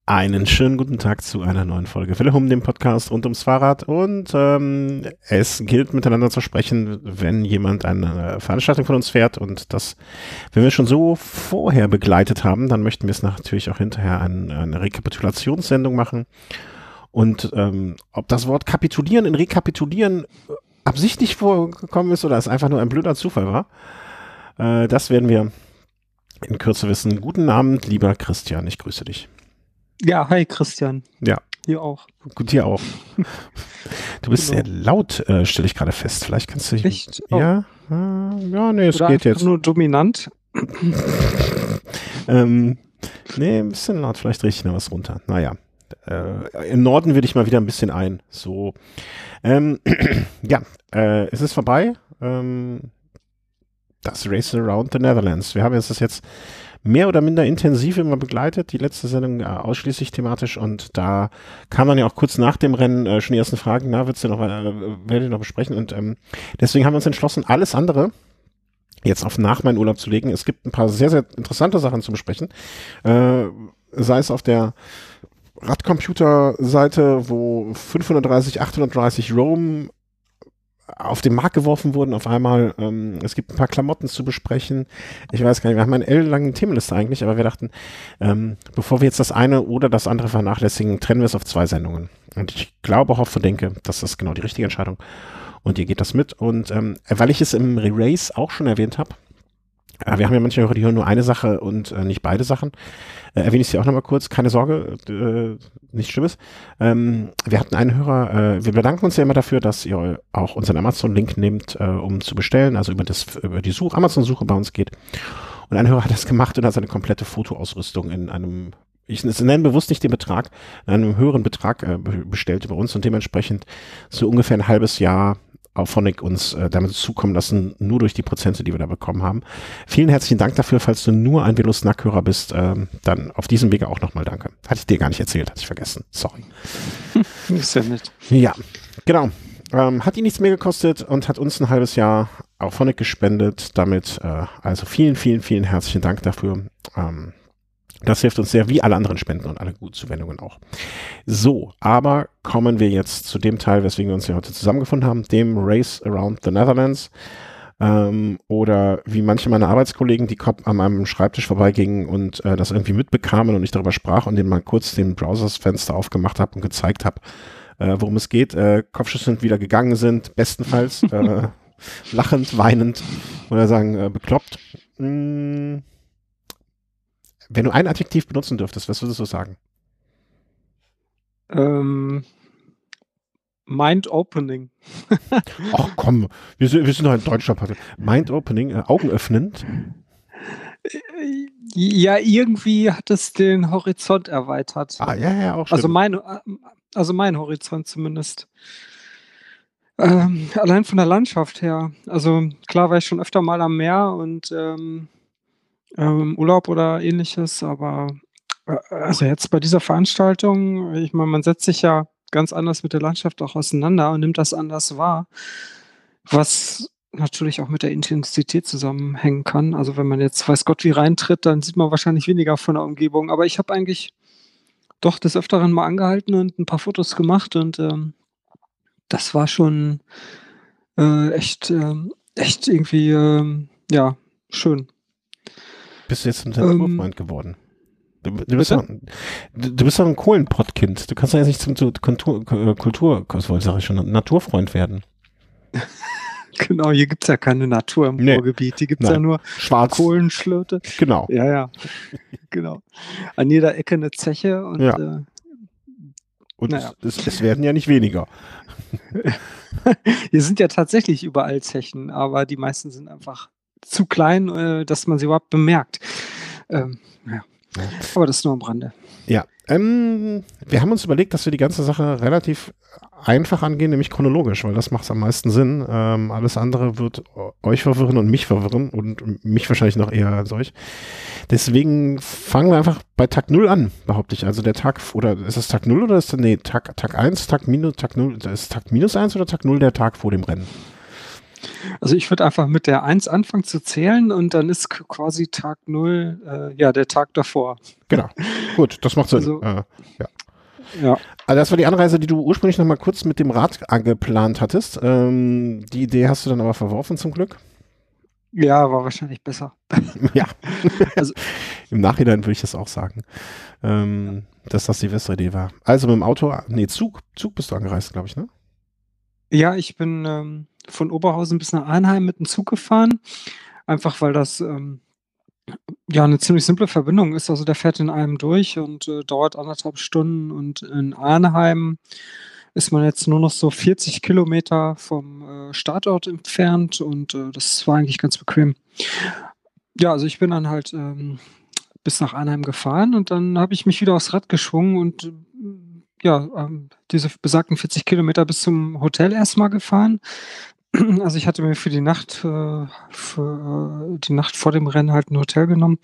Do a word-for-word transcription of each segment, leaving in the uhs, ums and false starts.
Einen schönen guten Tag zu einer neuen Folge Welle um, dem Podcast rund ums Fahrrad. Und ähm, es gilt miteinander zu sprechen, wenn jemand eine Veranstaltung von uns fährt. Und das, wenn wir schon so vorher begleitet haben, dann möchten wir es natürlich auch hinterher ein, eine Rekapitulationssendung machen. Und ähm, ob das Wort kapitulieren in rekapitulieren absichtlich vorgekommen ist oder es einfach nur ein blöder Zufall war, äh, das werden wir in Kürze wissen. Guten Abend, lieber Christian, ich grüße dich. Ja, hi Christian. Ja. Hier auch. Gut, hier auch. Du bist Genau. sehr laut, äh, stelle ich gerade fest. Vielleicht kannst du dich... Echt? Oh. Ja, äh, ja, nee, es Oder geht jetzt. nur dominant. ähm, nee, ein bisschen laut, vielleicht richte ich noch was runter. Naja, äh, im Norden würde ich mal wieder ein bisschen ein. So, ähm, ja, äh, es ist vorbei. Ähm, das Race Around the Netherlands. Wir haben jetzt das jetzt mehr oder minder intensiv immer begleitet, die letzte Sendung äh, ausschließlich thematisch, und da kam dann ja auch kurz nach dem Rennen äh, schon die ersten Fragen, na, wird's denn noch, äh, werdet ihr noch besprechen, und ähm, deswegen haben wir uns entschlossen, alles andere jetzt auf nach meinen Urlaub zu legen. Es gibt ein paar sehr, sehr interessante Sachen zu besprechen, äh, sei es auf der Radcomputer-Seite, wo fünfhundertdreißig, achthundertdreißig Roam auf den Markt geworfen wurden auf einmal. Ähm, es gibt ein paar Klamotten zu besprechen. Ich weiß gar nicht, wir haben eine ellenlange Themenliste eigentlich, aber wir dachten, ähm, bevor wir jetzt das eine oder das andere vernachlässigen, trennen wir es auf zwei Sendungen. Und ich glaube auch, hoffe, denke, das ist genau die richtige Entscheidung. Und ihr geht das mit. Und ähm, weil ich es im Re-Race auch schon erwähnt habe, äh, wir haben ja manche Hörer, die hören nur eine Sache und äh, nicht beide Sachen, äh, erwähne ich sie auch nochmal kurz. Keine Sorge, äh, nichts Schlimmes. Ähm, wir hatten einen Hörer, äh, wir bedanken uns ja immer dafür, dass ihr auch unseren Amazon-Link nehmt, äh, um zu bestellen, also über, das, über die Such Amazon-Suche bei uns geht. Und ein Hörer hat das gemacht und hat seine komplette Fotoausrüstung in einem, ich nenne bewusst nicht den Betrag, in einem höheren Betrag äh, bestellt über uns und dementsprechend so ungefähr ein halbes Jahr Auphonic uns äh, damit zukommen lassen, nur durch die Prozente, die wir da bekommen haben. Vielen herzlichen Dank dafür. Falls du nur ein Velo-Snack-Hörer bist, ähm, dann auf diesem Wege auch nochmal danke. Hatte ich dir gar nicht erzählt, hatte ich vergessen. Sorry. Ist ja nett. Ja, genau. Ähm, hat ihn nichts mehr gekostet und hat uns ein halbes Jahr Auphonic gespendet. Damit äh, also vielen, vielen, vielen herzlichen Dank dafür. Ähm, Das hilft uns sehr, wie alle anderen Spenden und alle Gutzuwendungen auch. So, aber kommen wir jetzt zu dem Teil, weswegen wir uns hier heute zusammengefunden haben, dem Race Around the Netherlands. Ähm, oder wie manche meiner Arbeitskollegen, die an meinem Schreibtisch vorbeigingen und äh, das irgendwie mitbekamen und ich darüber sprach und denen mal kurz den Browsersfenster aufgemacht habe und gezeigt habe, äh, worum es geht. Äh, Kopfschüsse wieder gegangen sind, bestenfalls äh, lachend, weinend oder sagen äh, bekloppt. Mmh. Wenn du ein Adjektiv benutzen dürftest, was würdest du sagen? Ähm, Mind-opening. Ach komm, wir sind, wir sind doch ein deutscher Podcast. Mind-opening, äh, augenöffnend. Ja, irgendwie hat es den Horizont erweitert. Ah, ja, ja, auch schön. Also mein, also mein Horizont zumindest. Ähm, allein von der Landschaft her. Also klar war ich schon öfter mal am Meer und ähm, ähm, Urlaub oder ähnliches, aber äh, also jetzt bei dieser Veranstaltung, ich meine, man setzt sich ja ganz anders mit der Landschaft auch auseinander und nimmt das anders wahr, was natürlich auch mit der Intensität zusammenhängen kann. Also wenn man jetzt weiß Gott wie reintritt, dann sieht man wahrscheinlich weniger von der Umgebung, aber ich habe eigentlich doch des Öfteren mal angehalten und ein paar Fotos gemacht und ähm, das war schon äh, echt, äh, echt irgendwie, äh, ja, schön. Bist du jetzt ein Naturfreund ähm, geworden? Du, du, bist doch, du, du bist doch ein Kohlenpottkind. Du kannst ja jetzt nicht zum, zum Kultur, Kultur sag ich schon, Naturfreund werden. Genau, hier gibt es ja keine Natur im nee. Ruhrgebiet. Hier gibt es ja nur Schwarz. Kohlenschlöte. Genau. Ja, ja. Genau. An jeder Ecke eine Zeche und ja. äh, Und naja. es, es werden ja nicht weniger. Hier sind ja tatsächlich überall Zechen, aber die meisten sind einfach zu klein, äh, dass man sie überhaupt bemerkt. Ähm, ja. Ja. Aber das ist nur am Rande. Ja, ähm, wir haben uns überlegt, dass wir die ganze Sache relativ einfach angehen, nämlich chronologisch, weil das macht am meisten Sinn. Ähm, alles andere wird euch verwirren und mich verwirren und mich wahrscheinlich noch eher als euch. Deswegen fangen wir einfach bei Tag null an, behaupte ich. Also der Tag, oder ist es Tag null oder ist das, nee, Tag, Tag eins, Tag minus, Tag null, ist Tag minus eins oder Tag null der Tag vor dem Rennen? Also ich würde einfach mit der eins anfangen zu zählen und dann ist k- quasi Tag null, äh, ja, der Tag davor. Genau. Gut, das macht Sinn. Also, Äh, ja. ja. Also das war die Anreise, die du ursprünglich noch mal kurz mit dem Rad geplant hattest. Ähm, die Idee hast du dann aber verworfen zum Glück. Ja, war wahrscheinlich besser. Ja. Also, Im Nachhinein würde ich das auch sagen, ähm, dass das die bessere Idee war. Also mit dem Auto, nee, Zug, Zug bist du angereist, glaube ich, ne? ja, ich bin ähm, von Oberhausen bis nach Arnheim mit dem Zug gefahren, einfach weil das ähm, ja eine ziemlich simple Verbindung ist. Also der fährt in einem durch und äh, dauert anderthalb Stunden und in Arnheim ist man jetzt nur noch so vierzig Kilometer vom äh, Startort entfernt und äh, das war eigentlich ganz bequem. Ja, also ich bin dann halt ähm, bis nach Arnheim gefahren und dann habe ich mich wieder aufs Rad geschwungen und äh, ja, ähm, diese besagten vierzig Kilometer bis zum Hotel erstmal gefahren. Also ich hatte mir für die Nacht, äh, für äh, die Nacht vor dem Rennen halt ein Hotel genommen.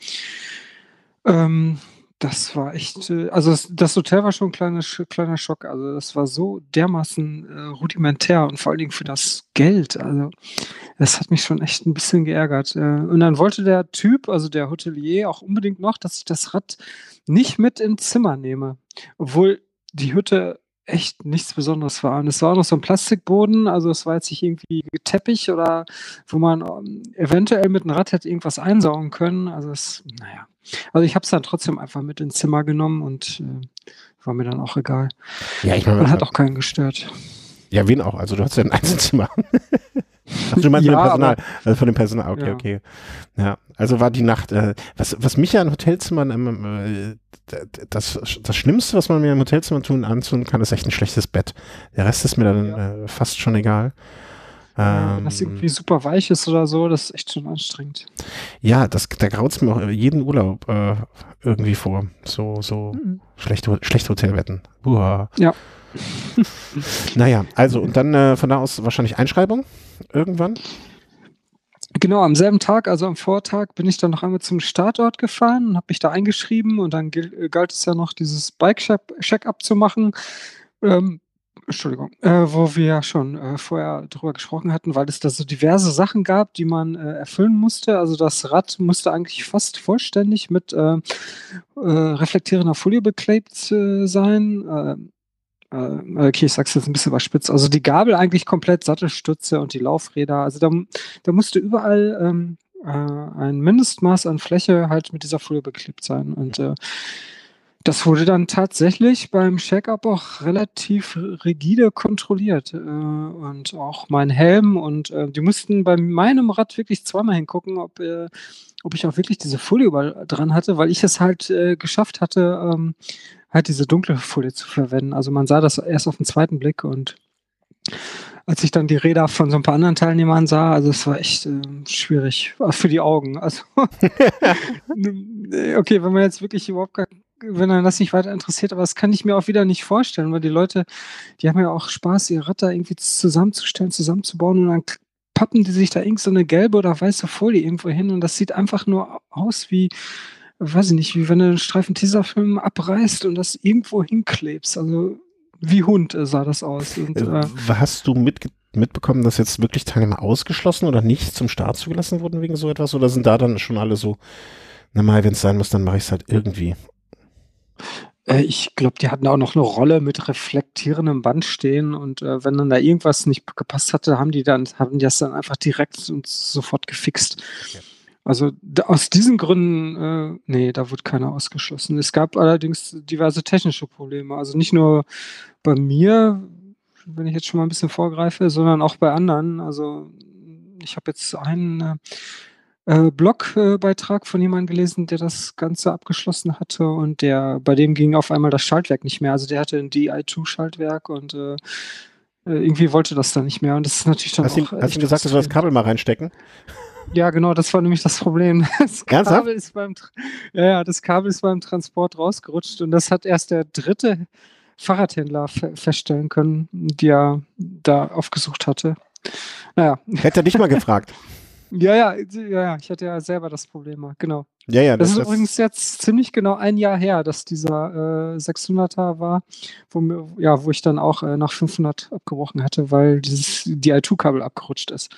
Ähm, das war echt, äh, also das, das Hotel war schon ein kleiner, Sch- kleiner Schock. Also das war so dermaßen äh, rudimentär und vor allen Dingen für das Geld. Also das hat mich schon echt ein bisschen geärgert. Äh, und dann wollte der Typ, also der Hotelier, auch unbedingt noch, dass ich das Rad nicht mit ins Zimmer nehme. Obwohl die Hütte echt nichts Besonderes war. Und es war auch noch so ein Plastikboden, also es war jetzt nicht irgendwie Teppich oder wo man ähm, eventuell mit dem Rad hätte irgendwas einsaugen können. Also es, naja. Also ich habe es dann trotzdem einfach mit ins Zimmer genommen und äh, war mir dann auch egal. Ja, ich meine, Man hat auch keinen gestört. ja, wen auch? Also du hast ja ein Einzelzimmer. Ach, du meinst Ja, von dem Personal, aber also von dem Personal, okay, ja. okay. Ja, also war die Nacht, äh, was, was mich ja in Hotelzimmern, ähm, äh, das, das Schlimmste, was man mir im Hotelzimmer tun, antun kann, ist echt ein schlechtes Bett. Der Rest ist mir dann Ja. äh, fast schon egal. Ja, wenn das Ähm, irgendwie super weich ist oder so, das ist echt schon anstrengend. ja, das, da graut es mir auch jeden Urlaub äh, irgendwie vor. So, so Mhm. schlechte, schlechte Hotelbetten. Uah. Ja. Naja, also und dann äh, von da aus wahrscheinlich Einschreibung irgendwann. Genau, am selben Tag, also am Vortag, bin ich dann noch einmal zum Startort gefahren und habe mich da eingeschrieben und dann gil- äh, galt es ja noch, dieses Bike-Check-up zu machen. Ähm, Entschuldigung, äh, wo wir ja schon äh, vorher drüber gesprochen hatten, weil es da so diverse Sachen gab, die man äh, erfüllen musste. Also das Rad musste eigentlich fast vollständig mit äh, äh, reflektierender Folie beklebt äh, sein. Äh, äh, okay, ich sag's jetzt ein bisschen überspitzt. Also die Gabel eigentlich komplett, Sattelstütze und die Laufräder. Also da, da musste überall ähm, äh, ein Mindestmaß an Fläche halt mit dieser Folie beklebt sein. Und äh, das wurde dann tatsächlich beim Check-up auch relativ rigide kontrolliert. Äh, und auch mein Helm und äh, die mussten bei meinem Rad wirklich zweimal hingucken, ob, äh, ob ich auch wirklich diese Folie überall dran hatte, weil ich es halt äh, geschafft hatte, ähm, halt diese dunkle Folie zu verwenden. Also man sah das erst auf den zweiten Blick und als ich dann die Räder von so ein paar anderen Teilnehmern sah, also es war echt äh, schwierig auch für die Augen. Also okay, wenn man jetzt wirklich überhaupt gar, wenn man das nicht weiter interessiert, aber das kann ich mir auch wieder nicht vorstellen, weil die Leute, die haben ja auch Spaß, ihr Rad da irgendwie zusammenzustellen, zusammenzubauen und dann pappen die sich da irgend so eine gelbe oder weiße Folie irgendwo hin und das sieht einfach nur aus wie, weiß ich nicht, wie wenn du einen Streifen Tesafilm abreißt und das irgendwo hinklebst. Also wie Hund äh, sah das aus. Und, Äh, äh, Hast du mitge mitbekommen, dass jetzt wirklich Teilnehmer ausgeschlossen oder nicht zum Start zugelassen wurden wegen so etwas? Oder sind da dann schon alle so, na mal, wenn es sein muss, dann mache ich es halt irgendwie? äh, ich glaube, die hatten auch noch eine Rolle mit reflektierendem Band stehen und äh, wenn dann da irgendwas nicht gepasst hatte, haben die dann, haben die das dann einfach direkt und sofort gefixt. Ja. Also da, aus diesen Gründen, äh, nee, da wurde keiner ausgeschlossen. Es gab allerdings diverse technische Probleme. Also nicht nur bei mir, wenn ich jetzt schon mal ein bisschen vorgreife, sondern auch bei anderen. Also ich habe jetzt einen äh, äh, Blogbeitrag von jemandem gelesen, der das Ganze abgeschlossen hatte und der, bei dem ging auf einmal das Schaltwerk nicht mehr. Also der hatte ein D I zwei Schaltwerk und äh, äh, irgendwie wollte das dann nicht mehr. Und das ist natürlich dann Hast du ihm, auch hast du echt ihm gesagt, du soll das frustrierend. Kabel mal reinstecken? Ja, genau, das war nämlich das Problem. Das Ernsthaft? Kabel ist beim, Tra- ja, ja, das Kabel ist beim Transport rausgerutscht und das hat erst der dritte Fahrradhändler fe feststellen können, die er da aufgesucht hatte. Naja, Hätte er dich mal gefragt. Ja, ja, ja, ja, ich hatte ja selber das Problem mal, genau. Ja, ja, Das das, ist das übrigens jetzt ziemlich genau ein Jahr her, dass dieser äh, sechshunderter war, wo, mir, ja, wo ich dann auch äh, nach fünfhundert abgebrochen hatte, weil dieses D I zwei-Kabel abgerutscht ist.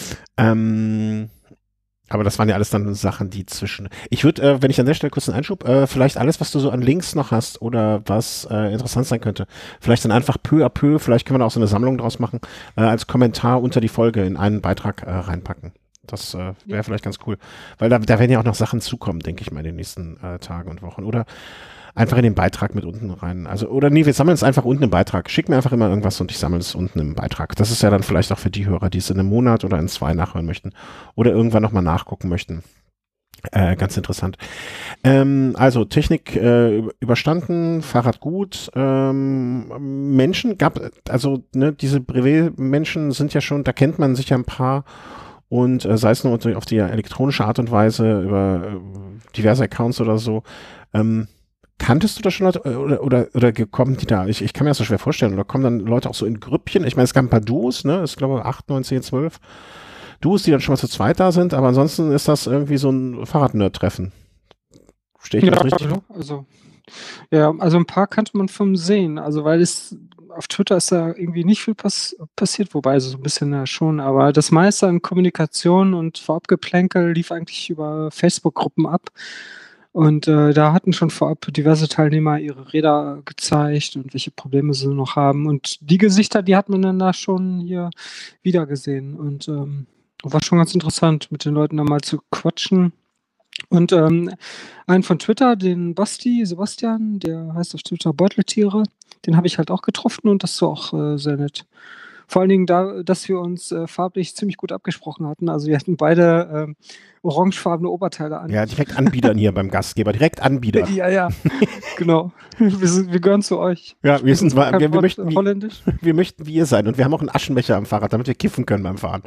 ähm, aber das waren ja alles dann Sachen, die zwischen. Ich würde, äh, wenn ich an der Stelle kurz einen Einschub, äh, vielleicht alles, was du so an Links noch hast oder was äh, interessant sein könnte, vielleicht dann einfach peu à peu, vielleicht können wir da auch so eine Sammlung draus machen, äh, als Kommentar unter die Folge in einen Beitrag äh, reinpacken. Das äh, wäre Ja. vielleicht ganz cool. Weil da, da werden ja auch noch Sachen zukommen, denke ich mal, in den nächsten äh, Tagen und Wochen. Oder einfach in den Beitrag mit unten rein. Also, oder nee, wir sammeln es einfach unten im Beitrag. Schick mir einfach immer irgendwas und ich sammle es unten im Beitrag. Das ist ja dann vielleicht auch für die Hörer, die es in einem Monat oder in zwei nachhören möchten oder irgendwann nochmal nachgucken möchten. Äh, ganz interessant. Ähm, also Technik äh, überstanden, Fahrrad gut. Ähm, Menschen gab, also ne, diese Brevet-Menschen sind ja schon, da kennt man sich ja ein paar und äh, sei es nur auf die elektronische Art und Weise über äh, diverse Accounts oder so. Ähm, Kanntest du das schon Leute oder, oder, oder kommen die da? Ich, ich kann mir das so schwer vorstellen. Oder kommen dann Leute auch so in Grüppchen? Ich meine, es gab ein paar Duos, ne? Ich glaube acht, neun, zehn, zwölf Duos, die dann schon mal zu zweit da sind. Aber ansonsten ist das irgendwie so ein Fahrradnerd-Treffen. Stehe ich Ja, das richtig vor? also, ja, also ein paar kannte man vom Sehen. Also, weil es auf Twitter ist da irgendwie nicht viel pass passiert, wobei so ein bisschen ja schon. Aber das meiste an Kommunikation und Vorabgeplänkel lief eigentlich über Facebook-Gruppen ab. Und äh, da hatten schon vorab diverse Teilnehmer ihre Räder gezeigt und welche Probleme sie noch haben. Und die Gesichter, die hat man dann da schon hier wieder gesehen. Und ähm, war schon ganz interessant, mit den Leuten da mal zu quatschen. Und ähm, einen von Twitter, den Basti, Sebastian, der heißt auf Twitter Beuteltiere, den habe ich halt auch getroffen und das war auch äh, sehr nett. Vor allen Dingen da, dass wir uns äh, farblich ziemlich gut abgesprochen hatten. Also wir hatten beide ähm, orangefarbene Oberteile an. Ja, direkt anbiedern hier beim Gastgeber. Direkt anbiedern. Ja, ja, genau. Wir, sind, wir gehören zu euch. Ja, wir, sind, wir, wir, Wort möchten wie, Holländisch. wir möchten wie ihr sein. Und wir haben auch einen Aschenbecher am Fahrrad, damit wir kiffen können beim Fahren.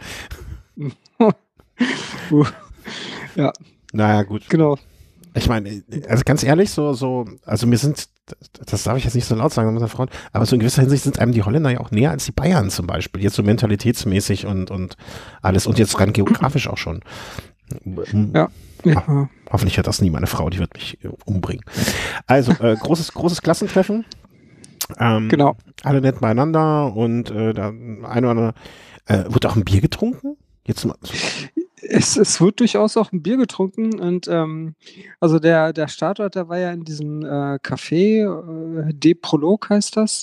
Ja. Naja, gut. Genau. Ich meine, also ganz ehrlich, so, so, also mir sind, das darf ich jetzt nicht so laut sagen, unser Freund, aber so in gewisser Hinsicht sind einem die Holländer ja auch näher als die Bayern zum Beispiel, jetzt so mentalitätsmäßig und, und alles und jetzt rein geografisch auch schon. Ja. Ja. Hoffentlich hört das nie meine Frau, die wird mich umbringen. Also, äh, großes, großes Klassentreffen. Ähm, Genau. Alle nett beieinander und äh, da eine oder andere, äh, wurde auch ein Bier getrunken? Jetzt mal. Es, es wird durchaus auch ein Bier getrunken und ähm, also der, der Startort, der war ja in diesem äh, Café, äh, De Prolog heißt das.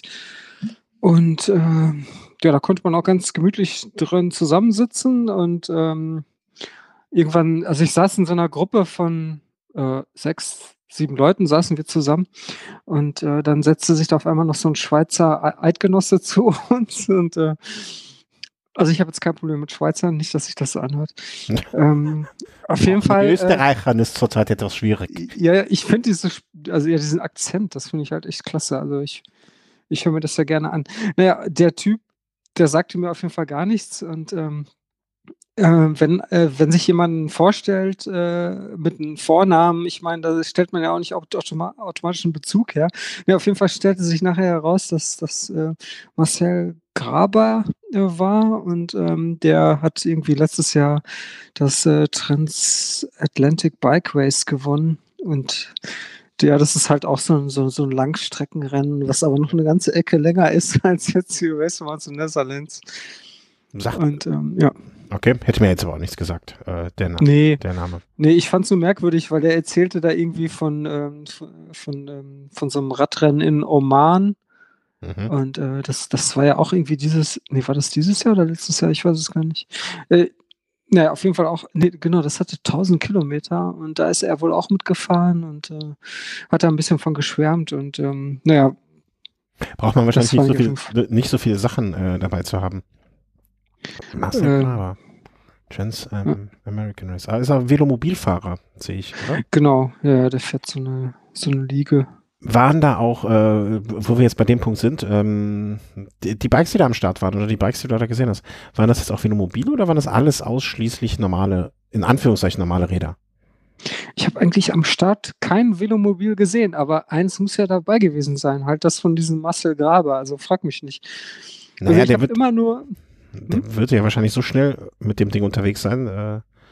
Und äh, ja, da konnte man auch ganz gemütlich drin zusammensitzen und ähm, irgendwann, also ich saß in so einer Gruppe von äh, sechs, sieben Leuten, saßen wir zusammen und äh, dann setzte sich da auf einmal noch so ein Schweizer Eidgenosse zu uns und äh, also ich habe jetzt kein Problem mit Schweizern, nicht, dass sich das so anhört. ähm, auf jeden mit Fall. Mit Österreichern äh, ist zurzeit etwas schwierig. Ja, ich finde diese, also ja, diesen Akzent, das finde ich halt echt klasse. Also ich, ich höre mir das ja gerne an. Naja, der Typ, der sagte mir auf jeden Fall gar nichts und ähm, äh, wenn, äh, wenn sich jemand vorstellt äh, mit einem Vornamen, ich meine, da stellt man ja auch nicht automa automatisch einen Bezug her. Ja, auf jeden Fall stellte sich nachher heraus, dass das äh, Marcel Graber äh, war und ähm, der hat irgendwie letztes Jahr das äh, Transatlantic Bike Race gewonnen und ja, das ist halt auch so, so, so ein Langstreckenrennen, was aber noch eine ganze Ecke länger ist als jetzt die Race Around the Netherlands. Sagt, und ähm, ja. Okay, hätte mir jetzt aber auch nichts gesagt, äh, der, Na nee. der Name. Nee, ich fand's so merkwürdig, weil der erzählte da irgendwie von, ähm, von, von, ähm, von so einem Radrennen in Oman. Mhm. Und äh, das, das war ja auch irgendwie dieses, nee, war das dieses Jahr oder letztes Jahr? Ich weiß es gar nicht. Äh, naja, auf jeden Fall auch, nee, genau, das hatte tausend Kilometer und da ist er wohl auch mitgefahren und äh, hat da ein bisschen von geschwärmt und ähm, naja. Braucht man wahrscheinlich nicht so, viel, nicht so viele Sachen äh, dabei zu haben. Marcel äh, Graber. Trans ähm, ja. American Race. Ah, ist er Velomobilfahrer, sehe ich, oder? Genau, ja, der fährt so eine, so eine Liege. Waren da auch, äh, wo wir jetzt bei dem Punkt sind, ähm, die, die Bikes, die da am Start waren oder die Bikes, die du da gesehen hast, waren das jetzt auch Velomobile oder waren das alles ausschließlich normale, in Anführungszeichen normale Räder? Ich habe eigentlich am Start kein Velomobil gesehen, aber eins muss ja dabei gewesen sein, halt das von diesem Marcel Graber, also frag mich nicht. Naja, also ich der wird immer nur... Der hm? wird ja wahrscheinlich so schnell mit dem Ding unterwegs sein, äh,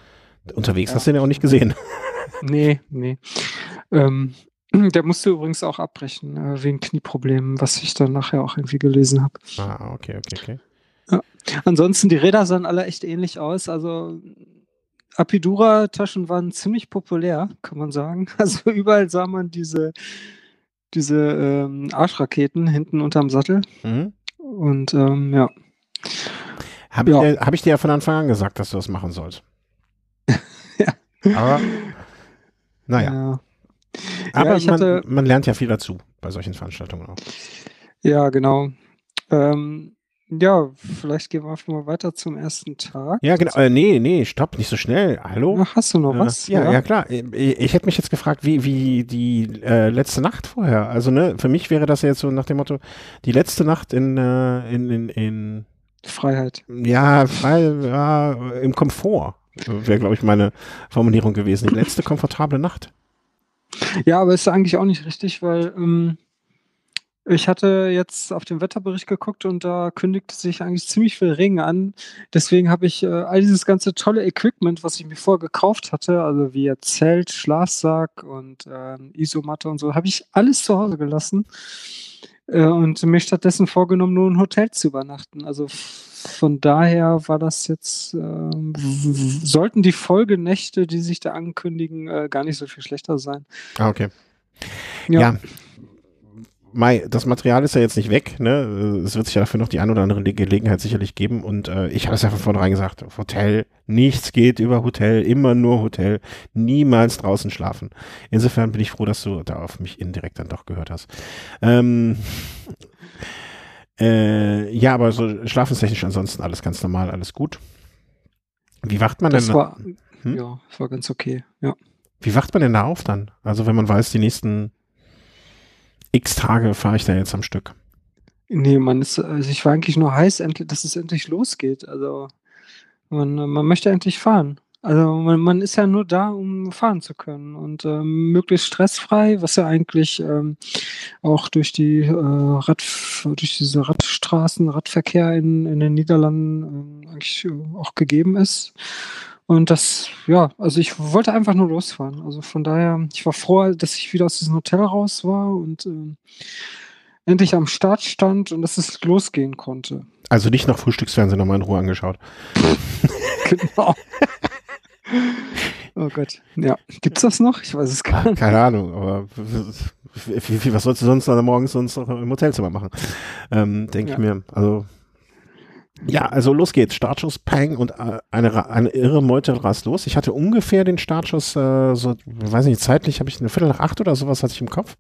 Unterwegs Ja. hast du den ja auch nicht gesehen. Nee, nee. Ähm, der musste übrigens auch abbrechen, äh, wegen Knieproblemen, was ich dann nachher auch irgendwie gelesen habe. Ah, okay, okay, okay. Ja. Ansonsten, die Räder sahen alle echt ähnlich aus. Also Apidura-Taschen waren ziemlich populär, kann man sagen. Also überall sah man diese, diese ähm, Arschraketen hinten unterm Sattel. Mhm. Und ähm, ja. Habe ich, Ja. dir- hab ich dir ja von Anfang an gesagt, dass du das machen sollst. Ja. Aber, naja. Ja. Aber Ja, ich man, hatte, man lernt ja viel dazu bei solchen Veranstaltungen auch. ja, genau. Ähm, ja, vielleicht gehen wir einfach mal weiter zum ersten Tag. Ja, genau. Äh, nee, nee, stopp, nicht so schnell. Hallo? Ach, hast du noch Äh, was? ja, ja, klar. Ich, ich hätte mich jetzt gefragt, wie, wie die äh, letzte Nacht vorher. Also, ne, für mich wäre das ja jetzt so nach dem Motto, die letzte Nacht in, äh, in, in, in Freiheit. ja, frei, ja, im Komfort. Wäre, glaube ich, meine Formulierung gewesen. Die letzte komfortable Nacht. Ja, aber ist eigentlich auch nicht richtig, weil ähm, ich hatte jetzt auf den Wetterbericht geguckt und da kündigte sich eigentlich ziemlich viel Regen an. Deswegen habe ich äh, all dieses ganze tolle Equipment, was ich mir vorher gekauft hatte, also wie jetzt Zelt, Schlafsack und ähm, Isomatte und so, habe ich alles zu Hause gelassen äh, und mir stattdessen vorgenommen, nur in Hotel zu übernachten. Also f- von daher war das jetzt, ähm, w- w- sollten die Folgenächte, die sich da ankündigen, äh, gar nicht so viel schlechter sein. Ah, okay. Ja. Ja. Mai, das Material ist ja jetzt nicht weg, ne? Es wird sich ja dafür noch die ein oder andere Le- Gelegenheit sicherlich geben. Und äh, ich habe es ja von vornherein gesagt, Hotel, nichts geht über Hotel, immer nur Hotel, niemals draußen schlafen. Insofern bin ich froh, dass du da auf mich indirekt dann doch gehört hast. Ähm, äh, ja, aber so schlafenstechnisch ansonsten alles ganz normal, alles gut. Wie wacht man Das denn? war, Hm? ja, war ganz okay, ja. Wie wacht man denn da auf dann? Also wenn man weiß, die nächsten X Tage fahre ich da jetzt am Stück. Nee, man ist, also ich war eigentlich nur heiß, endlich, dass es endlich losgeht. Also man, man möchte endlich fahren. Also man, man ist ja nur da, um fahren zu können und ähm, möglichst stressfrei, was ja eigentlich ähm, auch durch die äh, Rad, durch diese Radstraßen, Radverkehr in, in den Niederlanden ähm, eigentlich äh, auch gegeben ist. Und das, ja, also ich wollte einfach nur losfahren. Also von daher, ich war froh, dass ich wieder aus diesem Hotel raus war und ähm, endlich am Start stand und dass es losgehen konnte. Also nicht noch Frühstücksfernsehen nochmal in Ruhe angeschaut. Genau. Oh Gott. Ja. Gibt's das noch? Ich weiß es gar nicht. Keine Ahnung, aber wie, wie, was sollst du sonst noch morgens sonst noch im Hotelzimmer machen? Ähm, Denke Ja. ich mir. Also ja, also los geht's. Startschuss, Pang und äh, eine, Ra- eine irre Meute rast los. Ich hatte ungefähr den Startschuss, äh, so, weiß nicht, zeitlich habe ich eine Viertel nach acht oder sowas hatte ich im Kopf.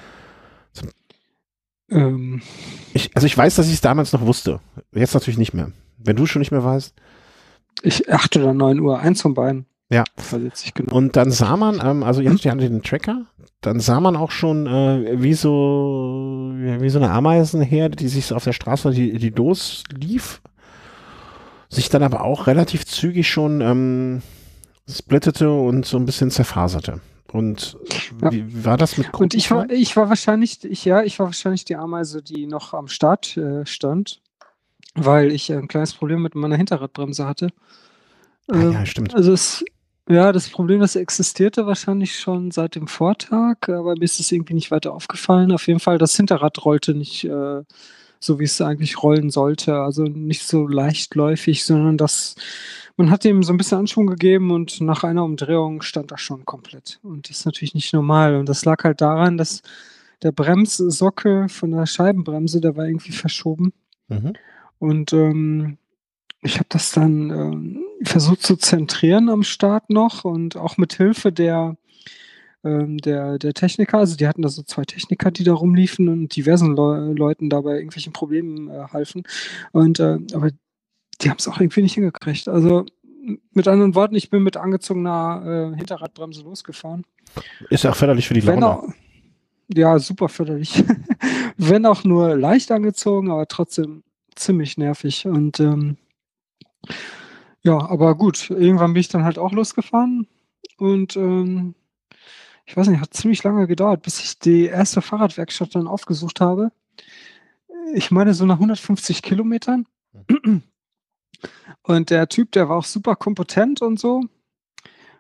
Ähm, Ich, also ich weiß, dass ich es damals noch wusste. Jetzt natürlich nicht mehr. Wenn du schon nicht mehr weißt. ich acht oder neun Uhr, eins von beiden. Ja. Weiß jetzt nicht genau. Und dann sah man, ähm, also jetzt ja den Tracker, dann sah man auch schon, äh, wie so, ja, wie so eine Ameisenherde, die sich so auf der Straße die, die loslief, sich dann aber auch relativ zügig schon ähm, splittete und so ein bisschen zerfaserte. Und Ja. wie, wie war das mit Und ich war, Gruppenfahrt? ich war wahrscheinlich, ich, ja, ich war wahrscheinlich die Ameise, die noch am Start äh, stand, weil ich äh, ein kleines Problem mit meiner Hinterradbremse hatte. Ah, ja, Ähm, stimmt. Also es, ja, das Problem, das existierte wahrscheinlich schon seit dem Vortag, aber mir ist es irgendwie nicht weiter aufgefallen. Auf jeden Fall, das Hinterrad rollte nicht äh, so, wie es eigentlich rollen sollte. Also nicht so leichtläufig, sondern das, man hat ihm so ein bisschen Anschwung gegeben und nach einer Umdrehung stand er schon komplett. Und das ist natürlich nicht normal. Und das lag halt daran, dass der Bremssockel von der Scheibenbremse, der war irgendwie verschoben. Mhm. Und ähm, ich habe das dann ähm, versucht zu zentrieren am Start noch und auch mit Hilfe der, ähm, der, der Techniker, also die hatten da so zwei Techniker, die da rumliefen und diversen Leu Leuten dabei irgendwelchen Problemen äh, halfen. Und äh, aber die haben es auch irgendwie nicht hingekriegt. Also m- mit anderen Worten, ich bin mit angezogener äh, Hinterradbremse losgefahren. Ist ja auch förderlich für die Wenn Laune. auch, ja, super förderlich. Wenn auch nur leicht angezogen, aber trotzdem ziemlich nervig. Und ähm, ja, aber gut, irgendwann bin ich dann halt auch losgefahren und ähm, ich weiß nicht, hat ziemlich lange gedauert, bis ich die erste Fahrradwerkstatt dann aufgesucht habe. Ich meine so nach hundertfünfzig Kilometern. Und der Typ, der war auch super kompetent und so.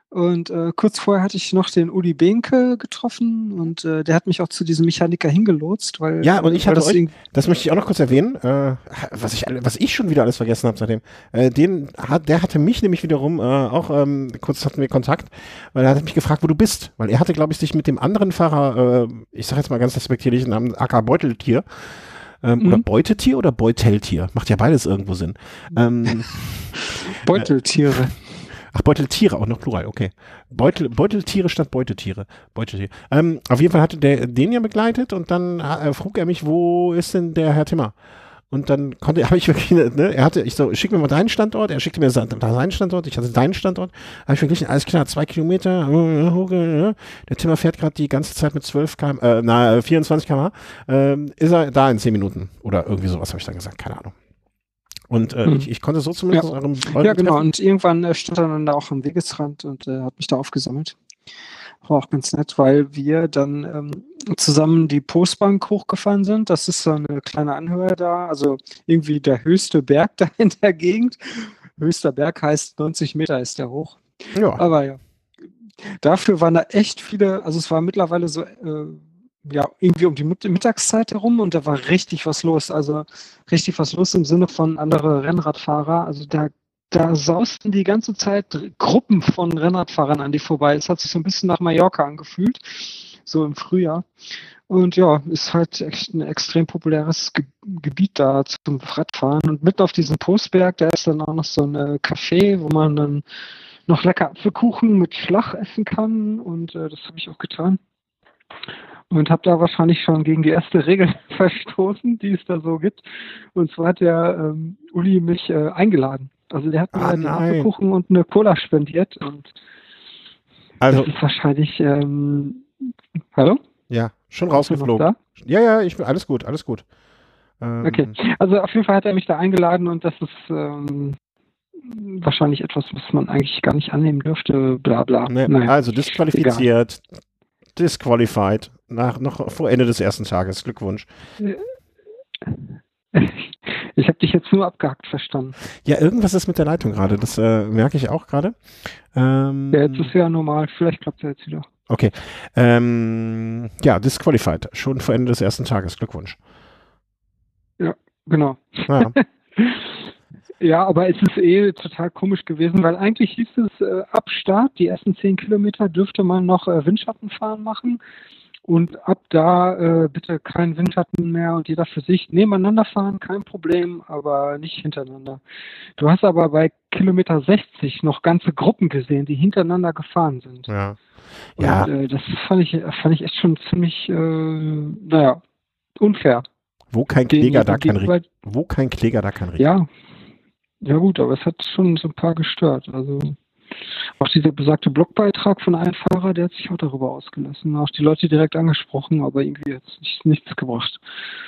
Und äh, kurz vorher hatte ich noch den Uli Behnke getroffen und äh, der hat mich auch zu diesem Mechaniker hingelotst, weil, Ja, und ich weil hatte das euch, irgendwie. das möchte ich auch noch kurz erwähnen, äh, was ich alle- was ich schon wieder alles vergessen habe seitdem. Äh, den hat, der hatte mich nämlich wiederum äh, auch ähm, kurz hatten wir Kontakt, weil er hat mich gefragt, wo du bist, weil er hatte, glaube ich, sich mit dem anderen Fahrer, äh, ich sage jetzt mal ganz respektierlich den Namen A K Beuteltier, ähm, oder Mhm. Beutetier oder Beuteltier, macht ja beides irgendwo Sinn. Ähm, Beuteltiere. Ach, Beuteltiere, auch noch Plural, okay. Beutel, Beuteltiere statt Beutetiere. Beuteltiere. Ähm, auf jeden Fall hatte der den ja begleitet und dann äh, frug er mich, wo ist denn der Herr Timmer? Und dann konnte, habe ich wirklich, ne, er hatte, ich so, schick mir mal deinen Standort, er schickte mir sa- seinen Standort, ich hatte deinen Standort, habe ich verglichen, alles klar, zwei Kilometer, äh, hoch, äh, der Timmer fährt gerade die ganze Zeit mit zwölf Kilometer, äh, na, vierundzwanzig Kilometer pro Stunde, ähm, ist er da in zehn Minuten oder irgendwie sowas, habe ich dann gesagt, keine Ahnung. Und äh, Mhm. ich, ich konnte so Ja, zumindest aus eurem, eurem ja, genau. Treffen, Und irgendwann äh, stand er dann da auch am Wegesrand und äh, hat mich da aufgesammelt. War auch ganz nett, weil wir dann ähm, zusammen die Postbank hochgefahren sind. Das ist so eine kleine Anhöhe da, also irgendwie der höchste Berg da in der Gegend. Höchster Berg heißt neunzig Meter ist der hoch. ja, Aber ja, dafür waren da echt viele, also es war mittlerweile so, äh, ja, irgendwie um die Mit Mittagszeit herum und da war richtig was los. Also richtig was los im Sinne von andere Rennradfahrer. Also da, da sausten die ganze Zeit Gruppen von Rennradfahrern an die vorbei. Es hat sich so ein bisschen nach Mallorca angefühlt, so im Frühjahr. Und ja, ist halt echt ein extrem populäres Ge Gebiet da zum Radfahren. Und mitten auf diesem Postberg, da ist dann auch noch so ein äh, Café, wo man dann noch lecker Apfelkuchen mit Schlach essen kann. Und äh, das habe ich auch getan. Und habe da wahrscheinlich schon gegen die erste Regel verstoßen, die es da so gibt. Und zwar hat der ähm, Uli mich äh, eingeladen. Also der hat mir ah den nein, Apfelkuchen und eine Cola spendiert. Und also, das ist wahrscheinlich... Ähm, hallo? ja, schon Bist du noch rausgeflogen. da? Ja, ja, ich bin, alles gut, alles gut. Okay. Ähm, Also auf jeden Fall hat er mich da eingeladen und das ist ähm, wahrscheinlich etwas, was man eigentlich gar nicht annehmen dürfte. Bla bla. ne, Naja, also egal. disqualifiziert, disqualified, nach, noch vor Ende des ersten Tages. Glückwunsch. Ich habe dich jetzt nur abgehackt verstanden. Ja, irgendwas ist mit der Leitung gerade, das äh, merke ich auch gerade. Ähm, Ja, jetzt ist ja normal. Vielleicht klappt es jetzt wieder. okay. Ähm, ja, disqualified, schon vor Ende des ersten Tages. Glückwunsch. Ja, genau. Ja. Ja, aber es ist eh total komisch gewesen, weil eigentlich hieß es äh, ab Start, die ersten zehn Kilometer dürfte man noch äh, Windschattenfahren machen und ab da äh, bitte kein Windschatten mehr und jeder für sich nebeneinander fahren, kein Problem, aber nicht hintereinander. Du hast aber bei Kilometer sechzig noch ganze Gruppen gesehen, die hintereinander gefahren sind. Ja. Und Ja. äh, das fand ich, fand ich echt schon ziemlich, äh, naja, unfair. Wo kein Den Kläger, da jemand kein gegenüber- Richter. Wo kein Kläger, da kein Richter. Ja, ja gut, aber es hat schon so ein paar gestört. Also auch dieser besagte Blogbeitrag von einem Fahrer, der hat sich auch darüber ausgelassen. Auch die Leute direkt angesprochen, aber irgendwie hat es nicht, nichts gebracht.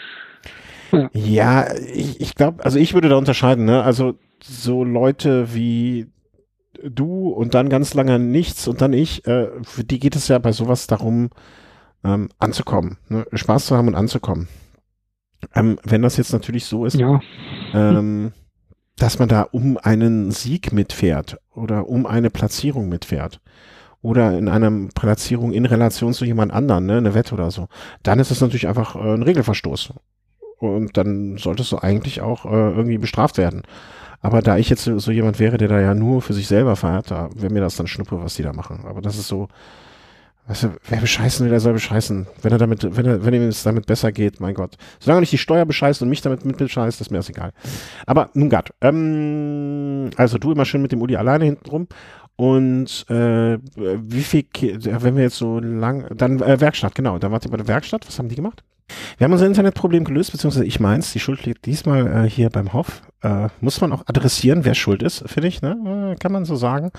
Ja. Ja, ich, ich glaube, also ich würde da unterscheiden, ne? Also so Leute wie du und dann ganz lange nichts und dann ich, äh, für die geht es ja bei sowas darum, ähm, anzukommen, ne? Spaß zu haben und anzukommen. Ähm, wenn das jetzt natürlich so ist, Ja. ähm, dass man da um einen Sieg mitfährt oder um eine Platzierung mitfährt oder in einer Platzierung in Relation zu jemand anderen, ne, eine Wette oder so, dann ist das natürlich einfach äh, ein Regelverstoß. Und dann solltest du eigentlich auch äh, irgendwie bestraft werden. Aber da ich jetzt so, so jemand wäre, der da ja nur für sich selber feiert, da wäre mir das dann Schnuppe, was die da machen. Aber das ist so, weißt du, wer bescheißen will, der soll bescheißen. Wenn er damit, wenn er, wenn ihm es damit besser geht, mein Gott. Solange er nicht die Steuer bescheißt und mich damit mit bescheißt, ist mir das egal. Aber nun Gott, ähm, also du immer schön mit dem Uli alleine hinten rum. Und äh, wie viel, Ki- wenn wir jetzt so lang, dann äh, Werkstatt, genau, da wart ihr bei der Werkstatt, was haben die gemacht? Wir haben unser Internetproblem gelöst, beziehungsweise ich meins, die Schuld liegt diesmal äh, hier beim Hoff. Äh, muss man auch adressieren, wer schuld ist, finde ich, ne? Äh, kann man so sagen.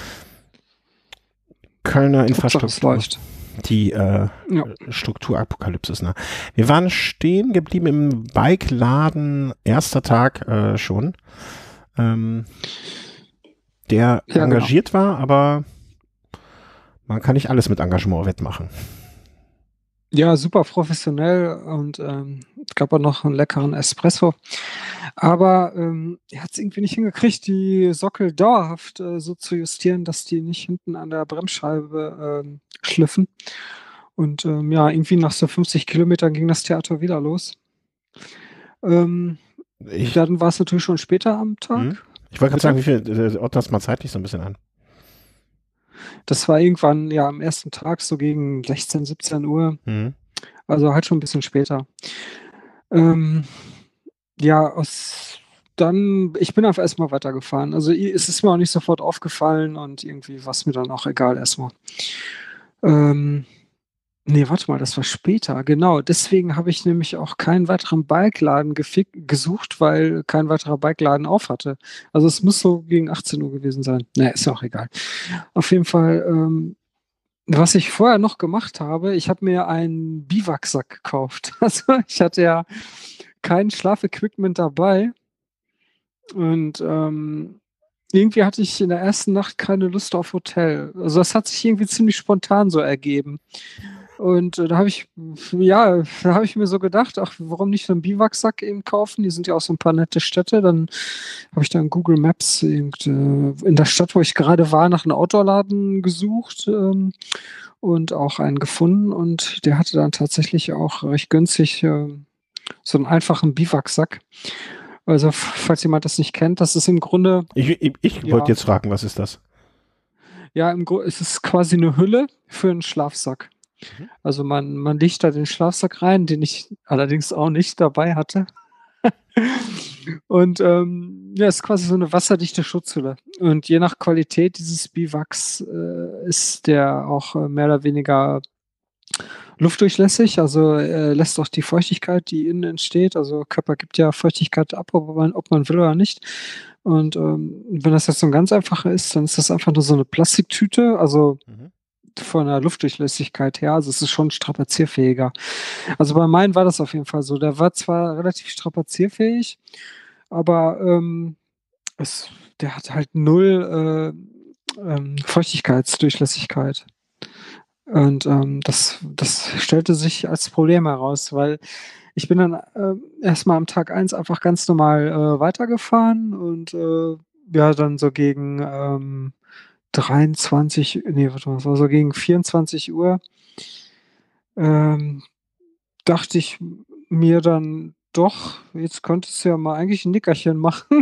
Kölner Hauptsache, es Infrastruktur. läuft. Die äh, Ja. Strukturapokalypse. Ne? Wir waren stehen geblieben im Bike-Laden, erster Tag äh, schon, ähm, der Ja, engagiert war, aber man kann nicht alles mit Engagement wettmachen. Ja, super professionell und ähm, gab auch noch einen leckeren Espresso. Aber ähm, er hat es irgendwie nicht hingekriegt, die Sockel dauerhaft äh, so zu justieren, dass die nicht hinten an der Bremsscheibe ähm, schliffen. Und ähm, ja, irgendwie nach so fünfzig Kilometern ging das Theater wieder los. Ähm, Ich, dann war es natürlich schon später am hm? Tag. ich wollte gerade Bitte? sagen, wie viel, äh, ordnet das mal zeitlich so ein bisschen an? Das war irgendwann ja am ersten Tag so gegen sechzehn, siebzehn Uhr. Mhm. Also halt schon ein bisschen später. Ähm, ja, aus dann, ich bin einfach erstmal weitergefahren. Also i- es ist mir auch nicht sofort aufgefallen und irgendwie war es mir dann auch egal erstmal. Ähm, nee, warte mal, das war später. Genau, deswegen habe ich nämlich auch keinen weiteren Bikeladen gefick gesucht, weil kein weiterer Bikeladen auf hatte. Also es muss so gegen achtzehn Uhr gewesen sein. Naja, ist ja auch egal. Auf jeden Fall, ähm, was ich vorher noch gemacht habe, ich habe mir einen Biwaksack gekauft. Also ich hatte ja kein Schlafequipment dabei und ähm, irgendwie hatte ich in der ersten Nacht keine Lust auf Hotel. Also das hat sich irgendwie ziemlich spontan so ergeben. Und äh, da habe ich, ja, da habe ich mir so gedacht, ach, warum nicht so einen Biwaksack eben kaufen? Die sind ja auch so ein paar nette Städte. Dann habe ich dann Google Maps irgend, äh, in der Stadt, wo ich gerade war, nach einem Outdoor-Laden gesucht ähm, und auch einen gefunden. Und der hatte dann tatsächlich auch recht günstig äh, so einen einfachen Biwaksack. Also, f- falls jemand das nicht kennt, das ist im Grunde, Ich, ich, ich wollte ja, jetzt fragen, was ist das? ja, im Grunde ist es quasi eine Hülle für einen Schlafsack. Mhm. Also man, man legt da den Schlafsack rein, den ich allerdings auch nicht dabei hatte. Und ähm, ja, ist quasi so eine wasserdichte Schutzhülle. Und je nach Qualität dieses Biwaks äh, ist der auch äh, mehr oder weniger luftdurchlässig, also äh, lässt auch die Feuchtigkeit, die innen entsteht, also Körper gibt ja Feuchtigkeit ab, ob man, ob man will oder nicht. Und ähm, wenn das jetzt so ein ganz einfacher ist, dann ist das einfach nur so eine Plastiktüte, also Mhm. von der Luftdurchlässigkeit her, also es ist schon strapazierfähiger. Also bei meinem war das auf jeden Fall so. Der war zwar relativ strapazierfähig, aber ähm, es, der hat halt null äh, ähm, Feuchtigkeitsdurchlässigkeit. Und ähm, das, das stellte sich als Problem heraus, weil ich bin dann äh, erstmal am Tag eins einfach ganz normal äh, weitergefahren und äh, ja, dann so gegen ähm, dreiundzwanzig, nee, warte mal, es war so gegen vierundzwanzig Uhr, ähm, dachte ich mir dann doch, jetzt könntest du ja mal eigentlich ein Nickerchen machen.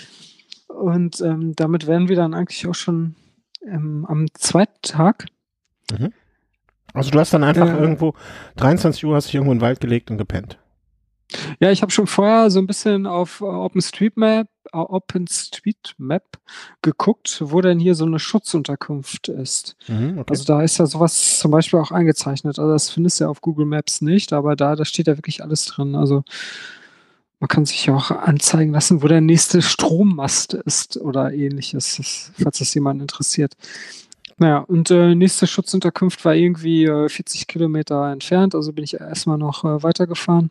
Und ähm, damit wären wir dann eigentlich auch schon ähm, am zweiten Tag. Mhm. Also du hast dann einfach Äh, irgendwo, dreiundzwanzig Uhr hast dich irgendwo in den Wald gelegt und gepennt. ja, ich habe schon vorher so ein bisschen auf äh, OpenStreetMap, äh, OpenStreetMap geguckt, wo denn hier so eine Schutzunterkunft ist. Mhm, okay. Also da ist ja sowas zum Beispiel auch eingezeichnet. Also das findest du ja auf Google Maps nicht, aber da, da steht ja wirklich alles drin. Also man kann sich ja auch anzeigen lassen, wo der nächste Strommast ist oder ähnliches, das, falls das jemanden interessiert. Naja, und äh, nächste Schutzunterkunft war irgendwie äh, vierzig Kilometer entfernt, also bin ich erstmal noch äh, weitergefahren.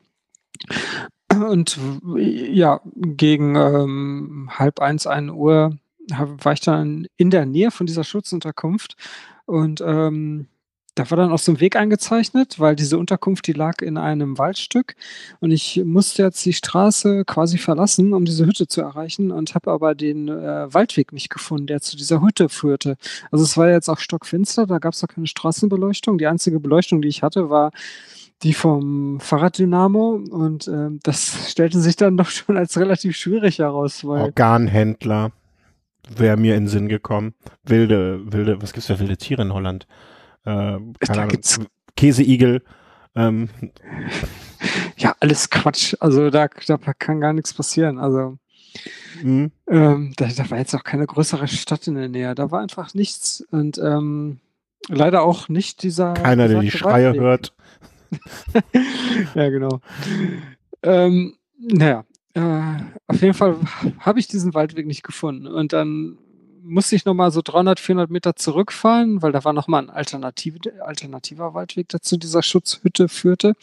Und w- ja, gegen ähm, halb eins, ein Uhr hab, war ich dann in der Nähe von dieser Schutzunterkunft und ähm, da war dann auch so ein Weg eingezeichnet, weil diese Unterkunft, die lag in einem Waldstück und ich musste jetzt die Straße quasi verlassen, um diese Hütte zu erreichen und habe aber den äh, Waldweg nicht gefunden, der zu dieser Hütte führte. Also es war jetzt auch stockfinster, da gab es auch keine Straßenbeleuchtung. Die einzige Beleuchtung, die ich hatte, war die vom Fahrraddynamo und ähm, das stellte sich dann doch schon als relativ schwierig heraus, weil Organhändler wäre mir in den Sinn gekommen. Wilde, wilde, was gibt's für wilde Tiere in Holland? Äh, keine da Ahnung. gibt's Käseigel. Ähm, ja alles Quatsch. Also da, da kann gar nichts passieren. Also mh, ähm, da, da war jetzt auch keine größere Stadt in der Nähe. Da war einfach nichts und ähm, leider auch nicht dieser keiner, der die besagte Schreie Waldweg. hört. Ja, genau. Ähm, naja, äh, auf jeden Fall habe ich diesen Waldweg nicht gefunden. Und dann musste ich nochmal so dreihundert, vierhundert Meter zurückfahren, weil da war nochmal ein alternative, alternativer Waldweg, der zu dieser Schutzhütte führte.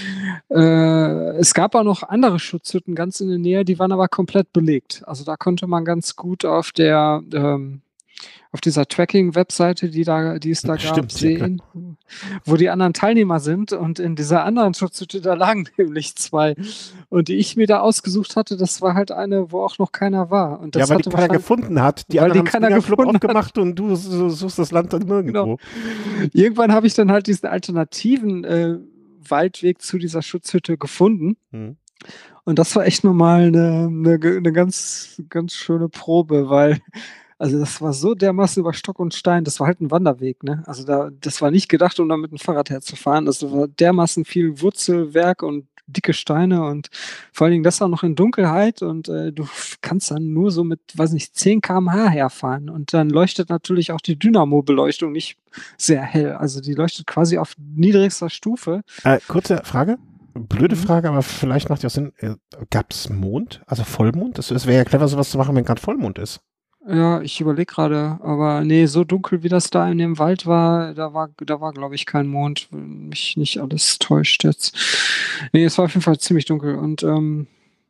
Äh, es gab auch noch andere Schutzhütten ganz in der Nähe, die waren aber komplett belegt. Also da konnte man ganz gut auf der, ähm, auf dieser Tracking-Webseite, die da, die es da gab, Stimmt, ja, sehen, wo die anderen Teilnehmer sind. Und in dieser anderen Schutzhütte, da lagen nämlich zwei. Und die ich mir da ausgesucht hatte, das war halt eine, wo auch noch keiner war. Und das ja, weil die hatte keiner wahrscheinlich- gefunden hat. Die weil anderen die haben keiner Club gefunden aufgemacht und du su- suchst das Land dann nirgendwo. Irgendwann habe ich dann halt diesen alternativen äh, Waldweg zu dieser Schutzhütte gefunden. Hm. Und das war echt nochmal eine, eine, eine ganz, ganz schöne Probe, weil, also das war so dermaßen über Stock und Stein, das war halt ein Wanderweg, ne? Also da, das war nicht gedacht, um da mit dem Fahrrad herzufahren. Das war dermaßen viel Wurzelwerk und dicke Steine und vor allen Dingen das auch noch in Dunkelheit und äh, du kannst dann nur so mit, weiß nicht, zehn Kilometer pro Stunde herfahren und dann leuchtet natürlich auch die Dynamo-Beleuchtung nicht sehr hell. Also die leuchtet quasi auf niedrigster Stufe. Äh, kurze Frage. Blöde Mhm. Frage, aber vielleicht macht ja auch Sinn. Äh, Gab es Mond? Also Vollmond? Es wäre ja clever, sowas zu machen, wenn gerade Vollmond ist. Ja, ich überlege gerade, aber nee, so dunkel wie das da in dem Wald war, da war, da war, glaube ich, kein Mond, wenn mich nicht alles täuscht jetzt. Nee, es war auf jeden Fall ziemlich dunkel und ähm,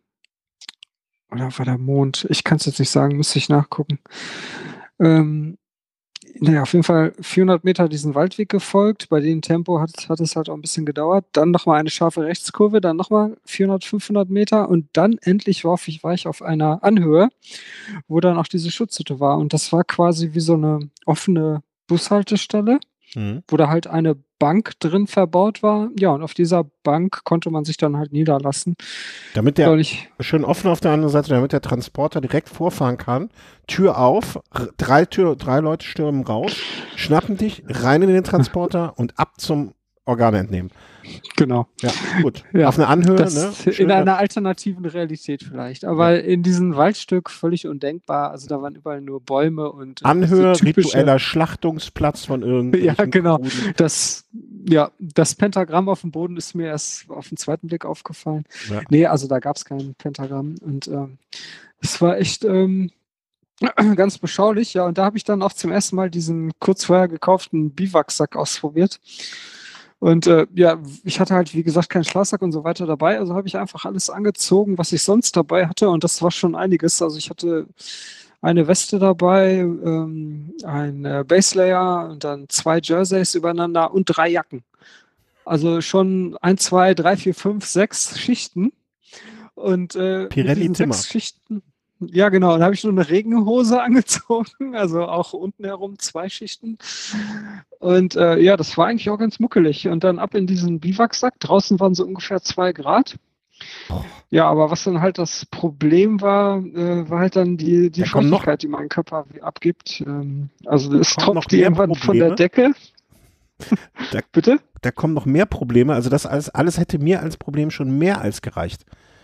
oder war der Mond? Ich kann es jetzt nicht sagen, müsste ich nachgucken. Ähm, naja, auf jeden Fall vierhundert Meter diesen Waldweg gefolgt. Bei dem Tempo hat, hat es halt auch ein bisschen gedauert. Dann nochmal eine scharfe Rechtskurve, dann nochmal vierhundert, fünfhundert Meter und dann endlich war ich, war ich auf einer Anhöhe, wo dann auch diese Schutzhütte war. Und das war quasi wie so eine offene Bushaltestelle, Mhm. wo da halt eine Bank drin verbaut war. Ja, und auf dieser Bank konnte man sich dann halt niederlassen. Damit der Soll ich, schön offen auf der anderen Seite, damit der Transporter direkt vorfahren kann. Tür auf, r- drei, Tür, drei Leute stürmen raus, schnappen dich, rein in den Transporter und ab zum Organe entnehmen. genau. Ja, gut. Ja, auf einer Anhöhe, Das ne? Schön in einer alternativen Realität vielleicht. Aber in diesem Waldstück völlig undenkbar. Also da waren überall nur Bäume und äh, Anhöhe, diese typische- ritueller Schlachtungsplatz von irgendwelchen Ja, genau. Kruden. Das, ja, das Pentagramm auf dem Boden ist mir erst auf den zweiten Blick aufgefallen. Ja. Nee, also da gab es kein Pentagramm. Und ähm, es war echt ähm, ganz beschaulich. Ja, und da habe ich dann auch zum ersten Mal diesen kurz vorher gekauften Biwaksack ausprobiert. Und äh, ja, ich hatte halt, wie gesagt, keinen Schlafsack und so weiter dabei. Also habe ich einfach alles angezogen, was ich sonst dabei hatte. Und das war schon einiges. Also ich hatte eine Weste dabei, ähm, ein äh, Baselayer und dann zwei Jerseys übereinander und drei Jacken. Also schon ein, zwei, drei, vier, fünf, sechs Schichten. Und äh, mit Pirelli diesen Timmer. sechs Schichten, ja genau, dann habe ich nur eine Regenhose angezogen, also auch unten herum zwei Schichten. Und äh, ja, das war eigentlich auch ganz muckelig. Und dann ab in diesen Biwaksack. Draußen waren so ungefähr zwei Grad. Ja, aber was dann halt das Problem war, äh, war halt dann die, die Da kommen noch- Feuchtigkeit, die mein Körper abgibt. Ähm, also es kommen noch tropfte mehr irgendwann von der Probleme. Decke. Da- Bitte? Da kommen noch mehr Probleme. Also das alles, alles hätte mir als Problem schon mehr als gereicht.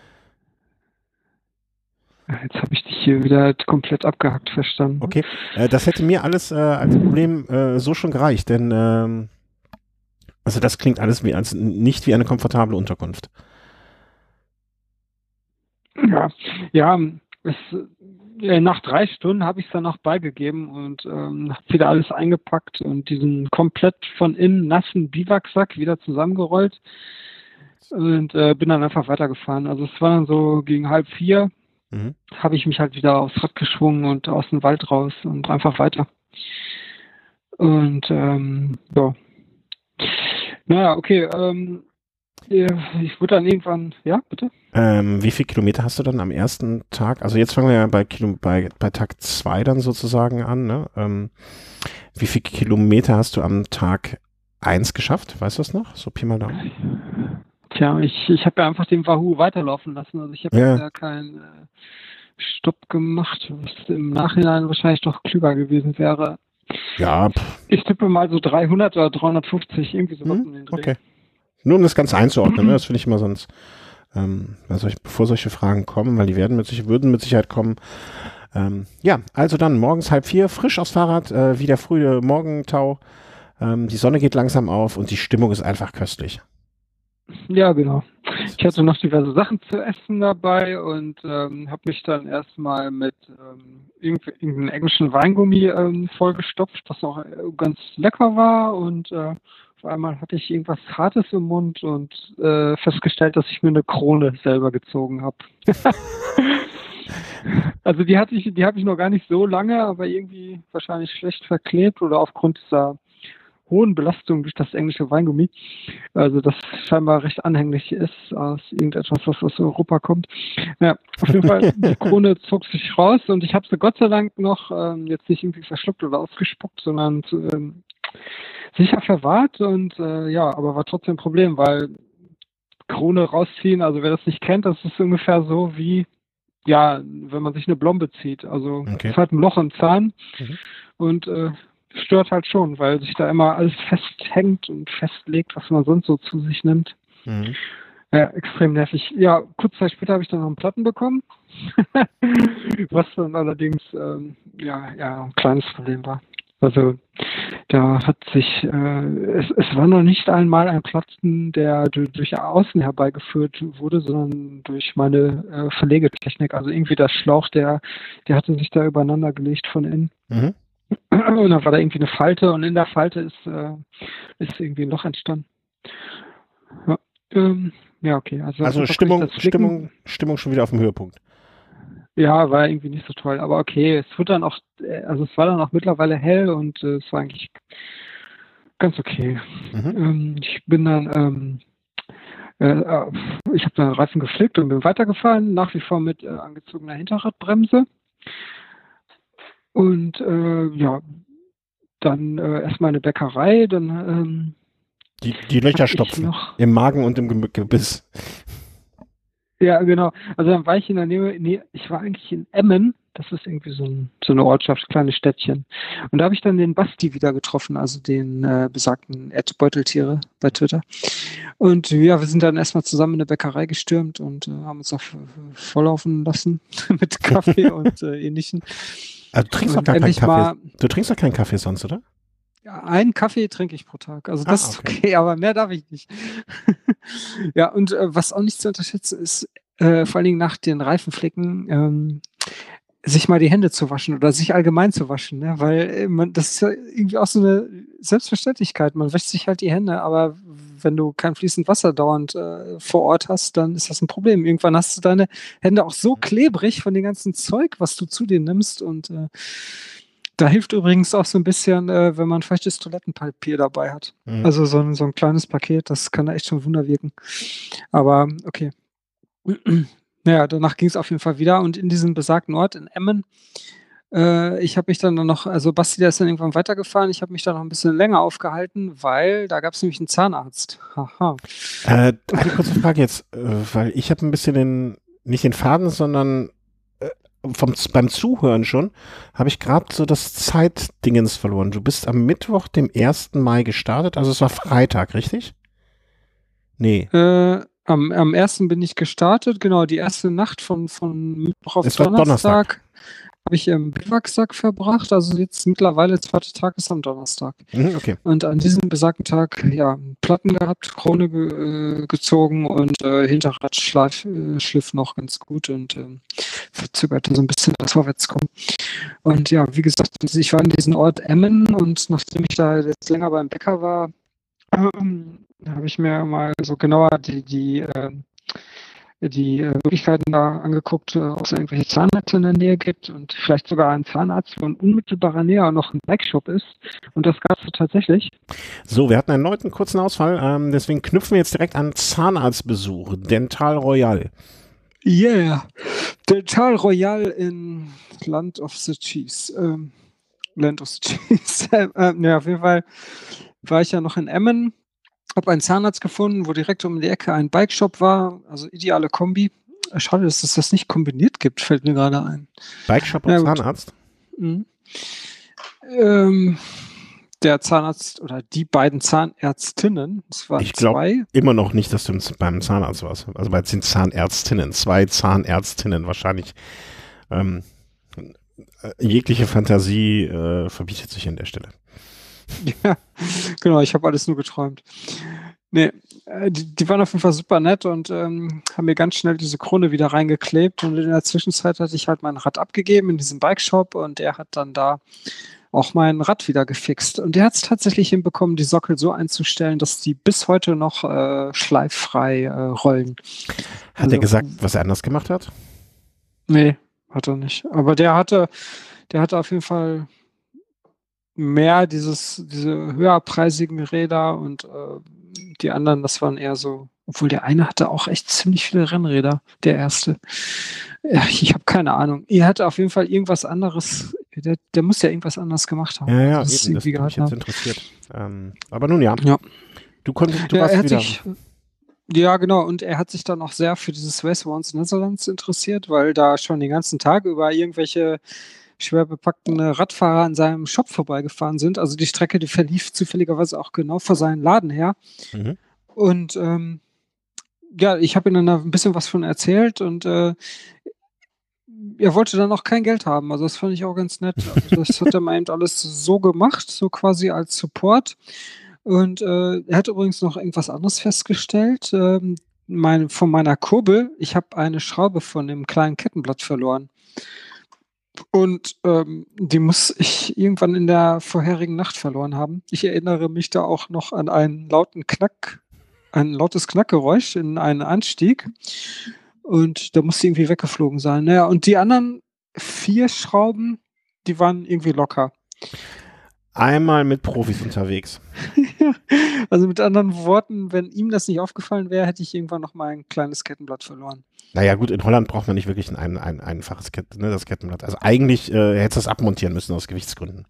Jetzt habe ich dich hier wieder komplett abgehackt verstanden. Okay, äh, das hätte mir alles äh, als Problem äh, so schon gereicht, denn ähm, also das klingt alles wie, als nicht wie eine komfortable Unterkunft. Ja, ja es, äh, nach drei Stunden habe ich es dann auch beigegeben und ähm, habe wieder alles eingepackt und diesen komplett von innen nassen Biwaksack wieder zusammengerollt und äh, bin dann einfach weitergefahren. Also es war dann so gegen halb vier, Mhm. habe ich mich halt wieder aufs Rad geschwungen und aus dem Wald raus und einfach weiter. Und ähm, ja. Naja, okay, ähm, ja, ich wurde dann irgendwann, ja, bitte? Ähm, wie viele Kilometer hast du dann am ersten Tag? Also jetzt fangen wir ja bei, Kilo, bei, bei Tag zwei dann sozusagen an. Ne? Ähm, wie viele Kilometer hast du am Tag eins geschafft? Weißt du das noch? So Pi mal Daumen. Tja, ich, ich habe ja einfach den Wahoo weiterlaufen lassen. Also ich habe Ja. ja keinen äh, Stopp gemacht, was im Nachhinein wahrscheinlich doch klüger gewesen wäre. Ja, pff, Ich tippe mal so dreihundert oder dreihundertfünfzig, irgendwie sowas hm, um den Dreh. okay. Nur um das Ganze einzuordnen, ne? Das finde ich immer sonst, ähm, weil solch, bevor solche Fragen kommen, weil die werden mit sich, würden mit Sicherheit kommen. Ähm, ja, also dann morgens halb vier, frisch aufs Fahrrad, äh, wie der frühe Morgentau. Ähm, die Sonne geht langsam auf und die Stimmung ist einfach köstlich. Ja, genau. Ich hatte noch diverse Sachen zu essen dabei und ähm, habe mich dann erstmal mit ähm, irgendw- irgendeinem englischen Weingummi ähm, vollgestopft, was auch äh, ganz lecker war und äh, auf einmal hatte ich irgendwas Hartes im Mund und äh, festgestellt, dass ich mir eine Krone selber gezogen habe. Also die hatte ich, die habe ich noch gar nicht so lange, aber irgendwie wahrscheinlich schlecht verklebt oder aufgrund dieser hohen Belastung durch das englische Weingummi. Also das scheinbar recht anhänglich ist aus irgendetwas, was aus Europa kommt. Ja, auf jeden Fall, die Krone zog sich raus und ich habe sie Gott sei Dank noch ähm, jetzt nicht irgendwie verschluckt oder ausgespuckt, sondern ähm, sicher verwahrt und äh, ja, aber war trotzdem ein Problem, weil Krone rausziehen, also wer das nicht kennt, das ist ungefähr so wie, ja, wenn man sich eine Blombe zieht. Also es Okay. ist halt ein Loch im Zahn Mhm. und äh, stört halt schon, weil sich da immer alles festhängt und festlegt, was man sonst so zu sich nimmt. Mhm. Ja, extrem nervig. Ja, kurz Zeit später habe ich dann noch einen Platten bekommen, was dann allerdings ähm, ja, ja ein kleines Problem war. Also da hat sich, äh, es, es war noch nicht einmal ein Platzen, der durch, durch Außen herbeigeführt wurde, sondern durch meine äh, Verlegetechnik. Also irgendwie der Schlauch, der, der hatte sich da übereinander gelegt von innen. Mhm. Und dann war da irgendwie eine Falte und in der Falte ist, äh, ist irgendwie ein Loch entstanden. Ja, ähm, ja okay. Also, Also einfach Stimmung, durch das Flicken- Stimmung, Stimmung schon wieder auf dem Höhepunkt. Ja, war irgendwie nicht so toll. Aber okay, es wird dann auch, äh, also es war dann auch mittlerweile hell und äh, es war eigentlich ganz okay. Mhm. Ähm, ich bin dann, ähm, äh, äh, ich habe dann Reifen geflickt und bin weitergefahren, nach wie vor mit äh, angezogener Hinterradbremse. Und äh, ja, dann äh, erstmal eine Bäckerei, dann ähm, Die, die Löcher hab ich stopfen. noch- Im Magen und im Gem- Gebiss. Ja, genau. Also dann war ich in der Nähe, nee, ich war eigentlich in Emmen. Das ist irgendwie so, ein, so eine Ortschaft, kleines Städtchen. Und da habe ich dann den Basti wieder getroffen, also den äh, besagten Ed Beuteltiere bei Twitter. Und ja, wir sind dann erstmal zusammen in eine Bäckerei gestürmt und äh, haben uns auch äh, volllaufen lassen mit Kaffee und äh, ähnlichen. Also, du trinkst doch Und gar keinen endlich Kaffee. mal- Du trinkst doch keinen Kaffee sonst, oder? Ja, einen Kaffee trinke ich pro Tag. Also das Ah, ist okay. okay, aber mehr darf ich nicht. Ja, und äh, was auch nicht zu unterschätzen ist, äh, vor allen Dingen nach den Reifenflicken, ähm, sich mal die Hände zu waschen oder sich allgemein zu waschen, ne? Weil äh, man, das ist ja irgendwie auch so eine Selbstverständlichkeit. Man wäscht sich halt die Hände, aber wenn du kein fließend Wasser dauernd äh, vor Ort hast, dann ist das ein Problem. Irgendwann hast du deine Hände auch so klebrig von dem ganzen Zeug, was du zu dir nimmst und äh, da hilft übrigens auch so ein bisschen, äh, wenn man feuchtes Toilettenpapier dabei hat. Mhm. Also so ein, so ein kleines Paket, das kann da echt schon Wunder wirken. Aber okay. Naja, danach ging es auf jeden Fall wieder und in diesem besagten Ort in Emmen, äh, ich habe mich dann noch, also Basti, der ist dann irgendwann weitergefahren, ich habe mich da noch ein bisschen länger aufgehalten, weil da gab es nämlich einen Zahnarzt. Haha. Äh, eine kurze Frage jetzt, äh, weil ich habe ein bisschen den, nicht den Faden, sondern äh, vom, beim Zuhören schon, habe ich gerade so das Zeitdingens verloren. Du bist am Mittwoch, dem ersten Mai gestartet, also es war Freitag, richtig? Nee, Äh, am, am ersten bin ich gestartet, genau, die erste Nacht von, von Mittwoch auf Es war Donnerstag habe ich im Biwaksack verbracht, also jetzt mittlerweile zweiter Tag ist am Donnerstag. mhm, okay. Und an diesem besagten Tag, ja, Platten gehabt, Krone ge äh, gezogen und äh, Hinterrad schliff, äh, schliff noch ganz gut und ähm, verzögerte so ein bisschen das Vorwärtskommen. Und ja, wie gesagt, also ich war in diesem Ort Emmen und nachdem ich da jetzt länger beim Bäcker war, ähm, habe ich mir mal so genauer die, die, äh, die äh, Möglichkeiten da angeguckt, äh, ob es irgendwelche Zahnärzte in der Nähe gibt und vielleicht sogar einen Zahnarzt, wo in unmittelbarer Nähe auch noch ein Bike-Shop ist. Und das gab es tatsächlich. So, wir hatten erneut einen kurzen Ausfall, ähm, deswegen knüpfen wir jetzt direkt an Zahnarztbesuch, Dental Royal. Yeah, Dental Royal in Land of the Cheese. Ähm, Land of the Cheese. ähm, ja, auf jeden Fall war ich ja noch in Emmen, habe einen Zahnarzt gefunden, wo direkt um die Ecke ein Bike-Shop war, also ideale Kombi. Schade, dass es das nicht kombiniert gibt, fällt mir gerade ein. Bike-Shop und Ja, gut. Zahnarzt? Mhm. Ähm, der Zahnarzt oder die beiden Zahnärztinnen, es waren Ich glaub- zwei. Immer noch nicht, dass du beim Zahnarzt warst. Also bei den Zahnärztinnen, zwei Zahnärztinnen wahrscheinlich. Ähm, äh, jegliche Fantasie äh, verbietet sich an der Stelle. Ja, genau, ich habe alles nur geträumt. Nee, äh, die, die waren auf jeden Fall super nett und ähm, haben mir ganz schnell diese Krone wieder reingeklebt und in der Zwischenzeit hatte ich halt mein Rad abgegeben in diesem Bike-Shop und der hat dann da auch mein Rad wieder gefixt. Und der hat es tatsächlich hinbekommen, die Sockel so einzustellen, dass die bis heute noch äh, schleiffrei äh, rollen. Hat Also, er gesagt, was er anders gemacht hat? Nee, hat er nicht. Aber der hatte, der hatte auf jeden Fall mehr dieses, diese höherpreisigen Räder und äh, die anderen, das waren eher so, obwohl der eine hatte auch echt ziemlich viele Rennräder, der erste. Ja, ich habe keine Ahnung. Er hatte auf jeden Fall irgendwas anderes, der, der muss ja irgendwas anderes gemacht haben. Ja, ja, dass es eben, das irgendwie hat mich gehalten jetzt hat. interessiert. Ähm, aber nun ja, Ja. du konntest, du Ja, er warst hat wieder. sich, ja, genau, und er hat sich dann auch sehr für dieses Race Around the Netherlands interessiert, weil da schon den ganzen Tag über irgendwelche schwer bepackten Radfahrer an seinem Shop vorbeigefahren sind. Also die Strecke, die verlief zufälligerweise auch genau vor seinem Laden her. Mhm. Und ähm, ja, ich habe ihm dann da ein bisschen was von erzählt und äh, er wollte dann auch kein Geld haben. Also das fand ich auch ganz nett. Also das hat er mal eben alles so gemacht, so quasi als Support. Und äh, er hat übrigens noch irgendwas anderes festgestellt. Ähm, mein, von meiner Kurbel, ich habe eine Schraube von dem kleinen Kettenblatt verloren. Und ähm, die muss ich irgendwann in der vorherigen Nacht verloren haben. Ich erinnere mich da auch noch an einen lauten Knack, ein lautes Knackgeräusch in einen Anstieg. Und da muss sie irgendwie weggeflogen sein. Naja, und die anderen vier Schrauben, die waren irgendwie locker. Einmal mit Profis unterwegs. Also mit anderen Worten, wenn ihm das nicht aufgefallen wäre, hätte ich irgendwann noch mal ein kleines Kettenblatt verloren. Naja gut, in Holland braucht man nicht wirklich ein, ein, ein einfaches Kett, ne, das Kettenblatt. Also eigentlich äh, hättest du das abmontieren müssen aus Gewichtsgründen.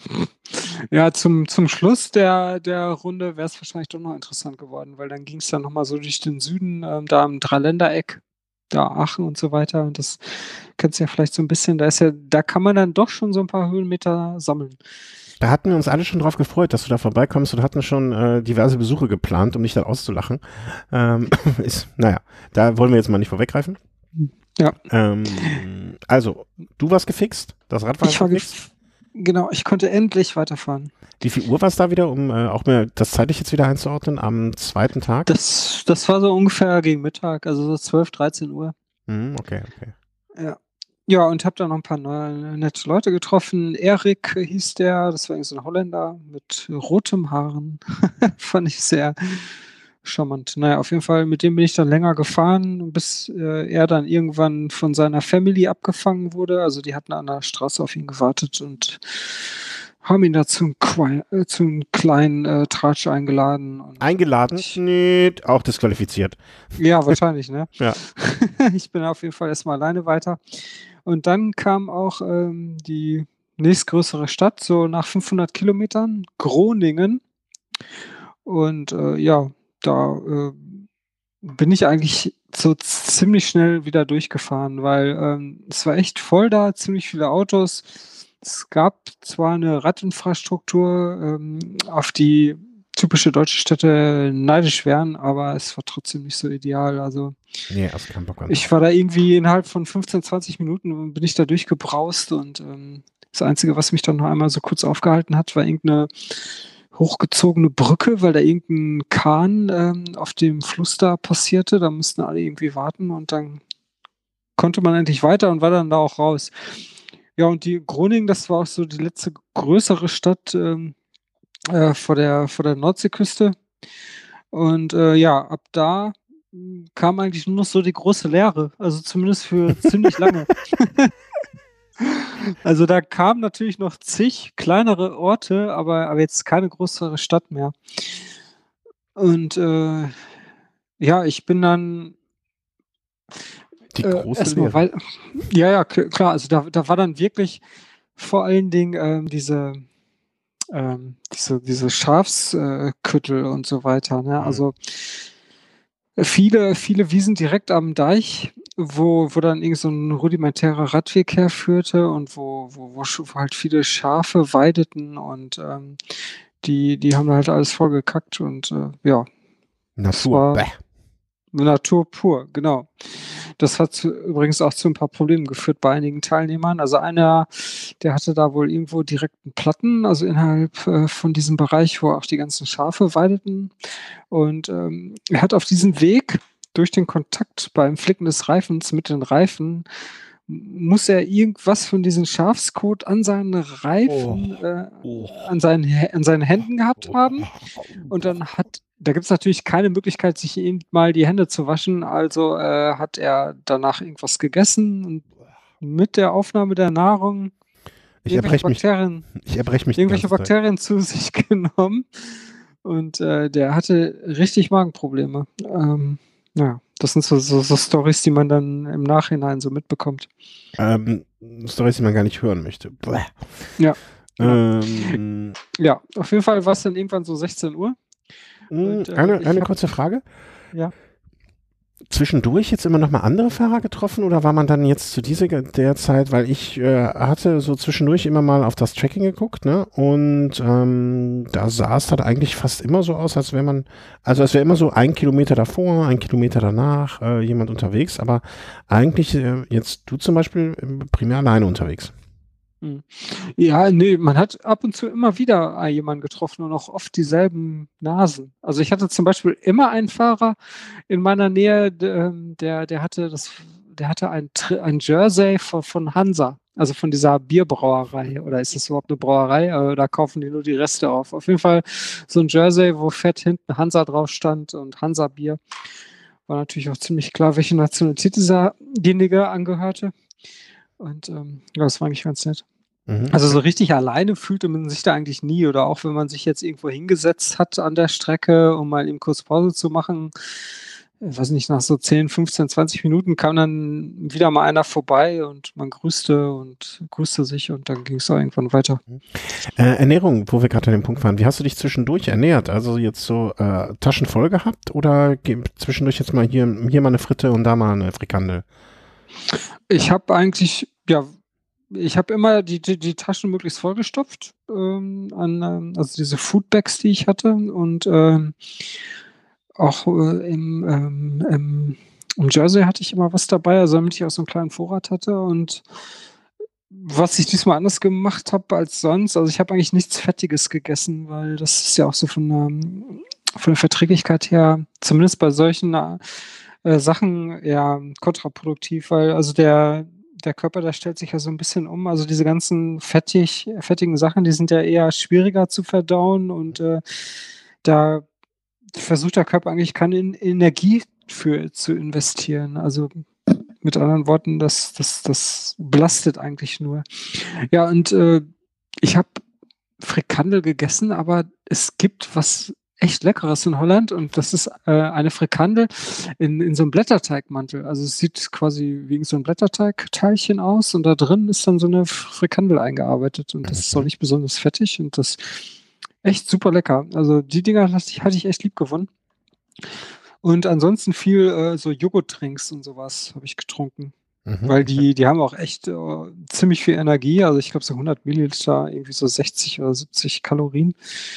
Ja, zum, zum Schluss der, der Runde wäre es wahrscheinlich doch noch interessant geworden, weil dann ging es dann nochmal so durch den Süden, ähm, da im Dreiländereck, da Aachen und so weiter. Und das kennst du ja vielleicht so ein bisschen, da ist ja, da kann man dann doch schon so ein paar Höhenmeter sammeln. Da hatten wir uns alle schon drauf gefreut, dass du da vorbeikommst und hatten schon äh, diverse Besuche geplant, um dich dann auszulachen. Ähm, ist, naja, da wollen wir jetzt mal nicht vorweggreifen. Ja. Ähm, also, du warst gefixt, das Rad war Ich war gefixt. gef- Genau, ich konnte endlich weiterfahren. Wie viel Uhr war es da wieder, um äh, auch mir das zeitlich jetzt wieder einzuordnen, am zweiten Tag? Das, das war so ungefähr gegen Mittag, also so zwölf, dreizehn Uhr. Hm, okay, okay. Ja. Ja, und habe da noch ein paar neue, nette Leute getroffen. Erik hieß der, das war irgendwie so ein Holländer mit rotem Haaren. Fand ich sehr charmant. Naja, auf jeden Fall, mit dem bin ich dann länger gefahren, bis äh, er dann irgendwann von seiner Family abgefangen wurde. Also die hatten an der Straße auf ihn gewartet und haben ihn da zum, Qui äh, zum kleinen äh, Tratsch eingeladen. Und Eingeladen? ich, Nicht, auch disqualifiziert. ja, wahrscheinlich, ne? Ja. Ich bin auf jeden Fall erstmal alleine weiter. Und dann kam auch ähm, die nächstgrößere Stadt, so nach fünfhundert Kilometern, Groningen. Und äh, ja, da äh, bin ich eigentlich so ziemlich schnell wieder durchgefahren, weil ähm, es war echt voll da, ziemlich viele Autos. Es gab zwar eine Radinfrastruktur, ähm, auf die typische deutsche Städte neidisch wären, aber es war trotzdem nicht so ideal. Also Nee, hast keinen Bock an. ich war da irgendwie innerhalb von fünfzehn, zwanzig Minuten bin ich da durchgebraust und ähm, das Einzige, was mich dann noch einmal so kurz aufgehalten hat, war irgendeine hochgezogene Brücke, weil da irgendein Kahn ähm, auf dem Fluss da passierte. Da mussten alle irgendwie warten und dann konnte man endlich weiter und war dann da auch raus. Ja, und die Groningen, das war auch so die letzte größere Stadt ähm, äh, vor der, vor der Nordseeküste. Und äh, ja, ab da mh, kam eigentlich nur noch so die große Leere. Also zumindest für ziemlich lange. Also da kamen natürlich noch zig kleinere Orte, aber, aber jetzt keine größere Stadt mehr. Und äh, ja, ich bin dann Die äh, große erstmal Lehre. weil ja, ja, k- klar, also da, da war dann wirklich vor allen Dingen ähm, diese, ähm, diese, diese Schafsküttel äh, Küttel und so weiter. Ne? Mhm. Also viele, viele Wiesen direkt am Deich, wo, wo dann irgend so ein rudimentärer Radweg herführte und wo, wo, wo, sch- wo halt viele Schafe weideten und ähm, die, die haben halt alles vollgekackt und äh, ja, das Natur. war Bäh. Natur pur, genau. Das hat zu, übrigens auch zu ein paar Problemen geführt bei einigen Teilnehmern. Also einer, der hatte da wohl irgendwo direkten Platten, also innerhalb äh, von diesem Bereich, wo auch die ganzen Schafe weideten. Und ähm, er hat auf diesem Weg durch den Kontakt beim Flicken des Reifens mit den Reifen muss er irgendwas von diesem Schafskot an seinen Reifen, Oh. äh, Oh. an, seinen, Hä- an seinen Händen gehabt haben. Und dann hat, da gibt es natürlich keine Möglichkeit, sich eben mal die Hände zu waschen. Also äh, hat er danach irgendwas gegessen und mit der Aufnahme der Nahrung Ich irgendwelche erbreche mich, Bakterien, ich erbreche mich die irgendwelche ganze Zeit. Bakterien zu sich genommen und äh, der hatte richtig Magenprobleme. Ähm, ja, das sind so, so, so Storys, die man dann im Nachhinein so mitbekommt. Ähm, Storys, die man gar nicht hören möchte. Bäh. Ja, genau. Ähm, Ja, auf jeden Fall war es dann irgendwann so sechzehn Uhr. mh, Und, äh, eine ich eine hab- kurze Frage. Ja. Zwischendurch jetzt immer noch mal andere Fahrer getroffen oder war man dann jetzt zu dieser der Zeit, weil ich äh, hatte so zwischendurch immer mal auf das Tracking geguckt, ne? Und ähm, da sah es dann eigentlich fast immer so aus, als wäre man, also als wäre immer so ein Kilometer davor, ein Kilometer danach äh, jemand unterwegs, aber eigentlich äh, jetzt du zum Beispiel äh, primär alleine unterwegs. Ja, nee, man hat ab und zu immer wieder äh, jemanden getroffen und auch oft dieselben Nasen. Also ich hatte zum Beispiel immer einen Fahrer in meiner Nähe, d- ähm, der, der hatte das, der hatte ein, Tri- ein Jersey von, von Hansa, also von dieser Bierbrauerei. Oder ist das überhaupt eine Brauerei? Äh, da kaufen die nur die Reste auf. Auf jeden Fall so ein Jersey, wo fett hinten Hansa drauf stand und Hansa Bier. War natürlich auch ziemlich klar, welche Nationalität dieserjenige angehörte. Und ähm, ja, das war eigentlich ganz nett. Mhm. Also so richtig alleine fühlte man sich da eigentlich nie oder auch wenn man sich jetzt irgendwo hingesetzt hat an der Strecke, um mal eben kurz Pause zu machen, ich weiß nicht, nach so zehn, fünfzehn, zwanzig Minuten kam dann wieder mal einer vorbei und man grüßte und grüßte sich und dann ging es auch irgendwann weiter. Äh, Ernährung, wo wir gerade an dem Punkt waren. Wie hast du dich zwischendurch ernährt? Also jetzt so äh, Taschen voll gehabt oder ge- zwischendurch jetzt mal hier, hier mal eine Fritte und da mal eine Frikandel? Ich habe eigentlich, ja, ich habe immer die, die, die Taschen möglichst vollgestopft, ähm, an, ähm, also diese Foodbags, die ich hatte und ähm, auch äh, im, ähm, im, im Jersey hatte ich immer was dabei, also damit ich auch so einen kleinen Vorrat hatte und was ich diesmal anders gemacht habe als sonst, also ich habe eigentlich nichts Fettiges gegessen, weil das ist ja auch so von der, von der Verträglichkeit her, zumindest bei solchen äh, Sachen, ja, kontraproduktiv, weil also der, der Körper, der stellt sich ja so ein bisschen um. Also diese ganzen fettig, fettigen Sachen, die sind ja eher schwieriger zu verdauen und äh, da versucht der Körper eigentlich keine In- Energie für zu investieren. Also mit anderen Worten, das, das, das belastet eigentlich nur. Ja, und äh, ich habe Frikandel gegessen, aber es gibt was echt Leckeres in Holland und das ist äh, eine Frikandel in, in so einem Blätterteigmantel. Also es sieht quasi wie so ein Blätterteigteilchen aus und da drin ist dann so eine Frikandel eingearbeitet und das ist auch nicht besonders fettig und das echt super lecker. Also die Dinger hatte ich, hatte ich echt lieb gewonnen. Und ansonsten viel äh, so Joghurtdrinks und sowas habe ich getrunken. Mhm. Weil die, die haben auch echt äh, ziemlich viel Energie. Also ich glaube so hundert Milliliter, irgendwie so sechzig oder siebzig Kalorien.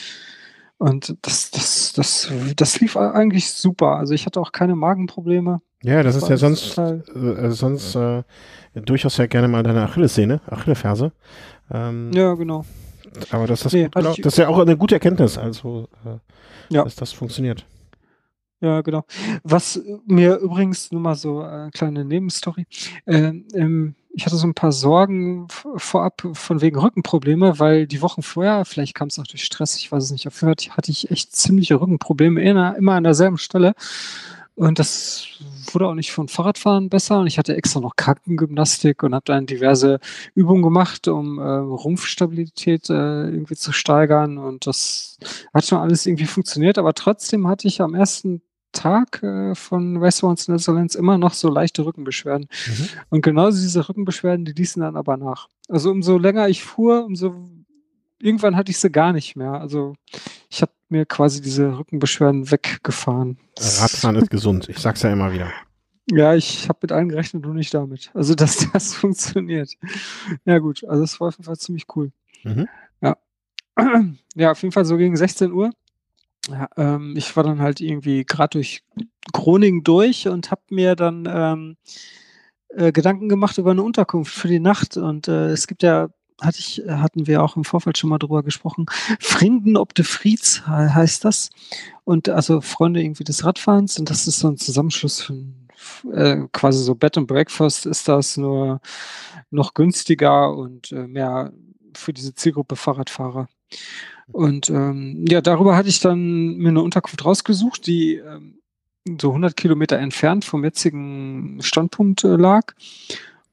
Und das, das, das, das lief eigentlich super. Also ich hatte auch keine Magenprobleme. Ja, das Das ist war ja alles sonst, total- äh, sonst äh, durchaus ja gerne mal deine Achillessehne, Achillesferse. Ähm, Ja, genau. Aber das ist, Nee, gut hatte gelau- ich- das ist ja auch eine gute Erkenntnis, also äh, Ja. dass das funktioniert. Ja, genau. Was mir übrigens nur mal so eine kleine Nebenstory. Ähm, ähm, ich hatte so ein paar Sorgen v- vorab von wegen Rückenprobleme, weil die Wochen vorher, vielleicht kam es auch durch Stress, ich weiß es nicht, auf jeden Fall hatte ich echt ziemliche Rückenprobleme, immer, immer an derselben Stelle. Und das wurde auch nicht von Fahrradfahren besser. Und ich hatte extra noch Krankengymnastik und habe dann diverse Übungen gemacht, um äh, Rumpfstabilität äh, irgendwie zu steigern. Und das hat schon alles irgendwie funktioniert. Aber trotzdem hatte ich am ersten Tag äh, von Race Once Netherlands immer noch so leichte Rückenbeschwerden. Mhm. Und genau diese Rückenbeschwerden, die ließen dann aber nach. Also umso länger ich fuhr, umso irgendwann hatte ich sie gar nicht mehr. Also ich habe mir quasi diese Rückenbeschwerden weggefahren. Radfahren ist gesund, ich sag's ja immer wieder. Ja, ich habe mit allen gerechnet, nur nicht damit. Also, dass das funktioniert. Ja gut, also das war auf jeden Fall ziemlich cool. Mhm. Ja. Ja, auf jeden Fall so gegen sechzehn Uhr. Ja, ähm, ich war dann halt irgendwie gerade durch Groningen durch und habe mir dann ähm, äh, Gedanken gemacht über eine Unterkunft für die Nacht. Und äh, es gibt ja, hatte ich, hatten wir auch im Vorfeld schon mal drüber gesprochen, Vrienden op de Frieds he- heißt das. Und also Freunde irgendwie des Radfahrens. Und das ist so ein Zusammenschluss von äh, quasi so Bed and Breakfast ist das, nur noch günstiger und äh, mehr für diese Zielgruppe Fahrradfahrer. Und ähm, ja, darüber hatte ich dann mir eine Unterkunft rausgesucht, die ähm, so hundert Kilometer entfernt vom jetzigen Standpunkt äh, lag.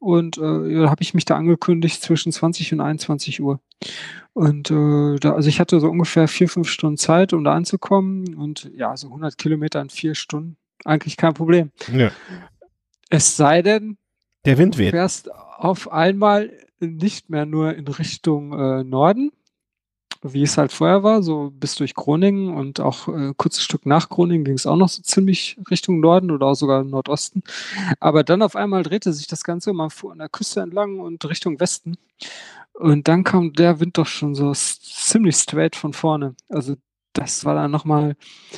und äh, ja, habe ich mich da angekündigt zwischen zwanzig und einundzwanzig Uhr. Und äh, da, also ich hatte so ungefähr vier, fünf Stunden Zeit, um da anzukommen und ja, so hundert Kilometer in vier Stunden, eigentlich kein Problem. Ja. Es sei denn, Der Wind du weht. fährst auf einmal nicht mehr nur in Richtung äh, Norden, wie es halt vorher war, so bis durch Groningen und auch äh, kurzes Stück nach Groningen ging es auch noch so ziemlich Richtung Norden oder auch sogar Nordosten. Aber dann auf einmal drehte sich das Ganze, man fuhr an der Küste entlang und Richtung Westen. Und dann kam der Wind doch schon so s- ziemlich straight von vorne. Also das war dann nochmal,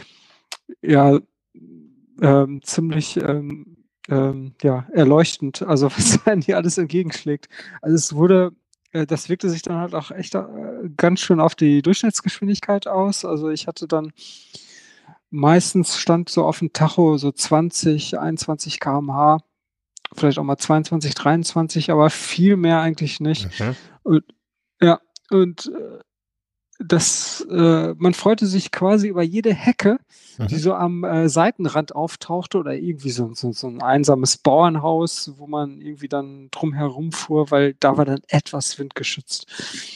ja, ähm, ziemlich ähm, ähm, ja, erleuchtend, also was einem hier alles entgegenschlägt. Also es wurde, äh, das wirkte sich dann halt auch echt äh, ganz schön auf die Durchschnittsgeschwindigkeit aus. Also ich hatte dann meistens stand so auf dem Tacho so zwanzig, einundzwanzig Kilometer pro Stunde, vielleicht auch mal zweiundzwanzig, dreiundzwanzig, aber viel mehr eigentlich nicht. Mhm. Und ja, und äh, das, äh, man freute sich quasi über jede Hecke, die Mhm. so am äh, Seitenrand auftauchte oder irgendwie so, so, so ein einsames Bauernhaus, wo man irgendwie dann drum herum fuhr, weil da war dann etwas windgeschützt.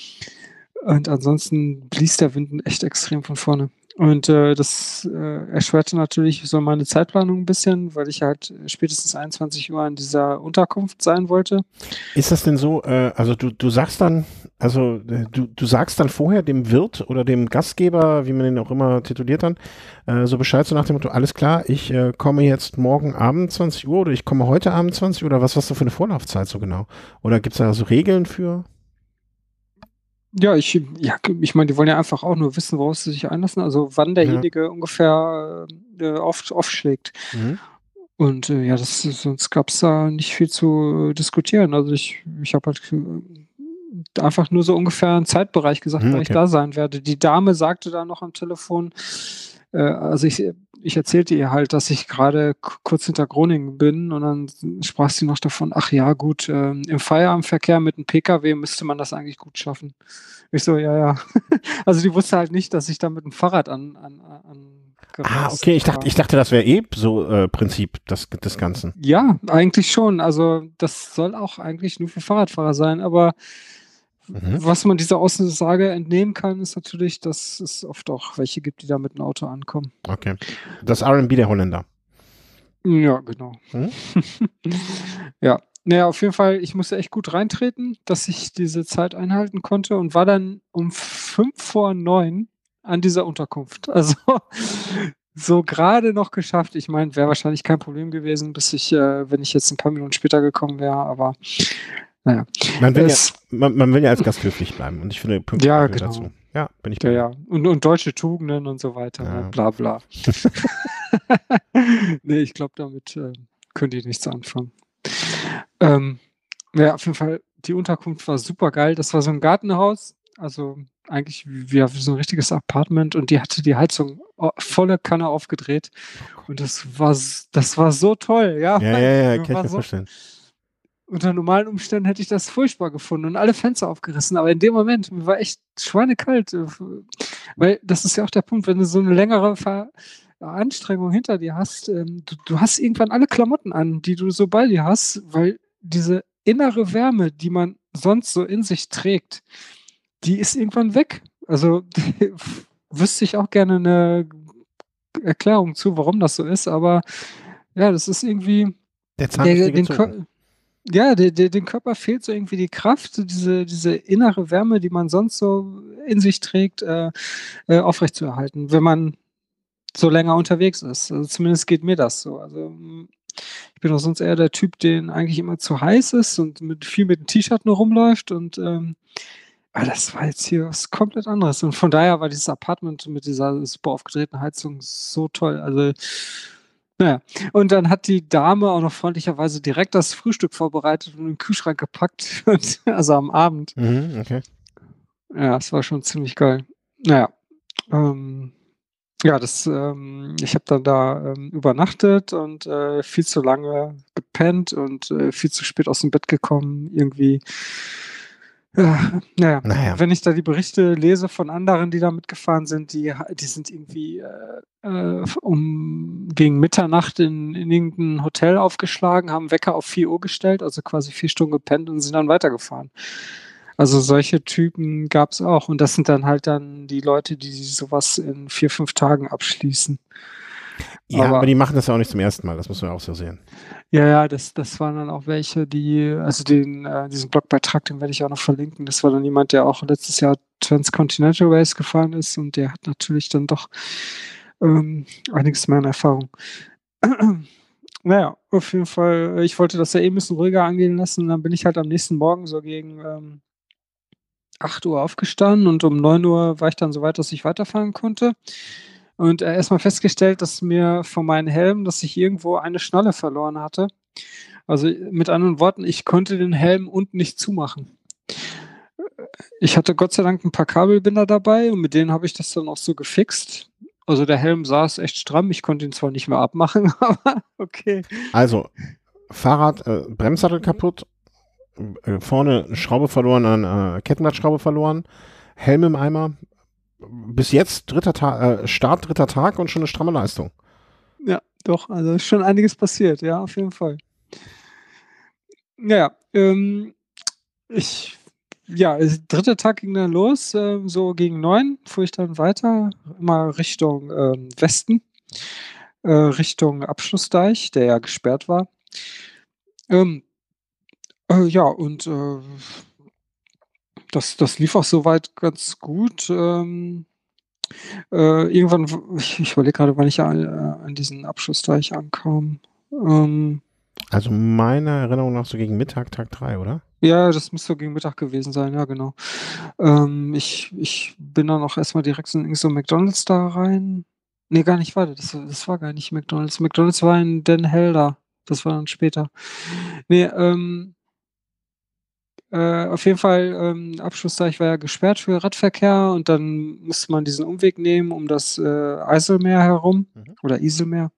Und ansonsten blies der Wind echt extrem von vorne. Und äh, das äh, erschwerte natürlich so meine Zeitplanung ein bisschen, weil ich halt spätestens einundzwanzig Uhr an dieser Unterkunft sein wollte. Ist das denn so, äh, also du, du sagst dann, also äh, du, du sagst dann vorher dem Wirt oder dem Gastgeber, wie man den auch immer tituliert dann, äh, so Bescheid so nach dem Motto, alles klar, ich äh, komme jetzt morgen Abend zwanzig Uhr oder ich komme heute Abend zwanzig Uhr oder was hast du für eine Vorlaufzeit so genau? Oder gibt es da so Regeln für? Ja, ich ja, ich meine, die wollen ja einfach auch nur wissen, worauf sie sich einlassen, also wann Ja. derjenige ungefähr, äh, auf aufschlägt. Mhm. Und, äh, ja, das sonst gab's da nicht viel zu äh, diskutieren. Also, ich ich habe halt äh, einfach nur so ungefähr 'n Zeitbereich gesagt, Mhm, wann ich okay. da sein werde. Die Dame sagte dann noch am Telefon, äh, also, ich ich erzählte ihr halt, dass ich grade k kurz hinter Groningen bin und dann sprach sie noch davon: „Ach ja, gut, ähm, im Feierabendverkehr mit 'm P K W müsste man das eigentlich gut schaffen.“ Ich so: „Ja, ja.“ Also, die wusste halt nicht, dass ich da mit dem Fahrrad an an Ah, okay, angereist ich dachte, war. ich dachte, das wäre eh so äh, Prinzip des, des Ganzen. Ja, eigentlich schon. Also, das soll auch eigentlich nur für Fahrradfahrer sein, aber Mhm. was man dieser Aussage entnehmen kann, ist natürlich, dass es oft auch welche gibt, die da mit 'm Auto ankommen. Okay. Das R und B der Holländer. Ja, genau. Mhm. Ja. Na ja, auf jeden Fall, ich musste echt gut reintreten, dass ich diese Zeit einhalten konnte und war dann um fünf vor neun an dieser Unterkunft. Also, so grade noch geschafft. Ich meine, wäre wahrscheinlich kein Problem gewesen, bis ich äh, wenn ich jetzt 'n paar Minuten später gekommen wäre, aber na ja. Man will ja, Es man, man will ja als Gast höflich bleiben und ich finde Ja, Pünktlichkeit gehört genau. dazu. Ja, bin ich Ja, bei dir. ja. Und und deutsche Tugenden und so weiter, ne, Ja. bla bla. Ne, ich glaube, damit, äh, können die nichts anfangen. Ähm, ja, auf jeden Fall, die Unterkunft war supergeil. Das war so 'n Gartenhaus, also eigentlich wie ja, wie so 'n richtiges Apartment und die hatte die Heizung o volle Kanne aufgedreht Oh und Gott. das war s das war so toll, ja, Ja, weil ja, ja, mir kann ich war mir so vorstellen. unter normalen Umständen hätte ich das furchtbar gefunden und alle Fenster aufgerissen, aber in dem Moment, mir war echt schweinekalt, äh, f weil das ist ja auch der Punkt, wenn du so 'ne längere Ver Anstrengung hinter dir hast, ähm, du du hast irgendwann alle Klamotten an, die du so bei dir hast, weil diese innere Wärme, die man sonst so in sich trägt, die ist irgendwann weg. Also, wüsste ich auch gerne 'ne Erklärung zu, warum das so ist, aber ja, das ist irgendwie Der Zahn ist der dir den gezogen. Kör ja, de de dem Körper fehlt so irgendwie die Kraft, so diese diese innere Wärme, die man sonst so in sich trägt, äh, äh, aufrechtzuerhalten, wenn man so länger unterwegs ist. Also, zumindest geht mir das so. Also, hm, ich bin auch sonst eher der Typ, den eigentlich immer zu heiß ist und mit viel mit 'n T-Shirt nur rumläuft und, ähm aber das war jetzt hier was komplett anderes und von daher war dieses Apartment mit dieser super aufgedrehten Heizung so toll. Also, na ja. Und dann hat die Dame auch noch freundlicherweise direkt das Frühstück vorbereitet und in 'n Kühlschrank gepackt und also am Abend. Mhm, okay. Ja, das war schon ziemlich geil. Na ja, ähm, ja, das, ähm ich habe dann da, ähm, übernachtet und, äh, viel zu lange gepennt und, äh, viel zu spät aus'm Bett gekommen. Irgendwie Ja, naja, Naja. wenn ich da die Berichte lese von anderen, die da mitgefahren sind, die, die sind irgendwie äh, äh, um gegen Mitternacht in, in irgendein Hotel aufgeschlagen, haben Wecker auf vier Uhr gestellt, also quasi vier Stunden gepennt und sind dann weitergefahren. Also solche Typen gab es auch. Und das sind dann halt dann die Leute, die sowas in vier, fünf Tagen abschließen. Ja, aber, Aber- aber die machen das ja auch nicht zum ersten Mal, das muss man auch so sehen. Ja, ja, das, das waren dann auch welche, die, also den, äh, diesen Blogbeitrag, den werde ich auch noch verlinken. Das war dann jemand, der auch letztes Jahr Transcontinental Race gefahren ist und der hat natürlich dann doch ähm, einiges mehr an Erfahrung. Naja, auf jeden Fall, ich wollte das ja eh ein bisschen ruhiger angehen lassen und dann bin ich halt am nächsten Morgen so gegen ähm, acht Uhr aufgestanden und um neun Uhr war ich dann so weit, dass ich weiterfahren konnte. Und äh, erstmal festgestellt, dass mir von meinem Helm, dass ich irgendwo eine Schnalle verloren hatte. Also mit anderen Worten, ich konnte den Helm unten nicht zumachen. Ich hatte Gott sei Dank ein paar Kabelbinder dabei und mit denen habe ich das dann auch so gefixt. Also der Helm saß echt stramm, ich konnte ihn zwar nicht mehr abmachen, aber okay. Also, Fahrrad, äh, Bremssattel kaputt, äh, vorne eine Schraube verloren, eine äh, Kettenblattschraube verloren, Helm im Eimer. Bis jetzt dritter Ta äh, Start, dritter Tag und schon eine stramme Leistung. Ja, doch, also ist schon einiges passiert, ja, auf jeden Fall. Naja, ähm, ich, ja, also dritter Tag ging dann los, äh, so gegen neun fuhr ich dann weiter, immer Richtung ähm, Westen, äh, Richtung Abschlussdeich, der ja gesperrt war. Ähm, äh, ja, und äh, das, das lief auch soweit ganz gut. Ähm, äh, irgendwann, w- ich, ich überlege gerade, wann ich an, äh, an diesen Abschlussdeich ankam. Ähm, Also meiner Erinnerung nach so gegen Mittag, Tag drei, oder? Ja, das müsste so gegen Mittag gewesen sein, ja, genau. Ähm, ich, ich bin dann auch erstmal direkt in irgend so McDonalds da rein. Nee, gar nicht, warte, das, das war gar nicht McDonalds. McDonalds war in Den Helder. Das war dann später. Nee, ähm, äh, auf jeden Fall, ähm, Abschlussdeich war ja gesperrt für Radverkehr und dann musste man diesen Umweg nehmen um das äh, Eiselmeer herum Mhm. oder Iselmeer.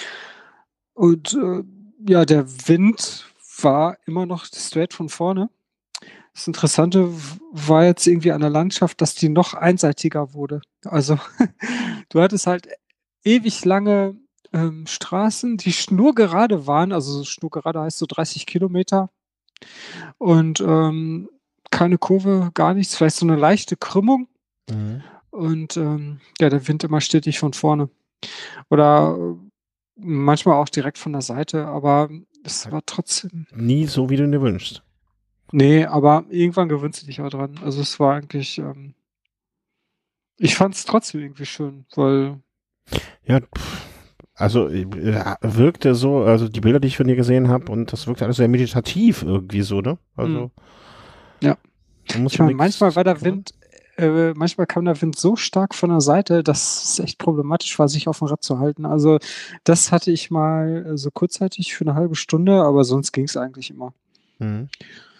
Und äh, ja, der Wind war immer noch straight von vorne. Das Interessante w- war jetzt irgendwie an der Landschaft, dass die noch einseitiger wurde. Also du hattest halt ewig lange ähm, Straßen, die schnurgerade waren. Also so schnurgerade heißt so dreißig Kilometer und ähm, keine Kurve, gar nichts. Vielleicht so eine leichte Krümmung Mhm. und ähm, ja, der Wind immer stetig von vorne. Oder äh, manchmal auch direkt von der Seite, aber es war trotzdem. Nie so, wie du dir wünschst. Nee, aber irgendwann gewöhnst du dich auch dran. Also es war eigentlich, ähm, ich fand es trotzdem irgendwie schön, weil, Ja, pff, also äh, wirkte so, also die Bilder, die ich von dir gesehen habe, und das wirkte alles sehr meditativ irgendwie so, ne? Also. Ja. Man muss ich meine, nix manchmal war der machen. Wind, äh, manchmal kam der Wind so stark von der Seite, dass es echt problematisch war, sich auf dem Rad zu halten. Also das hatte ich mal äh, so kurzzeitig für eine halbe Stunde, aber sonst ging es eigentlich immer. Mhm.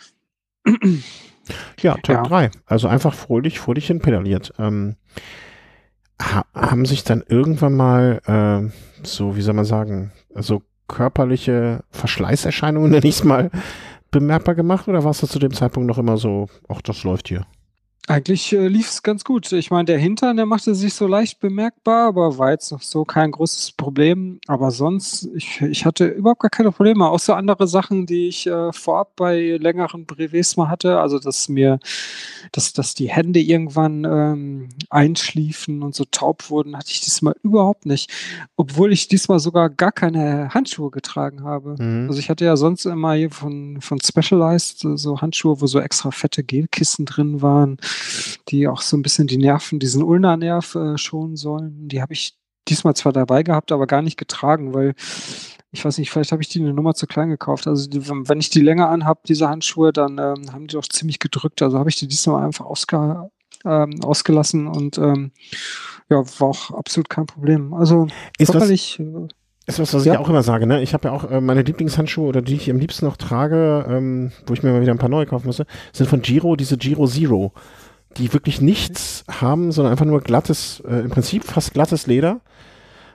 Ja, Tag Ja. drei. Also einfach fröhlich vor dich hin pedaliert. Ähm, ha haben sich dann irgendwann mal ähm, so, wie soll man sagen, so körperliche Verschleißerscheinungen, nenne ich es mal, bemerkbar gemacht, oder warst du zu dem Zeitpunkt noch immer so, ach, das läuft hier? Eigentlich äh, lief es ganz gut. Ich meine, der Hintern, der machte sich so leicht bemerkbar, aber war jetzt noch so kein großes Problem. Aber sonst, ich, ich hatte überhaupt gar keine Probleme, außer andere Sachen, die ich äh, vorab bei längeren Brevets mal hatte. Also, dass mir, dass, dass die Hände irgendwann ähm, einschliefen und so taub wurden, hatte ich diesmal überhaupt nicht. Obwohl ich diesmal sogar gar keine Handschuhe getragen habe. Mhm. Also ich hatte ja sonst immer hier von, von Specialized so- so Handschuhe, wo so extra fette Gelkissen drin waren, die auch so ein bisschen die Nerven, diesen Ulna-Nerv äh, schonen sollen. Die habe ich diesmal zwar dabei gehabt, aber gar nicht getragen, weil ich weiß nicht, vielleicht habe ich die eine Nummer zu klein gekauft. Also die, wenn wenn ich die länger anhabe, diese Handschuhe, dann ähm, haben die doch ziemlich gedrückt. Also habe ich die diesmal einfach ausge, ähm, ausgelassen und ähm, ja, war auch absolut kein Problem. Also Ist was, körperlich, äh, ist was, was ja. ich auch immer sage, ne? Ich habe ja auch äh, meine Lieblingshandschuhe, oder die ich am liebsten noch trage, ähm, wo ich mir mal wieder ein paar neue kaufen müsste, sind von Giro, diese Giro Zero, die wirklich nichts haben, sondern einfach nur glattes, äh, im Prinzip fast glattes Leder.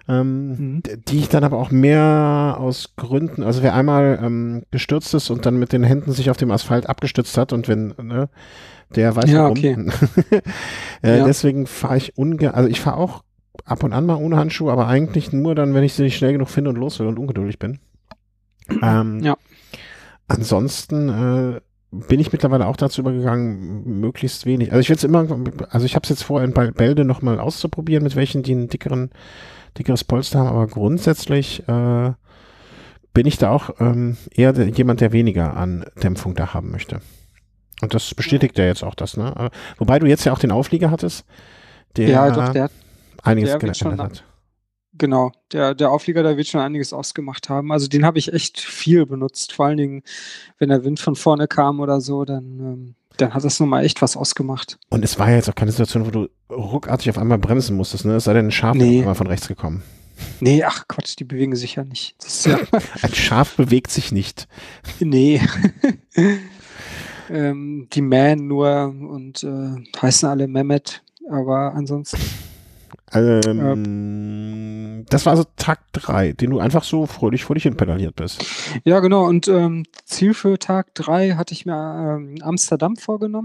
ähm, Mhm. d- die ich dann aber auch mehr aus Gründen, also wer einmal ähm, gestürzt ist und dann mit den Händen sich auf dem Asphalt abgestützt hat und wenn, ne, der weiß Ja, warum. okay. äh, Ja. deswegen fahre ich ungern, also ich fahre auch ab und an mal ohne Handschuhe, aber eigentlich nur dann, wenn ich sie nicht schnell genug finde und los will und ungeduldig bin. Ähm, Ja. ansonsten äh, bin ich mittlerweile auch dazu übergegangen, m- möglichst wenig. Also ich will es immer, also ich habe es jetzt vor, in Bal- Bälde nochmal auszuprobieren, mit welchen die einen dickeren, dickeres Polster haben, aber grundsätzlich äh, bin ich da auch ähm, eher der, jemand, der weniger an Dämpfung da haben möchte. Und das bestätigt ja jetzt auch das, ne? Aber, wobei du jetzt ja auch den Auflieger hattest, Ja, doch, der der, einiges der wird geändert schon, hat. genau, der, der Auflieger, der wird schon einiges ausgemacht haben. Also den habe ich echt viel benutzt. Vor allen Dingen, wenn der Wind von vorne kam oder so, dann, ähm, dann hat das nun mal echt was ausgemacht. Und es war ja jetzt auch keine Situation, wo du ruckartig auf einmal bremsen musstest, ne? Es sei denn, ein Schaf wäre auf Nee, einmal von rechts gekommen. nee, ach Quatsch, die bewegen sich ja nicht. Das ist ja, Ein Schaf bewegt sich nicht. nee. ähm, die mähen nur und äh, heißen alle Mehmet, aber ansonsten. Äh, Ähm, das war also Tag drei, den du einfach so fröhlich vor dich hin pedaliert bist. ja, genau. Und ähm, Ziel für Tag drei hatte ich mir ähm, Amsterdam vorgenommen.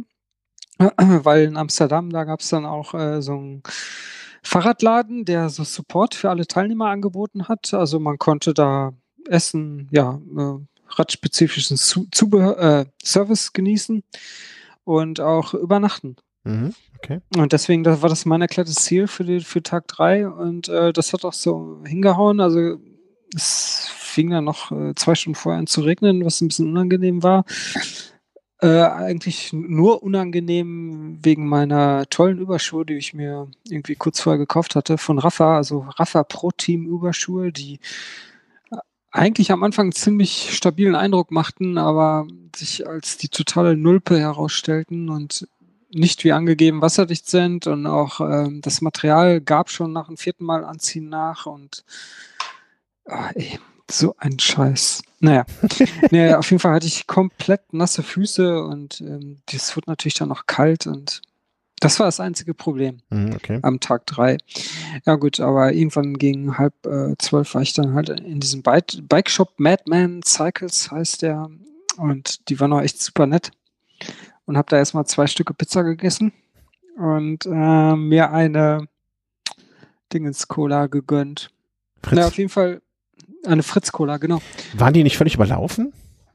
Weil in Amsterdam, da gab es dann auch äh, so einen Fahrradladen, der so Support für alle Teilnehmer angeboten hat. Also man konnte da Essen, ja, äh, radspezifischen Zu Zubehör, äh, Service genießen und auch übernachten. Mhm, okay. Und deswegen, das war das mein erklärtes Ziel für, die, für Tag drei und äh, das hat auch so hingehauen. Also es fing dann noch äh, zwei Stunden vorher an zu regnen, was ein bisschen unangenehm war. Äh, eigentlich nur unangenehm wegen meiner tollen Überschuhe, die ich mir irgendwie kurz vorher gekauft hatte von Rapha, also Rapha Pro Team Überschuhe, die äh, eigentlich am Anfang einen ziemlich stabilen Eindruck machten, aber sich als die totale Nulpe herausstellten und nicht wie angegeben wasserdicht sind und auch ähm, das Material gab schon nach dem vierten Mal Anziehen nach und ah, ey, so ein Scheiß. Naja, nee, auf jeden Fall hatte ich komplett nasse Füße und ähm, das wurde natürlich dann noch kalt und das war das einzige Problem Mhm, okay. am Tag drei. Ja gut, aber irgendwann gegen halb äh, zwölf war ich dann halt in diesem Bike, Bike Shop, Madman Cycles heißt der und die waren auch echt super nett und habe da erstmal zwei Stücke Pizza gegessen und äh, mir eine Dingens Cola gegönnt. Na, Fritz, auf jeden Fall eine Fritz Cola, genau. waren die nicht völlig überlaufen?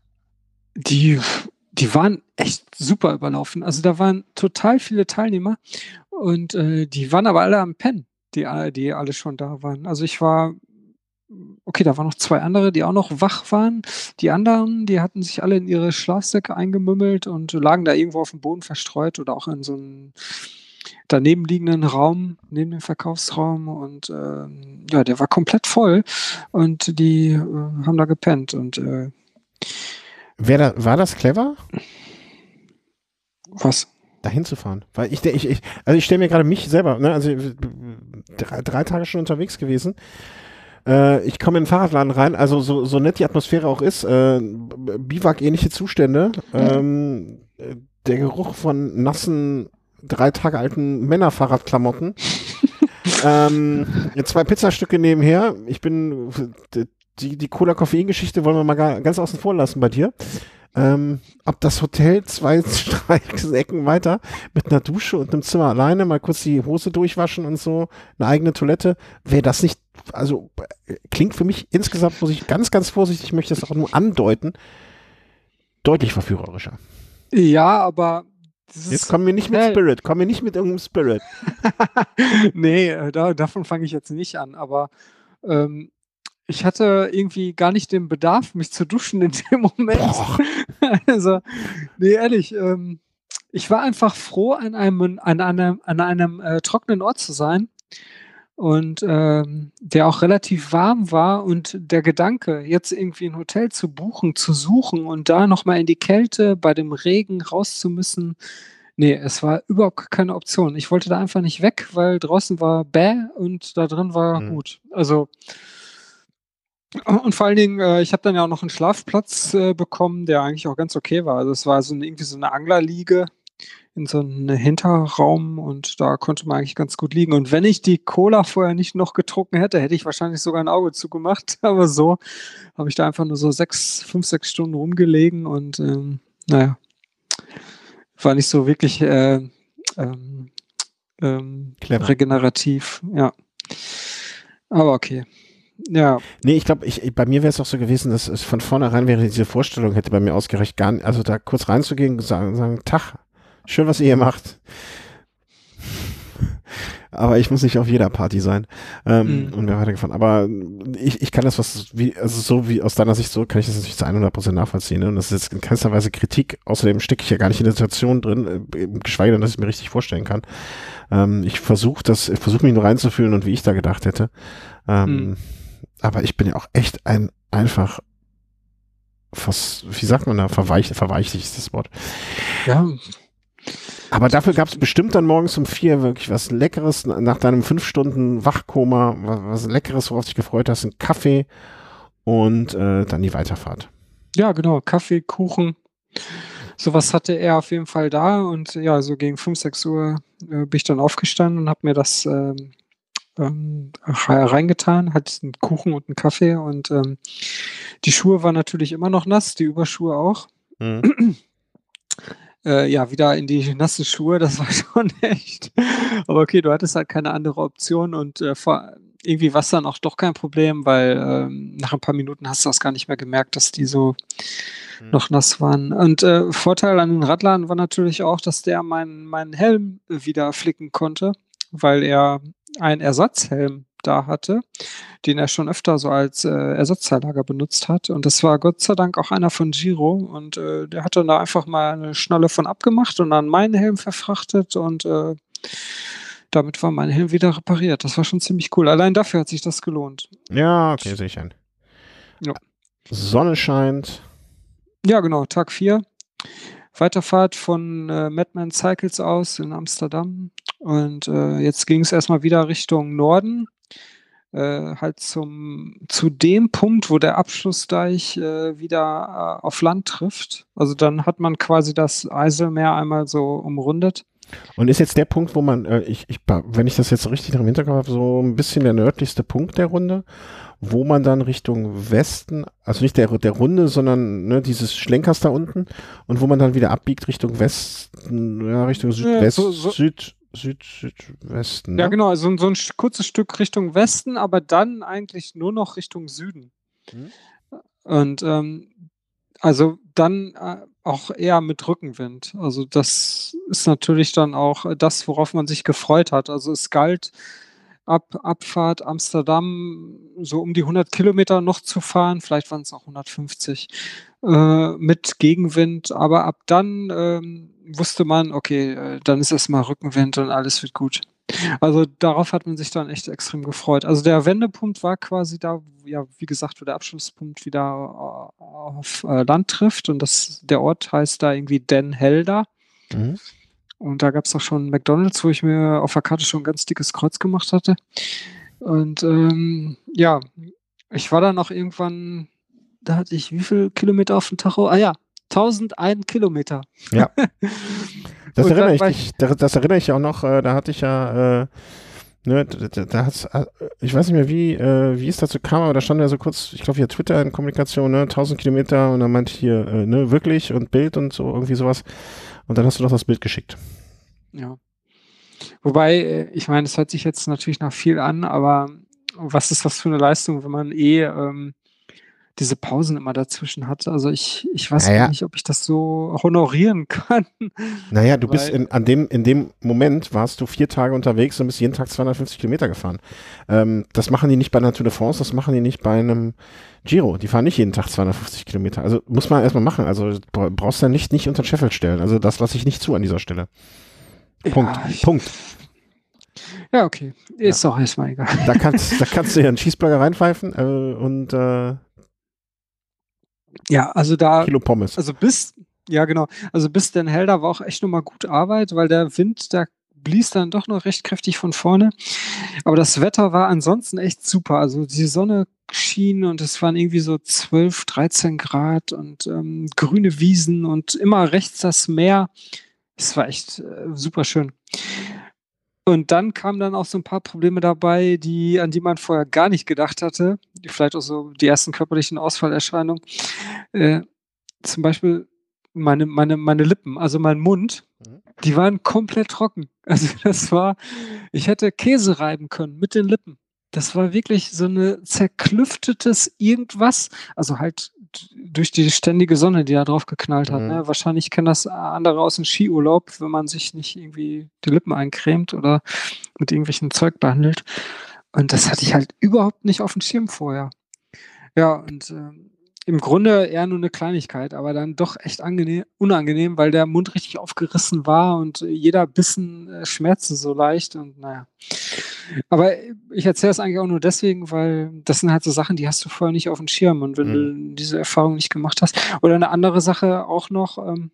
Die, die waren echt super überlaufen. Also da waren total viele Teilnehmer und äh, die waren aber alle am Pennen, die, alle- die alle schon da waren. Also ich war, okay, da waren noch zwei andere, die auch noch wach waren. Die anderen, die hatten sich alle in ihre Schlafsäcke eingemümmelt und lagen da irgendwo auf dem Boden verstreut oder auch in so einem daneben liegenden Raum, neben dem Verkaufsraum und ähm, ja, der war komplett voll und die äh, haben da gepennt und äh, Wer da, war das clever, was? da hinzufahren? Weil ich, ich, ich also ich stelle mir gerade mich selber, ne, also äh, drei, drei Tage schon unterwegs gewesen. Äh, ich komme in den Fahrradladen rein, also so, so nett die Atmosphäre auch ist, äh, Biwak-ähnliche Zustände, ähm, äh, der Geruch von nassen, drei Tage alten Männerfahrradklamotten, ähm, zwei Pizzastücke nebenher, ich bin, die, die Cola-Koffein-Geschichte wollen wir mal gar, ganz außen vor lassen bei dir. Ähm, ob das Hotel zwei Streichecken weiter mit einer Dusche und einem Zimmer alleine, mal kurz die Hose durchwaschen und so, eine eigene Toilette, wäre das nicht, also äh, klingt für mich insgesamt, muss ich ganz, ganz vorsichtig, ich möchte das auch nur andeuten, deutlich verführerischer. Ja, aber Jetzt dieses kommen wir nicht mit Hotel. Spirit, kommen wir nicht mit irgendeinem Spirit. Nee, äh, da, davon fange ich jetzt nicht an, aber ähm, ich hatte irgendwie gar nicht den Bedarf, mich zu duschen in dem Moment. Boah. Also, nee, ehrlich, ähm, ich war einfach froh, an einem, an einem, an einem äh, trockenen Ort zu sein und ähm, der auch relativ warm war und der Gedanke, jetzt irgendwie ein Hotel zu buchen, zu suchen und da nochmal in die Kälte bei dem Regen raus zu müssen, nee, es war überhaupt keine Option. Ich wollte da einfach nicht weg, weil draußen war bäh und da drin war Hm. gut. Also und vor allen Dingen, äh, ich habe dann ja auch noch einen Schlafplatz äh, bekommen, der eigentlich auch ganz okay war. Also es war so 'ne irgendwie so 'ne Anglerliege in so 'n Hinterraum und da konnte man eigentlich ganz gut liegen. Und wenn ich die Cola vorher nicht noch getrunken hätte, hätte ich wahrscheinlich sogar 'n Auge zugemacht. Aber so habe ich da einfach nur so sechs fünf, sechs Stunden rumgelegen und, ähm, na ja, war nicht so wirklich, äh, ähm, ähm, Clever. regenerativ, ja. Aber okay. Ja. Ne, ich glaube, ich bei mir wäre es auch so gewesen, dass es von vornherein wäre diese Vorstellung hätte bei mir ausgereicht, gar n also da kurz reinzugehen und sagen sagen: „Tag, schön, was ihr hier macht.“ Aber ich muss nicht auf jeder Party sein. Ähm, Mhm. und wäre weitergefahren. Aber ich ich kann das, was wie also so wie aus deiner Sicht so, kann ich das natürlich zu hundert Prozent nachvollziehen, ne? Und das ist jetzt in keinster Weise Kritik. Außerdem stecke ich ja gar nicht in der Situation drin, äh, geschweige denn, dass ich mir richtig vorstellen kann. Ähm, ich versuche das ich versuche mich nur reinzufühlen und wie ich da gedacht hätte. Ähm, Mhm. aber ich bin ja auch echt ein einfach was, wie sagt man da, verweich verweichlicht ist das Wort. Ja. Aber dafür gab's bestimmt dann morgens um vier wirklich was Leckeres nach deinem fünf Stunden Wachkoma, wa was Leckeres, worauf du dich gefreut hast, 'n Kaffee und, äh, dann die Weiterfahrt. Ja, genau, Kaffee, Kuchen. So was hatte er auf jeden Fall da und ja, so gegen fünf, sechs Uhr, äh, bin ich dann aufgestanden und habe mir das, ähm, ähm, rei reingetan, halt 'n Kuchen und 'n Kaffee und, ähm, die Schuhe waren natürlich immer noch nass, die Überschuhe auch. Mhm. Äh, ja, wieder in die nassen Schuhe, das war schon echt aber okay, du hattest halt keine andere Option und, äh, vor irgendwie war's dann auch doch kein Problem, weil, ähm, nach 'n paar Minuten hast du das gar nicht mehr gemerkt, dass die so Mhm. noch nass waren. Und, äh, Vorteil an den Radlern war natürlich auch, dass der meinen meinen Helm wieder flicken konnte, weil er einen Ersatzhelm da hatte, den er schon öfter so als, äh, Ersatzteillager benutzt hat. Und das war Gott sei Dank auch einer von Giro und, äh, der hat dann da einfach mal 'ne Schnalle von abgemacht und dann meinen Helm verfrachtet und, äh, damit war mein Helm wieder repariert. Das war schon ziemlich cool. Allein dafür hat sich das gelohnt. Ja, okay, sehe ich ein. Ja. Sonne scheint. Ja, genau, Tag vier. Weiterfahrt von, äh, Madman Cycles aus in Amsterdam und, äh, jetzt ging's erst mal wieder Richtung Norden, äh, halt zum zu dem Punkt, wo der Abschlussdeich, äh, wieder, äh, auf Land trifft. Also, dann hat man quasi das Eiselmeer einmal so umrundet. Und ist jetzt der Punkt, wo man, äh, ich ich ba wenn ich das jetzt so richtig noch im Hinterkopf habe, so 'n bisschen der nördlichste Punkt der Runde, wo man dann Richtung Westen, also nicht der der Runde, sondern, ne, dieses Schlenkers da unten und wo man dann wieder abbiegt Richtung Westen, ja, Richtung Ja, Südwest so so Süd Süd Südwesten, Ja, ne? genau, so 'n so 'n sch kurzes Stück Richtung Westen, aber dann eigentlich nur noch Richtung Süden. Mhm. Und, ähm, also dann, äh, auch eher mit Rückenwind. Also, das ist natürlich dann auch das, worauf man sich gefreut hat. Also, es galt ab Abfahrt Amsterdam so um die hundert Kilometer noch zu fahren, vielleicht waren's auch hundertfünfzig, äh, mit Gegenwind, aber ab dann, ähm, wusste man, okay, äh, dann ist erst mal Rückenwind und alles wird gut. Also, darauf hat man sich dann echt extrem gefreut. Also, der Wendepunkt war quasi da, ja, wie gesagt, wo der Abschlusspunkt wieder a auf, äh, Land trifft und das der Ort heißt da irgendwie Den Helder. Mhm. Und da gab's auch schon McDonald's, wo ich mir auf der Karte schon 'n ganz dickes Kreuz gemacht hatte. Und, ähm, ja, ich war dann auch irgendwann da hatte ich wie viel Kilometer aufm Tacho? Ah ja, tausendundein Kilometer. Ja. Das Und erinnere dann ich war ich dich da das erinnere ich auch noch, äh, da hatte ich ja, äh, ne, d d da hat's äh, ich weiß nicht mehr, wie äh, wie es dazu kam, aber da stand ja so kurz, ich glaube via Twitter in Kommunikation, ne, tausend Kilometer und dann meinte ich hier, äh, ne, wirklich und Bild und so, irgendwie so was. Und dann hast du noch das Bild geschickt. Ja. Wobei, äh, ich meine, es hört sich jetzt natürlich nach viel an, aber was ist das für 'ne Leistung, wenn man eh, ähm, diese Pausen immer dazwischen hat? Also, ich ich Na weiß gar ja. nicht, ob ich das so honorieren kann, Na ja, du bist weil in an dem in dem Moment warst du vier Tage unterwegs und bist jeden Tag zweihundertfünfzig Kilometer gefahren. Ähm, das machen die nicht bei 'ner Tour de France, das machen die nicht bei 'nem Giro. Die fahren nicht jeden Tag zweihundertfünfzig Kilometer. Also, muss man erst mal machen. Also, bra brauchst du ja nicht nicht unter 'n Scheffel stellen. Also, das lasse ich nicht zu an dieser Stelle. Punkt. Ja, ich Punkt. Ja, okay. Ja. Ist doch erst mal egal. Da kannst da kannst du dir 'n Cheeseburger reinpfeifen, äh, und, äh Ja, also da Kilo Pommes. also bis ja, genau. Also, bis Den Helder war auch echt noch mal gut Arbeit, weil der Wind, der blies dann doch noch recht kräftig von vorne. Aber das Wetter war ansonsten echt super. Also, die Sonne schien und es waren irgendwie so zwölf, dreizehn Grad und, ähm, grüne Wiesen und immer rechts das Meer. Es war echt äh, super schön. Und dann kamen dann auch so ein paar Probleme dabei, die an die man vorher gar nicht gedacht hatte, die vielleicht auch so die ersten körperlichen Ausfallerscheinungen. Äh, Zum Beispiel meine meine meine Lippen, also mein Mund, Mhm. die waren komplett trocken. Also, das war ich hätte Käse reiben können mit den Lippen. Das war wirklich so 'ne zerklüftetes Irgendwas, also halt d durch die ständige Sonne, die da drauf geknallt hat, Mhm. ne? Wahrscheinlich kennen das andere aus'm Skiurlaub, wenn man sich nicht irgendwie die Lippen eincremt oder mit irgendwelchem Zeug behandelt. Und das hatte ich halt überhaupt nicht aufm Schirm vorher. Ja, und, ähm, im Grunde eher nur 'ne Kleinigkeit, aber dann doch echt angene unangenehm, weil der Mund richtig aufgerissen war und jeder Bissen, äh, schmerzte so leicht und na ja. Aber ich erzähle das eigentlich auch nur deswegen, weil das sind halt so Sachen, die hast du vorher nicht aufm Schirm und wenn Mhm. du diese Erfahrung nicht gemacht hast oder 'ne andere Sache auch noch, ähm,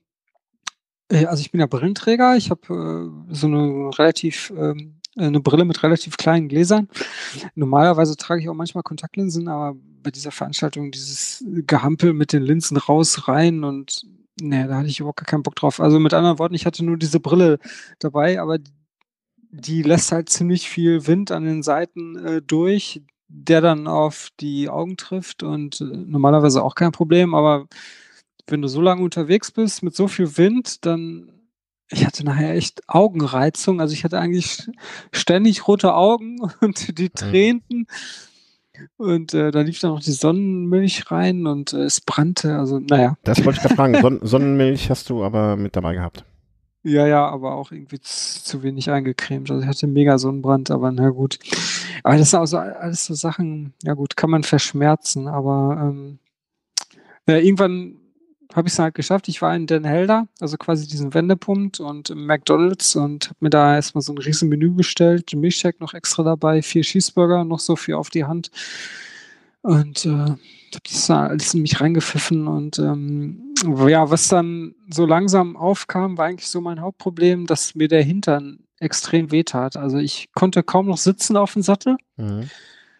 äh, also ich bin ja Brillenträger. Ich habe, äh, so 'ne relativ, ähm äh, 'ne Brille mit relativ kleinen Gläsern. Normalerweise trage ich auch manchmal Kontaktlinsen, aber bei dieser Veranstaltung dieses Gehampel mit den Linsen raus, rein und ne, da hatte ich überhaupt gar keinen Bock drauf. Also, mit anderen Worten, ich hatte nur diese Brille dabei, aber d die lässt halt ziemlich viel Wind an den Seiten, äh, durch, der dann auf die Augen trifft und, äh, normalerweise auch kein Problem, aber wenn du so lange unterwegs bist mit so viel Wind, dann ich hatte nachher echt Augenreizung. Also, ich hatte eigentlich ständig rote Augen und die Mhm. tränten und, äh, da lief dann noch die Sonnenmilch rein und, äh, es brannte, also na ja. Das wollte ich grad fragen. Sonn Sonnenmilch hast du aber mit dabei gehabt? Ja, ja, aber auch irgendwie z zu wenig eingecremt. Also, ich hatte mega Sonnenbrand, aber na gut. Aber das sind auch so alles so Sachen, ja gut, kann man verschmerzen, aber, ähm, ja, irgendwann habe ich's dann halt geschafft. Ich war in Den Helder, also quasi diesen Wendepunkt und im McDonald's und habe mir da erst mal so 'n riesen Menü bestellt, den Milchshake noch extra dabei, vier Cheeseburger noch so für auf die Hand. Und, äh, habe das da alles in mich reingepfiffen und, ähm, ja, was dann so langsam aufkam, war eigentlich so mein Hauptproblem, dass mir der Hintern extrem wehtat. Also, ich konnte kaum noch sitzen aufm Sattel. Mhm.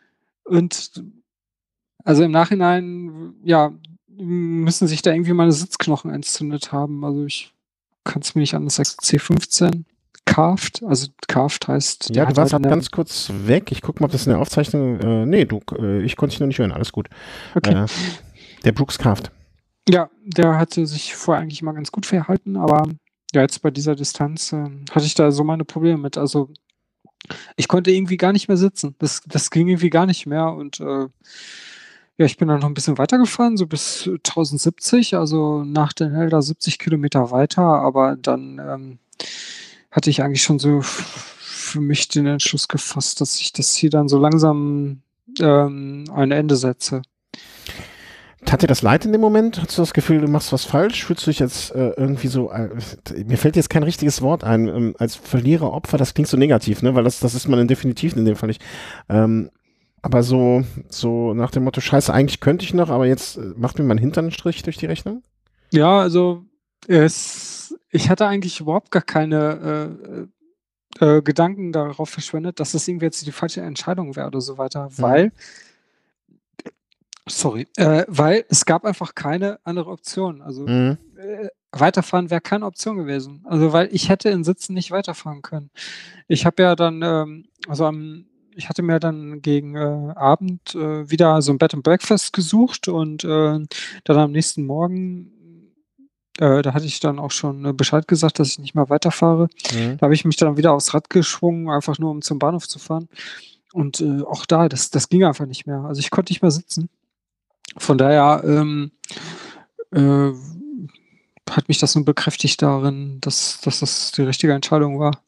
Und also, im Nachhinein, ja, müssen sich da irgendwie meine Sitzknochen entzündet haben. Also, ich kann's mir nicht anders C fünfzehn, Carved, also Carved heißt, Ja, der du hat warst halt grad 'ne ganz kurz weg. Ich gucke mal, ob das in der Aufzeichnung äh, ne, du äh, ich konnte dich nur nicht hören. Alles gut. Okay. Äh, der Brooks Carved. Ja, der hatte sich vorher eigentlich immer ganz gut verhalten, aber ja, jetzt bei dieser Distanz, ähm, hatte ich da so meine Probleme mit. Also, ich konnte irgendwie gar nicht mehr sitzen. Das das ging irgendwie gar nicht mehr und, äh, ja, ich bin dann noch 'n bisschen weitergefahren, so bis tausendsiebzig, also nach Den Helder siebzig Kilometer weiter, aber dann, ähm, hatte ich eigentlich schon so f für mich den Entschluss gefasst, dass ich das hier dann so langsam, ähm, ein Ende setze. Tat dir das leid in dem Moment? Hattest du das Gefühl, du machst was falsch? Fühlst du dich jetzt, äh, irgendwie so, äh mir fällt jetzt kein richtiges Wort ein, ähm, als Verlierer, Opfer, das klingt so negativ, ne, weil das das ist man dann definitiv in dem Fall nicht. Ähm, aber so so nach dem Motto: „Scheiße, eigentlich könnte ich noch, aber jetzt, äh, macht mir mein Hintern 'n Strich durch die Rechnung?“ Ja, also, es ich hatte eigentlich überhaupt gar keine, äh, äh, Gedanken darauf verschwendet, dass das irgendwie jetzt die falsche Entscheidung wäre oder so weiter, Mhm. weil sorry, äh, weil es gab einfach keine andere Option. Also, Mhm. äh, weiterfahren wäre keine Option gewesen. Also, weil ich hätte in Sitzen nicht weiterfahren können. Ich habe ja dann, ähm also, am ich hatte mir dann gegen, äh, Abend, äh, wieder so 'n Bed and Breakfast gesucht und, äh, dann am nächsten Morgen äh, da hatte ich dann auch schon, äh, Bescheid gesagt, dass ich nicht mehr weiterfahre. Mhm. Da habe ich mich dann wieder aufs Rad geschwungen, einfach nur um zum Bahnhof zu fahren. Und, äh, auch da, das das ging einfach nicht mehr. Also, ich konnte nicht mehr sitzen. Von daher, ähm, äh, hat mich das nur bekräftigt darin, dass dass das die richtige Entscheidung war.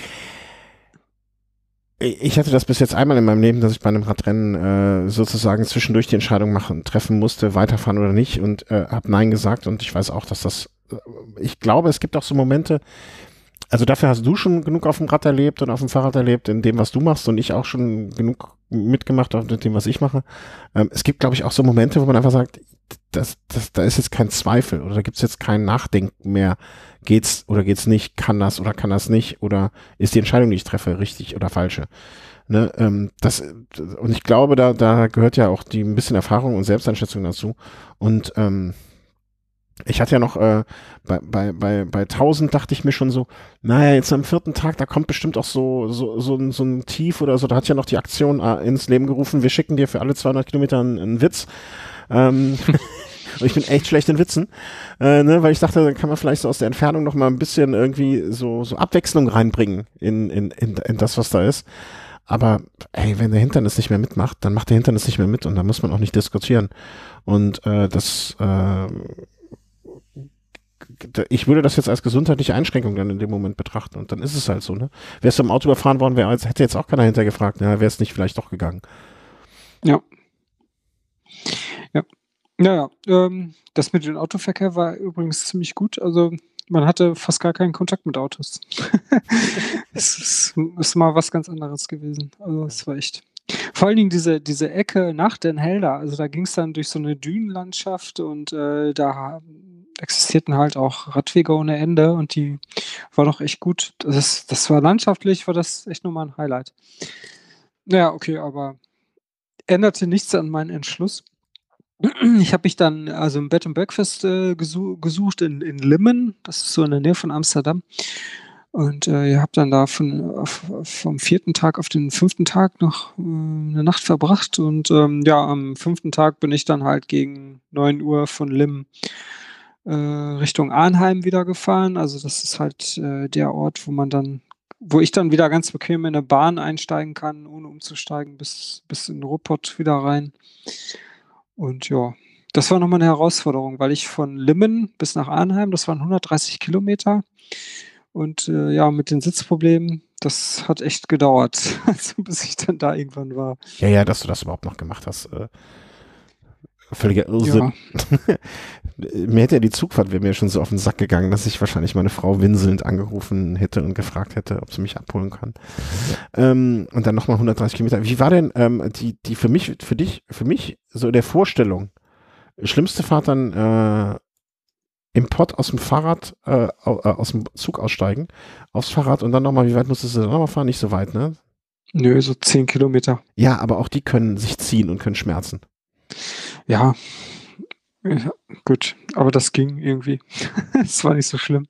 I ich hatte das bis jetzt einmal in meinem Leben, dass ich bei 'nem Radrennen, äh, sozusagen zwischendurch die Entscheidung machen treffen musste, weiterfahren oder nicht und, äh, habe „Nein“ gesagt und ich weiß auch, dass das äh, ich glaube, es gibt auch so Momente also, dafür hast du schon genug aufm Rad erlebt und aufm Fahrrad erlebt in dem, was du machst und ich auch schon genug mitgemacht auch mit dem, was ich mache. Ähm, es gibt, glaube ich, auch so Momente, wo man einfach sagt: „Das das da ist jetzt kein Zweifel oder da gibt's jetzt kein Nachdenken mehr. Geht's oder geht's nicht? Kann das oder kann das nicht? Oder ist die Entscheidung, die ich treffe, richtig oder falsche?“ Ne, ähm, das und ich glaube, da da gehört ja auch die 'n bisschen Erfahrung und Selbsteinschätzung dazu und, ähm Ich hatte ja noch äh, bei, bei, bei, bei tausend dachte ich mir schon so, naja, jetzt am vierten Tag, da kommt bestimmt auch so, so, so, ein, so ein Tief oder so. Da hat ja noch die Aktion äh, ins Leben gerufen, wir schicken dir für alle zweihundert Kilometer einen, einen Witz. Ähm, und ich bin echt schlecht in Witzen, äh, ne, weil ich dachte, dann kann man vielleicht so aus der Entfernung noch mal ein bisschen irgendwie so, so Abwechslung reinbringen in, in, in, in das, was da ist. Aber ey, wenn der Hintern es nicht mehr mitmacht, dann macht der Hintern es nicht mehr mit und da muss man auch nicht diskutieren. Und äh, das äh, ich würde das jetzt als gesundheitliche Einschränkung dann in dem Moment betrachten und dann ist es halt so, ne? Wärst du im Auto überfahren worden, wär, hätte jetzt auch keiner hinterher gefragt, ne? Wäre es nicht vielleicht doch gegangen. Ja. Ja. Naja, ähm, das mit dem Autoverkehr war übrigens ziemlich gut. Also man hatte fast gar keinen Kontakt mit Autos. Es ist, ist mal was ganz anderes gewesen. Also es war echt. Vor allen Dingen diese, diese Ecke nach Den Helder, also da ging es dann durch so eine Dünenlandschaft und äh, da existierten halt auch Radwege ohne Ende und die war doch echt gut. Das, das war landschaftlich, war das echt nochmal ein Highlight. Naja, okay, aber änderte nichts an meinen Entschluss. Ich habe mich dann also im Bed and Breakfast äh, gesu gesucht in, in Limmen, das ist so in der Nähe von Amsterdam. Und äh, ihr habt dann da von, auf, vom vierten Tag auf den fünften Tag noch äh, eine Nacht verbracht. Und ähm, ja, am fünften Tag bin ich dann halt gegen neun Uhr von Limmen äh, Richtung Arnheim wieder gefahren. Also das ist halt äh, der Ort, wo man dann, wo ich dann wieder ganz bequem in eine Bahn einsteigen kann, ohne umzusteigen, bis, bis in Ruhrpott wieder rein. Und ja, das war nochmal eine Herausforderung, weil ich von Limmen bis nach Arnheim, das waren hundertdreißig Kilometer. Und äh, ja, mit den Sitzproblemen, das hat echt gedauert, also bis ich dann da irgendwann war. Ja, ja, dass du das überhaupt noch gemacht hast. Äh, völliger Irrsinn. Ja. Mir hätte ja die Zugfahrt, wäre mir schon so auf den Sack gegangen, dass ich wahrscheinlich meine Frau winselnd angerufen hätte und gefragt hätte, ob sie mich abholen kann. Ähm, und dann nochmal hundertdreißig Kilometer. Wie war denn ähm, die, die für mich, für dich, für mich so der Vorstellung, schlimmste Fahrt dann äh, im Pott aus dem Fahrrad, äh, aus dem Zug aussteigen, aufs Fahrrad und dann nochmal, wie weit musstest du dann nochmal fahren? Nicht so weit, ne? Nö, so zehn Kilometer. Ja, aber auch die können sich ziehen und können schmerzen. Ja, ja gut, aber das ging irgendwie. Es war nicht so schlimm.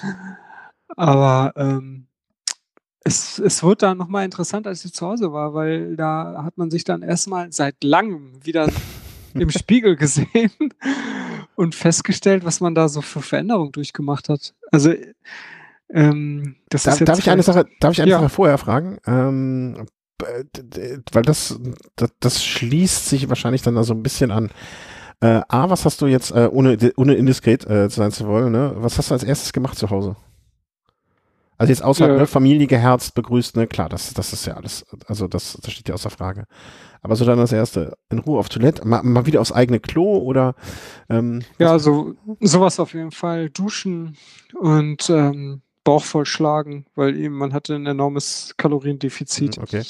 Aber ähm, es, es wurde dann nochmal interessant, als ich zu Hause war, weil da hat man sich dann erstmal seit langem wieder im Spiegel gesehen und festgestellt, was man da so für Veränderungen durchgemacht hat. Also ähm, das da, ist jetzt darf ich eine Sache, darf ich eine ja. Sache vorher fragen? Ähm, weil das, das, das schließt sich wahrscheinlich dann da so ein bisschen an. Äh, A, was hast du jetzt, äh, ohne, ohne indiskret äh, sein zu wollen, ne? Was hast du als erstes gemacht zu Hause? Also jetzt außer Ja. ne, Familie geherzt, begrüßt, ne, klar, das, das ist ja alles, also das, das steht ja außer Frage. Aber so dann das erste, in Ruhe auf Toilette, mal, mal wieder aufs eigene Klo oder ähm, ja, so sowas auf jeden Fall, duschen und ähm, Bauch vollschlagen, weil eben man hatte ein enormes Kaloriendefizit. Okay.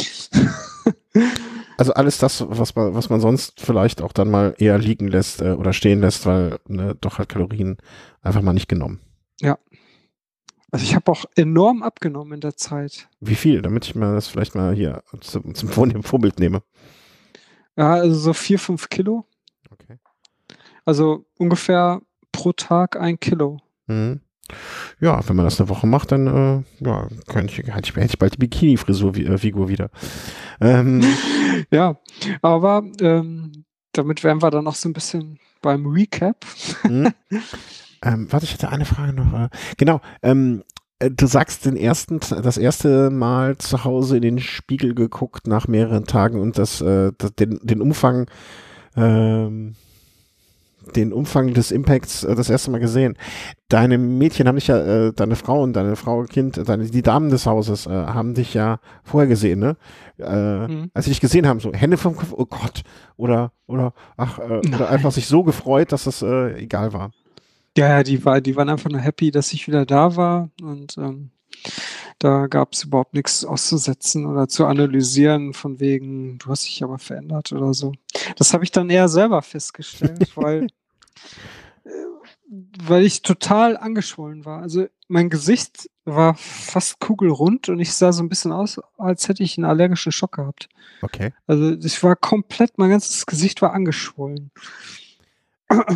Also alles das, was man, was man sonst vielleicht auch dann mal eher liegen lässt äh, oder stehen lässt, weil ne, doch halt Kalorien einfach mal nicht genommen. Ja. Also ich habe auch enorm abgenommen in der Zeit. Wie viel? Damit ich mal das vielleicht mal hier zum, zum Vorbild nehme. Ja, also so vier, fünf Kilo. Okay. Also ungefähr pro Tag ein Kilo. Mhm. Ja, wenn man das eine Woche macht, dann äh, ja, kann ich, hätte ich, hätte ich bald die Bikini-Frisur-Figur wieder. Ähm, ja, aber ähm, damit wären wir dann noch so ein bisschen beim Recap. Mhm. ähm, warte, ich hatte eine Frage noch. Äh, genau, ähm, du sagst den ersten, das erste Mal zu Hause in den Spiegel geguckt nach mehreren Tagen und das, äh, das den, den Umfang ähm, den Umfang des Impacts äh, das erste Mal gesehen. Deine Mädchen haben dich ja, äh, deine Frau und deine Frau, Kind, deine, die Damen des Hauses äh, haben dich ja vorher gesehen, ne? Äh, mhm. Als sie dich gesehen haben, so Hände vom Kopf, oh Gott, oder, oder, ach, äh, oder einfach sich so gefreut, dass es äh, egal war. Ja, die, war, die waren einfach nur happy, dass ich wieder da war und ähm, da gab es überhaupt nichts auszusetzen oder zu analysieren von wegen, du hast dich aber verändert oder so. Das habe ich dann eher selber festgestellt, weil, äh, weil ich total angeschwollen war. Also mein Gesicht war fast kugelrund und ich sah so ein bisschen aus, als hätte ich einen allergischen Schock gehabt. Okay. Also ich war komplett, mein ganzes Gesicht war angeschwollen.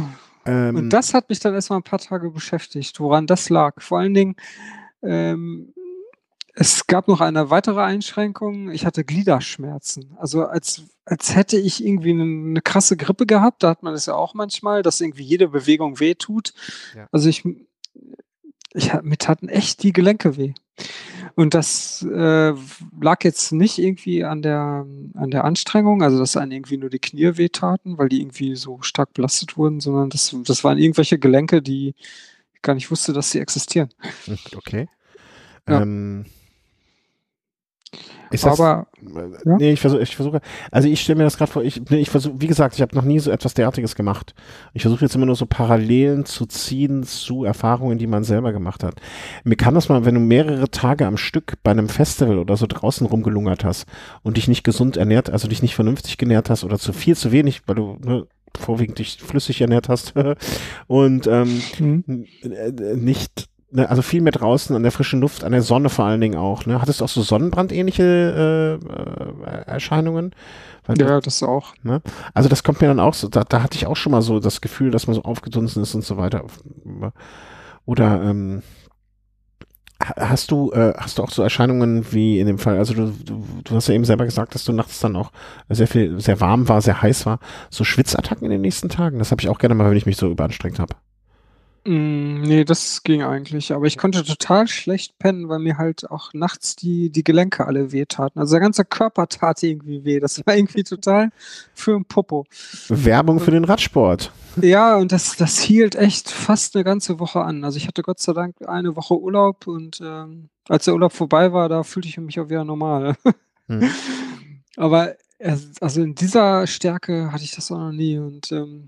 Ähm, Und das hat mich dann erst mal 'n paar Tage beschäftigt, woran das lag. Vor allen Dingen, ähm, es gab noch eine weitere Einschränkung. Ich hatte Gliederschmerzen. Also, als als hätte ich irgendwie 'ne 'ne krasse Grippe gehabt. Da hat man das ja auch manchmal, dass irgendwie jede Bewegung wehtut. Ja. Also, ich m ich ha mir taten echt die Gelenke weh. Und das, äh, lag jetzt nicht irgendwie an der an der Anstrengung, also, dass einem irgendwie nur die Knie wehtaten, weil die irgendwie so stark belastet wurden, sondern das das waren irgendwelche Gelenke, die ich gar nicht wusste, dass sie existieren. Hm, okay. Ja. Ähm ist das Aber ja? ne, ich versuche ich versuche also, ich stelle mir das grad vor, ich ne, ich versuche wie gesagt, ich habe noch nie so etwas Derartiges gemacht. Ich versuche jetzt immer nur so Parallelen zu ziehen zu Erfahrungen, die man selber gemacht hat. Mir kam das mal, wenn du mehrere Tage am Stück bei 'nem Festival oder so draußen rumgelungert hast und dich nicht gesund ernährt also, dich nicht vernünftig genährt hast oder zu viel zu wenig, weil du, ne, vorwiegend dich flüssig ernährt hast und, ähm, Mhm. n äh, nicht ne, also, viel mehr draußen an der frischen Luft, an der Sonne vor allen Dingen auch, ne? Hattest du auch so sonnenbrandähnliche, äh, äh, Erscheinungen? Weil Ja, das ja, das auch. ne? Also, das kommt mir dann auch so da da hatte ich auch schon mal so das Gefühl, dass man so aufgedunsen ist und so weiter. Oder, ähm, ha hast du äh, hast du auch so Erscheinungen wie in dem Fall also, du du du hast ja eben selber gesagt, dass du nachts dann auch sehr viel sehr warm war, sehr heiß war. So Schwitzattacken in den nächsten Tagen? Das habe ich auch gerne mal, wenn ich mich so überanstrengt habe. Hm, ne, das ging eigentlich, aber ich konnte total schlecht pennen, weil mir halt auch nachts die die Gelenke alle wehtaten. Also, der ganze Körper tat irgendwie weh. Das war irgendwie total für 'n Popo. Werbung für Und den Radsport. ja, und das das hielt echt fast 'ne ganze Woche an. Also, ich hatte Gott sei Dank eine Woche Urlaub und, ähm, als der Urlaub vorbei war, da fühlte ich mich auch wieder normal. Mhm. Aber es also, in dieser Stärke hatte ich das auch noch nie und, ähm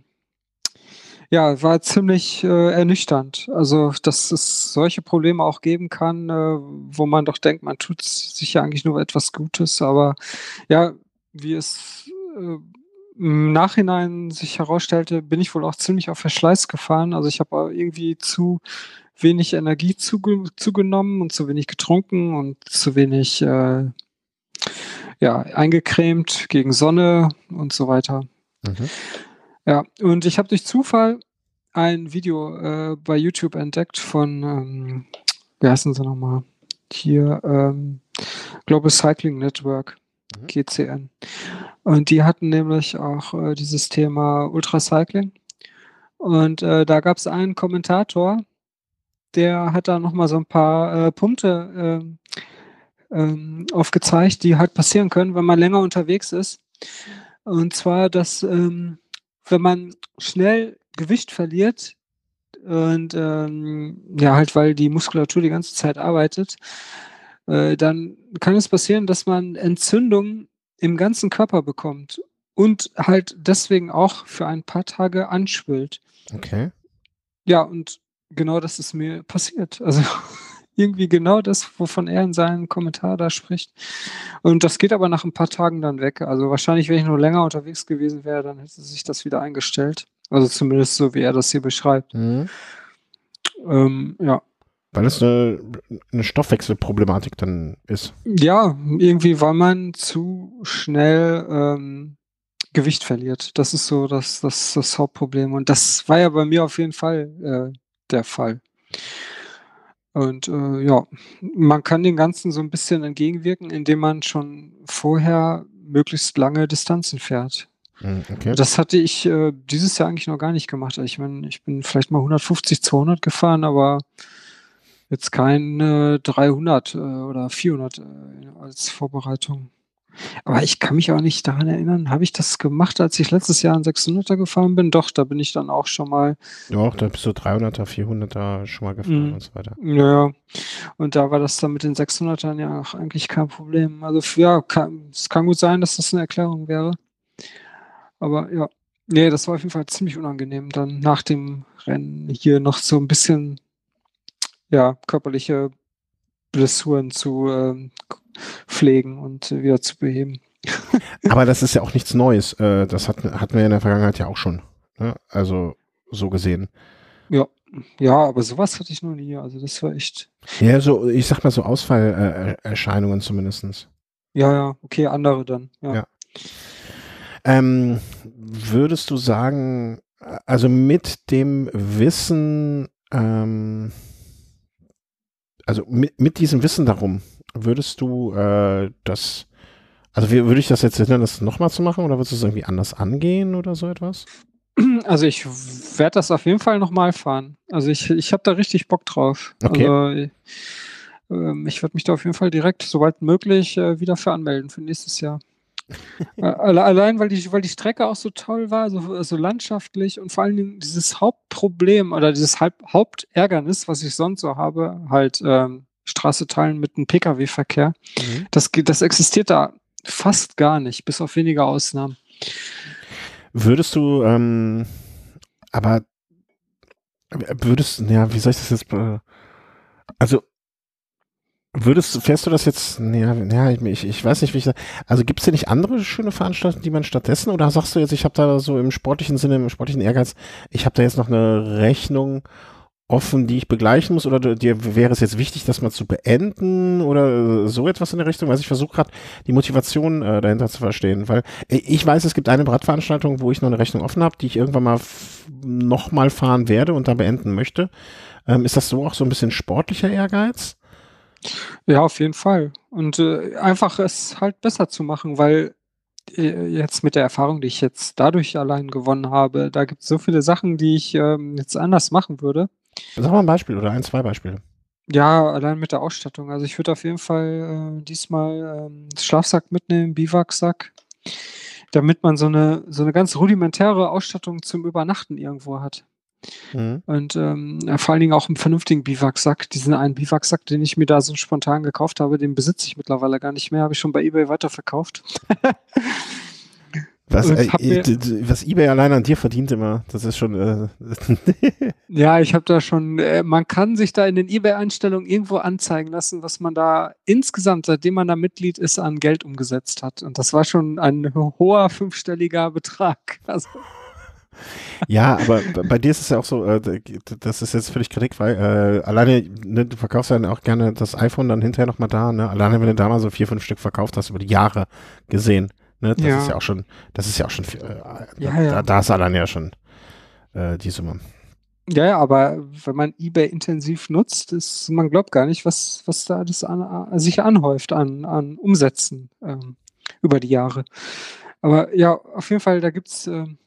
ja, war ziemlich, äh, ernüchternd. Also, dass es solche Probleme auch geben kann, äh, wo man doch denkt, man tut sich ja eigentlich nur etwas Gutes, aber ja, wie es, äh, im Nachhinein sich herausstellte, bin ich wohl auch ziemlich auf Verschleiß gefahren. Also, ich habe, äh, irgendwie zu wenig Energie zuge zugenommen und zu wenig getrunken und zu wenig, äh, ja, eingecremt gegen Sonne und so weiter. Mhm. Ja, und ich habe durch Zufall ein Video, äh, bei YouTube entdeckt von, ähm wie heißen sie noch mal? Hier, ähm, Global Cycling Network, Mhm. G C N. Und die hatten nämlich auch, äh, dieses Thema Ultracycling. Und, äh, da gab's einen Kommentator, der hat da noch mal so 'n paar, äh, Punkte, ähm, ähm, aufgezeigt, die halt passieren können, wenn man länger unterwegs ist. Und zwar, dass, ähm, wenn man schnell Gewicht verliert und, ähm, ja, halt, weil die Muskulatur die ganze Zeit arbeitet, äh, dann kann es passieren, dass man Entzündungen im ganzen Körper bekommt und halt deswegen auch für ein paar Tage anschwillt. Okay. Ja, und genau das ist mir passiert. Also, irgendwie genau das, wovon er in seinem Kommentar da spricht. Und das geht aber nach 'n paar Tagen dann weg. Also, wahrscheinlich, wenn ich nur länger unterwegs gewesen wäre, dann hätte sich das wieder eingestellt. Also, zumindest so, wie er das hier beschreibt. Mhm. Ähm, ja. Weil es 'ne 'ne Stoffwechselproblematik dann ist. Ja, irgendwie, weil man zu schnell, ähm, Gewicht verliert. Das ist so das das das Hauptproblem. Und das war ja bei mir auf jeden Fall, äh, der Fall. Und, äh, ja, man kann dem Ganzen so 'n bisschen entgegenwirken, indem man schon vorher möglichst lange Distanzen fährt. Mhm, okay. Das hatte ich, äh, dieses Jahr eigentlich noch gar nicht gemacht. Also, ich meine, ich bin vielleicht mal hundertfünfzig, zweihundert gefahren, aber jetzt keine dreihundert, äh, oder vierhundert, äh, als Vorbereitung. Aber ich kann mich auch nicht daran erinnern, habe ich das gemacht, als ich letztes Jahr 'n sechshunderter gefahren bin? Doch, da bin ich dann auch schon mal Doch, da bist du dreihunderter, vierhunderter schon mal gefahren Mhm. und so weiter. Ja, ja. Und da war das dann mit den sechshundertern ja auch eigentlich kein Problem. Also, f ja, kann es kann gut sein, dass das 'ne Erklärung wäre. Aber ja. Ne, das war auf jeden Fall ziemlich unangenehm, dann nach dem Rennen hier noch so 'n bisschen, ja, körperliche Blessuren zu, ähm, k pflegen und wieder zu beheben. Aber das ist ja auch nichts Neues. Äh, das hatten hatten wir in der Vergangenheit ja auch schon, ne? Also, so gesehen. Ja. Ja, aber so was hatte ich noch nie. Also, das war echt Ja, so ich sage mal so Ausfall äh, äh, Erscheinungen zumindestens. Ja, ja, okay, andere dann, ja. Ja. Ähm, würdest du sagen Also mit dem Wissen, ähm, also mit, mit diesem Wissen darum, würdest du äh, das, also wie, würde ich das jetzt hindern, das nochmal zu machen oder würdest du es irgendwie anders angehen oder so etwas? Also ich werde das auf jeden Fall nochmal fahren. Also ich, ich habe da richtig Bock drauf. Okay. Also ähm, ich werde mich da auf jeden Fall direkt, soweit möglich, äh, wieder für anmelden für nächstes Jahr. äh, alle, allein, weil die, weil die Strecke auch so toll war, so, so landschaftlich und vor allen Dingen dieses Hauptproblem oder dieses Haupt, Hauptärgernis, was ich sonst so habe, halt ähm, Straße teilen mit einem Pkw-Verkehr, Mhm. das, das existiert da fast gar nicht, bis auf wenige Ausnahmen. Würdest du, ähm, aber würdest, ja, wie soll ich das jetzt, äh, also würdest, fährst du das jetzt, ja, ja ich, ich weiß nicht, wie ich das, also gibt es denn nicht andere schöne Veranstaltungen, die man stattdessen, oder sagst du jetzt, ich habe da so im sportlichen Sinne, im sportlichen Ehrgeiz, ich habe da jetzt noch eine Rechnung offen, die ich begleichen muss, oder dir wäre es jetzt wichtig, das mal zu beenden oder äh, so etwas in der Richtung? Also ich versuche gerade die Motivation äh, dahinter zu verstehen, weil äh, ich weiß, es gibt eine Radveranstaltung, wo ich noch eine Rechnung offen habe, die ich irgendwann mal nochmal fahren werde und da beenden möchte. Ähm, ist das so auch so ein bisschen sportlicher Ehrgeiz? Ja, auf jeden Fall. Und äh, einfach es halt besser zu machen, weil äh, jetzt mit der Erfahrung, die ich jetzt dadurch allein gewonnen habe, da gibt es so viele Sachen, die ich ähm, jetzt anders machen würde. Sag mal ein Beispiel oder ein, zwei Beispiele. Ja, allein mit der Ausstattung. Also ich würde auf jeden Fall äh, diesmal ähm, Schlafsack mitnehmen, Biwaksack, damit man so eine so eine ganz rudimentäre Ausstattung zum Übernachten irgendwo hat. Mhm. Und ähm, ja, vor allen Dingen auch einen vernünftigen Biwaksack. Diesen einen Biwaksack, den ich mir da so spontan gekauft habe, den besitze ich mittlerweile gar nicht mehr, habe ich schon bei eBay weiterverkauft. Was, Und äh, hab mir, was eBay allein an dir verdient immer, das ist schon. Äh, ja, ich habe da schon, äh, man kann sich da in den eBay-Einstellungen irgendwo anzeigen lassen, was man da insgesamt, seitdem man da Mitglied ist, an Geld umgesetzt hat. Und das war schon ein hoher fünfstelliger Betrag. Also, Ja, aber bei dir ist es ja auch so, äh, das ist jetzt völlig kritikfrei. Äh, alleine, ne, du verkaufst ja auch gerne das iPhone dann hinterher nochmal da, ne? Alleine, wenn du da mal so vier, fünf Stück verkauft hast, über die Jahre gesehen, ne? Das ja. ist ja auch schon, das ist ja auch schon, äh, Ja, ja. Da, da ist alleine ja schon äh, die Summe. Ja, ja, aber wenn man eBay intensiv nutzt, ist, man glaubt gar nicht, was, was da alles an, an, sich anhäuft an, an Umsätzen ähm, über die Jahre. Aber ja, auf jeden Fall, da gibt's ähm,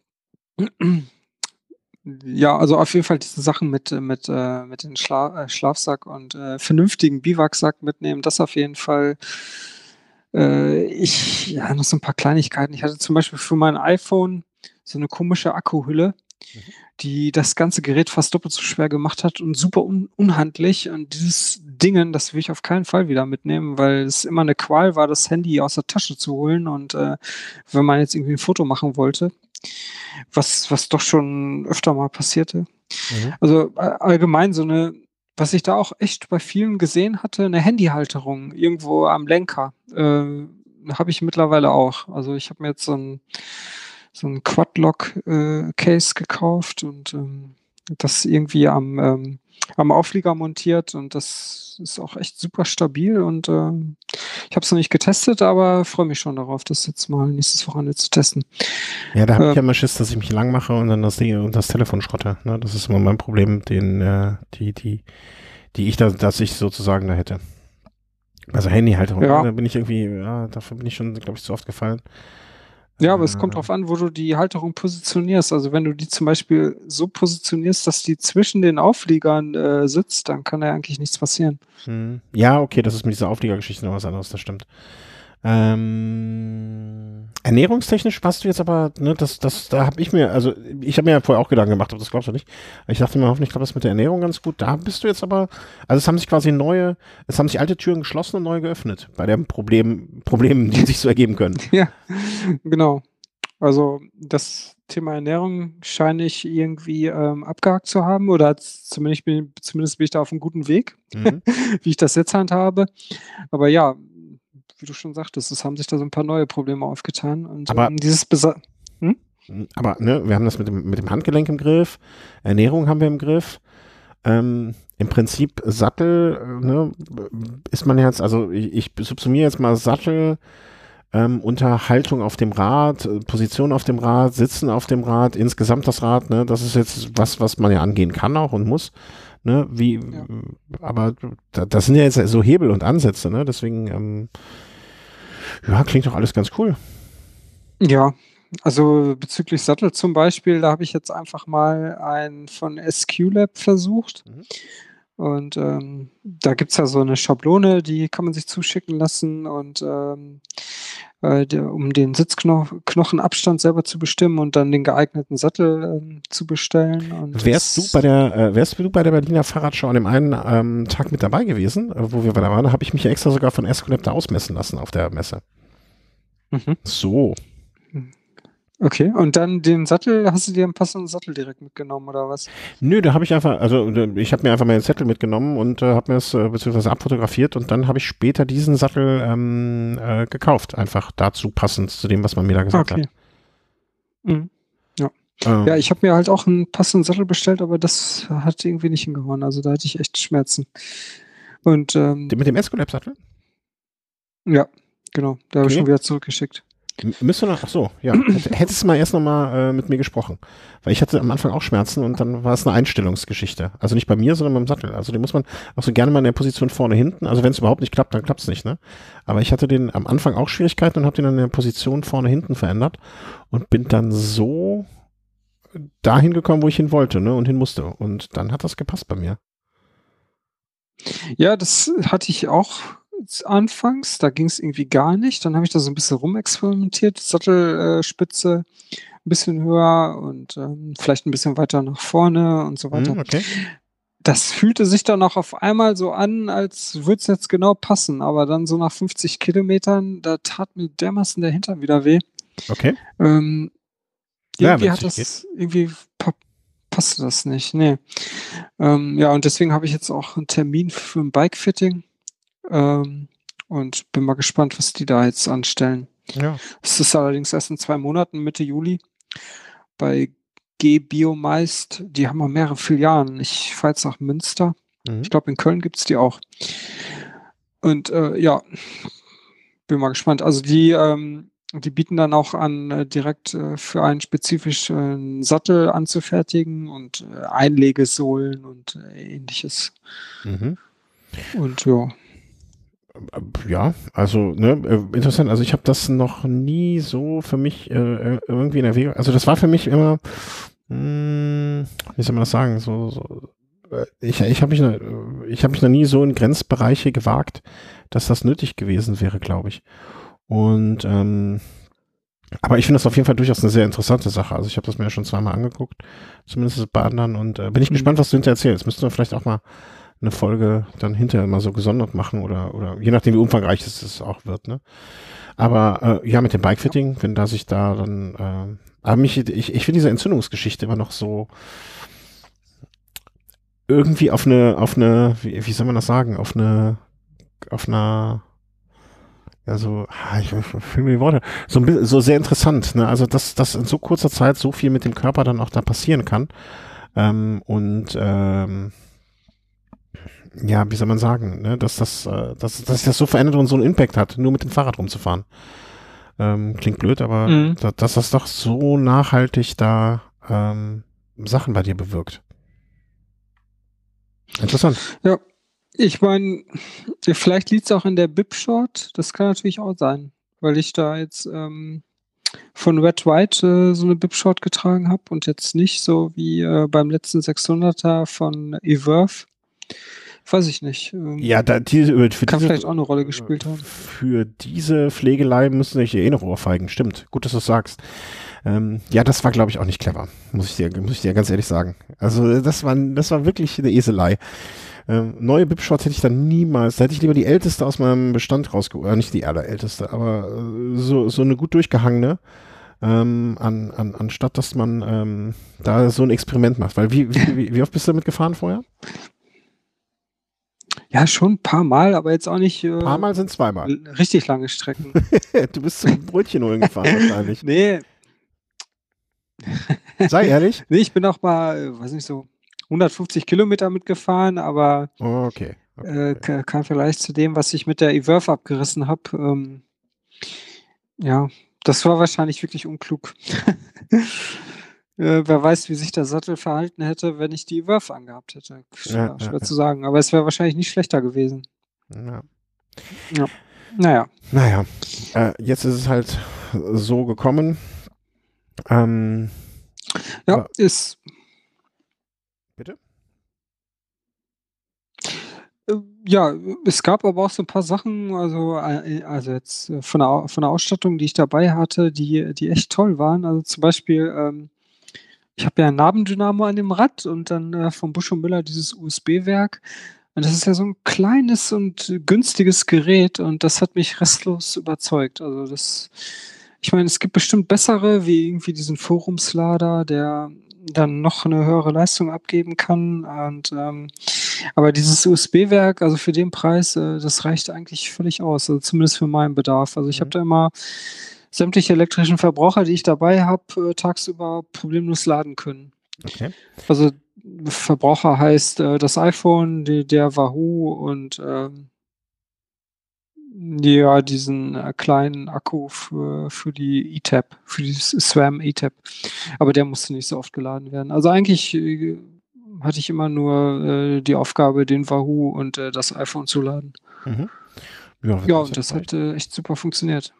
ja, also auf jeden Fall diese Sachen mit, mit, äh, mit dem Schla äh, Schlafsack und äh, vernünftigen Biwaksack mitnehmen, das auf jeden Fall. Äh, ich, ja, noch so ein paar Kleinigkeiten. Ich hatte zum Beispiel für mein iPhone so eine komische Akkuhülle, Mhm. die das ganze Gerät fast doppelt so schwer gemacht hat und super un unhandlich. Und dieses Dingen, das will ich auf keinen Fall wieder mitnehmen, weil es immer eine Qual war, das Handy aus der Tasche zu holen. Und äh, wenn man jetzt irgendwie ein Foto machen wollte, was, was doch schon öfter mal passierte. Mhm. Also äh, allgemein so eine, was ich da auch echt bei vielen gesehen hatte, eine Handyhalterung irgendwo am Lenker. Äh, habe ich mittlerweile auch. Also ich habe mir jetzt so ein so ein Quadlock-Case äh, gekauft und ähm, das irgendwie am, ähm, am Auflieger montiert und das ist auch echt super stabil und ähm, ich habe es noch nicht getestet, aber freue mich schon darauf, das jetzt mal nächstes Wochenende zu testen. Ja, da habe Äh, ich ja immer Schiss, dass ich mich lang mache und dann das Ding und das Telefon schrotte. Ne? Das ist immer mein Problem, den, äh, die, die, die ich da, dass ich sozusagen da hätte. Also Handyhalterung, ja. da bin ich irgendwie, ja, dafür bin ich schon, glaube ich, zu oft gefallen. Ja, aber es kommt drauf an, wo du die Halterung positionierst. Also wenn du die zum Beispiel so positionierst, dass die zwischen den Aufliegern äh, sitzt, dann kann da eigentlich nichts passieren. Hm. Ja, okay, das ist mit dieser Aufliegergeschichte noch was anderes, das stimmt. Ähm, ernährungstechnisch passt du jetzt aber, ne, das, das, da habe ich mir, also ich habe mir ja vorher auch Gedanken gemacht, aber das glaubst du nicht. Ich dachte mir, hoffentlich klappt das mit der Ernährung ganz gut. Da bist du jetzt aber, also es haben sich quasi neue, es haben sich alte Türen geschlossen und neu geöffnet bei den Problem, Problemen, die sich so ergeben können. Ja, genau. Also das Thema Ernährung scheine ich irgendwie ähm, abgehakt zu haben oder zumindest bin, zumindest bin ich da auf einem guten Weg, Mhm. wie ich das jetzt handhabe. Aber ja, wie du schon sagtest, es haben sich da so ein paar neue Probleme aufgetan. Und Aber ähm, dieses Besa hm? Aber ne, wir haben das mit dem, mit dem Handgelenk im Griff, Ernährung haben wir im Griff. Ähm, Im Prinzip Sattel, äh, ne, ist man jetzt, also ich, ich subsumiere jetzt mal Sattel, ähm, Unterhaltung auf dem Rad, äh, Position auf dem Rad, Sitzen auf dem Rad, insgesamt das Rad, ne, das ist jetzt was, was man ja angehen kann auch und muss, ne, wie, Ja. aber da, das sind ja jetzt so Hebel und Ansätze, ne, deswegen, ähm, ja, klingt doch alles ganz cool. Ja, also bezüglich Sattel zum Beispiel, da habe ich jetzt einfach mal einen von S Q Lab versucht. Mhm. Und ähm, da gibt's ja so eine Schablone, die kann man sich zuschicken lassen und ähm, äh, der, um den Sitzknochenabstand selber zu bestimmen und dann den geeigneten Sattel ähm, zu bestellen. Und Wärst du bei das, der, äh, wärst du bei der Berliner Fahrradschau an dem einen ähm, Tag mit dabei gewesen, äh, wo wir da waren, da habe ich mich ja extra sogar von Escolab da ausmessen lassen auf der Messe. mhm. So. Okay, und dann den Sattel, hast du dir einen passenden Sattel direkt mitgenommen oder was? Nö, da habe ich einfach, also äh, ich habe mir einfach meinen Zettel mitgenommen und äh, habe mir das äh, beziehungsweise abfotografiert und dann habe ich später diesen Sattel ähm, äh, gekauft, einfach dazu passend zu dem, was man mir da gesagt Okay. hat. Mhm. Ja. Ähm, Ja, ich habe mir halt auch einen passenden Sattel bestellt, aber das hat irgendwie nicht hingehauen. Also da hatte ich echt Schmerzen. Und ähm, mit dem Escolab-Sattel? ja, genau, da habe ich Okay. schon wieder zurückgeschickt. M- Müsste noch, ach so, ja. Hätt- Hättest du mal erst nochmal äh, mit mir gesprochen. Weil ich hatte am Anfang auch Schmerzen und dann war es eine Einstellungsgeschichte. Also nicht bei mir, sondern beim Sattel. Also den muss man auch so gerne mal in der Position vorne hinten. Also wenn es überhaupt nicht klappt, dann klappt es nicht, ne? Aber ich hatte den am Anfang auch Schwierigkeiten und habe den dann in der Position vorne hinten verändert und bin dann so dahin gekommen, wo ich hin wollte, ne? Und hin musste. Und dann hat das gepasst bei mir. Ja, das hatte ich auch anfangs. Da ging es irgendwie gar nicht. Dann habe ich da so ein bisschen rumexperimentiert. Sattelspitze ein bisschen höher und ähm, vielleicht ein bisschen weiter nach vorne und so weiter. Hm, okay. Das fühlte sich dann auch auf einmal so an, als würde es jetzt genau passen. Aber dann so nach fünfzig Kilometern, da tat mir dermaßen der Hintern wieder weh. Okay. Ähm, Ja, irgendwie wenn es hat nicht geht. das, irgendwie pa passte das nicht. Nee. Ähm, ja, und deswegen habe ich jetzt auch einen Termin für ein Bike-Fitting. Ähm, und bin mal gespannt, was die da jetzt anstellen. Ja. Es ist allerdings erst in zwei Monaten, Mitte Juli, bei G-Biomeist. Die haben auch mehrere Filialen. Ich fahre jetzt nach Münster. Mhm. Ich glaube, in Köln gibt's die auch. Und äh, ja, bin mal gespannt. Also die, ähm, die bieten dann auch an, äh, direkt äh, für einen spezifischen Sattel anzufertigen und äh, Einlegesohlen und äh, ähnliches. Mhm. Und ja. Ja, also ne, äh, interessant. Also ich habe das noch nie so für mich äh, äh, irgendwie in Erwägung. Also das war für mich immer, mh, wie soll man das sagen? So, so äh, ich ich habe mich, noch- äh, ich habe mich noch nie so in Grenzbereiche gewagt, dass das nötig gewesen wäre, glaube ich. Und ähm, aber ich finde das auf jeden Fall durchaus eine sehr interessante Sache. Also ich habe das mir ja schon zweimal angeguckt, zumindest bei anderen. Und äh, bin ich Mhm. gespannt, was du hinterher erzählst. Müssten wir vielleicht auch mal eine Folge dann hinterher mal so gesondert machen oder, oder je nachdem, wie umfangreich es es auch wird, ne? Aber äh, ja, mit dem Bikefitting, wenn da sich da dann, äh, aber mich, ich, ich finde diese Entzündungsgeschichte immer noch so irgendwie auf eine, auf eine, wie, wie soll man das sagen, auf eine, auf einer, ja so, ah, ich finde mir die Worte, so, ein bisschen, so sehr interessant, ne? Also dass, dass in so kurzer Zeit so viel mit dem Körper dann auch da passieren kann. Ähm, und ähm, ja, wie soll man sagen, ne, dass das, äh, dass, dass sich das so verändert und so einen Impact hat, nur mit dem Fahrrad rumzufahren. Ähm, klingt blöd, aber Mhm. da, dass das doch so nachhaltig da ähm, Sachen bei dir bewirkt. Interessant. Ja, ich meine, vielleicht liegt's auch in der Bip-Short. Das kann natürlich auch sein, weil ich da jetzt ähm, von Red White äh, so eine Bip-Short getragen habe und jetzt nicht so wie äh, beim letzten sechshunderter von Everve. Weiß ich nicht. Ähm, Ja, da, diese, für kann diese, vielleicht auch eine Rolle gespielt haben. für diese Pflegelei müssen sich eh noch ohrfeigen. Stimmt. Gut, dass du es sagst. Ähm, ja, das war, glaube ich, auch nicht clever. Muss ich dir, muss ich dir ganz ehrlich sagen. Also, das war, das war wirklich eine Eselei. Ähm, neue Bip-Shots hätte ich dann niemals, da hätte ich lieber die älteste aus meinem Bestand rausgeholt, äh, nicht die allerälteste, aber äh, so, so eine gut durchgehangene, ähm, an, an, anstatt dass man ähm, da so ein Experiment macht. Weil wie, wie, wie oft bist du damit gefahren vorher? Ja, schon ein paar Mal, aber jetzt auch nicht Ein paar äh, Mal sind zweimal. l- richtig lange Strecken. Du bist zum Brötchen holen gefahren wahrscheinlich. Nee, Sei ehrlich. nee, ich bin auch mal, äh, weiß nicht, so hundertfünfzig Kilometer mitgefahren, aber Oh, okay. okay. äh, ke- kein Vergleich zu dem, was ich mit der Everve abgerissen habe. Ähm, Ja, das war wahrscheinlich wirklich unklug. Äh, wer weiß, wie sich der Sattel verhalten hätte, wenn ich die Wurf angehabt hätte. Ja, Schwer ja, schwer ja. zu sagen, aber es wäre wahrscheinlich nicht schlechter gewesen. Ja. Ja. Na ja. Naja, äh, jetzt ist es halt so gekommen. Ähm, Ja, wa- ist bitte? äh, ja, es gab aber auch so 'n paar Sachen, also, äh, also jetzt, äh, von der Au von der Ausstattung, die ich dabei hatte, die die echt toll waren. Also, zum Beispiel, ähm, ich habe ja 'n Nabendynamo an dem Rad und dann, äh, von Busch und Müller dieses U S B-Werk. Und das ist ja so 'n kleines und günstiges Gerät und das hat mich restlos überzeugt. Also, das ich meine, es gibt bestimmt bessere, wie irgendwie diesen Forumslader, der dann noch 'ne höhere Leistung abgeben kann und, ähm aber dieses U S B-Werk, also für den Preis, äh, das reicht eigentlich völlig aus, also zumindest für meinen Bedarf. Also, ich habe Mhm. da immer sämtliche elektrischen Verbraucher, die ich dabei habe, äh, tagsüber problemlos laden können. Okay. Also, Verbraucher heißt, äh, das iPhone, de der Wahoo und, ähm ja, diesen, äh, kleinen Akku für für die E-Tab, für dieses SWAM E-Tab. Aber der musste nicht so oft geladen werden. Also, eigentlich, äh, hatte ich immer nur, äh, die Aufgabe, den Wahoo und, äh, das iPhone zu laden. Mhm. Ja, Ja, das ist und ja das vielleicht. hat, äh, echt super funktioniert.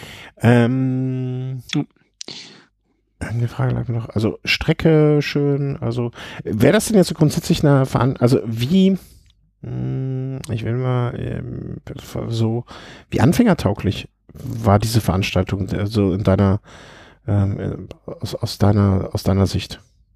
Ähm, Ja. eine Frage lag mir noch. Also Strecke schön. Also wäre das denn jetzt so grundsätzlich eine Veran also wie, mh, ich will mal ähm, so, wie anfängertauglich war diese Veranstaltung, also in deiner, ähm, äh, aus, aus deiner, aus deiner Sicht?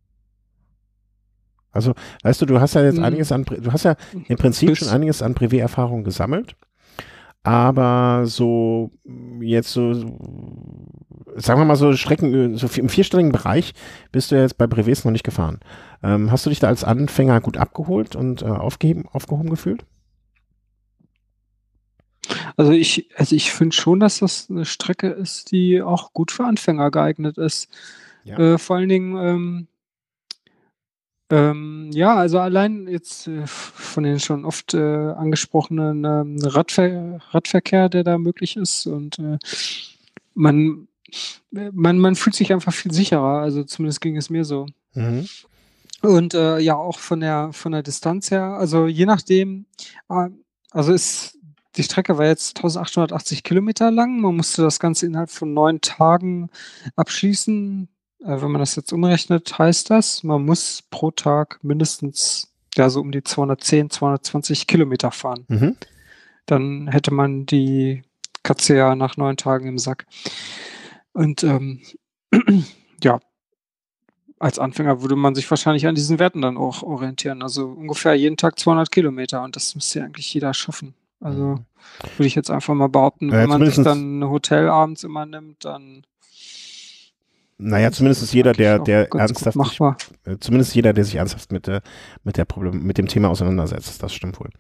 Also, weißt du, du hast ja jetzt Hm, einiges an, Pri- du hast ja im Prinzip schon bis einiges an Privé-Erfahrung gesammelt. Aber so mh, jetzt so, sagen wir mal so Strecken, so im vierstelligen Bereich bist du ja jetzt bei Brevets noch nicht gefahren. Ähm, hast du dich da als Anfänger gut abgeholt und äh, aufgeheben, aufgehoben gefühlt? also, ich also, ich finde schon, dass das 'ne Strecke ist, die auch gut für Anfänger geeignet ist. Ja. Äh, vor allen Dingen, ähm Ähm, ja, also allein jetzt, äh, von den schon oft, äh, angesprochenen, ähm, Radver Radverkehr, der da möglich ist und, äh, man äh, man man fühlt sich einfach viel sicherer, also zumindest ging es mir so. Mhm. Und, äh, ja, auch von der von der Distanz her, also je nachdem, ah also ist die Strecke war jetzt eintausendachthundertachtzig Kilometer lang. Man musste das Ganze innerhalb von neun Tagen abschließen. Äh, wenn man das jetzt umrechnet, heißt das, man muss pro Tag mindestens, ja, so um die zweihundertzehn, zweihundertzwanzig Kilometer fahren. Mhm. Dann hätte man die Katze ja nach neun Tagen im Sack. Und, ähm, ja, als Anfänger würde man sich wahrscheinlich an diesen Werten dann auch orientieren. Also, ungefähr jeden Tag zweihundert Kilometer und das müsste ja eigentlich jeder schaffen. Also, Mhm. würde ich jetzt einfach mal behaupten, wenn Naja, man sich zumindest, dann 'n Hotel abends immer nimmt, dann naja, ist zumindest das jeder, eigentlich der, auch der ganz gut ernsthaft sich, machbar. äh, zumindest jeder, der sich ernsthaft mit der, mit der Problem, mit dem Thema auseinandersetzt, das stimmt wohl.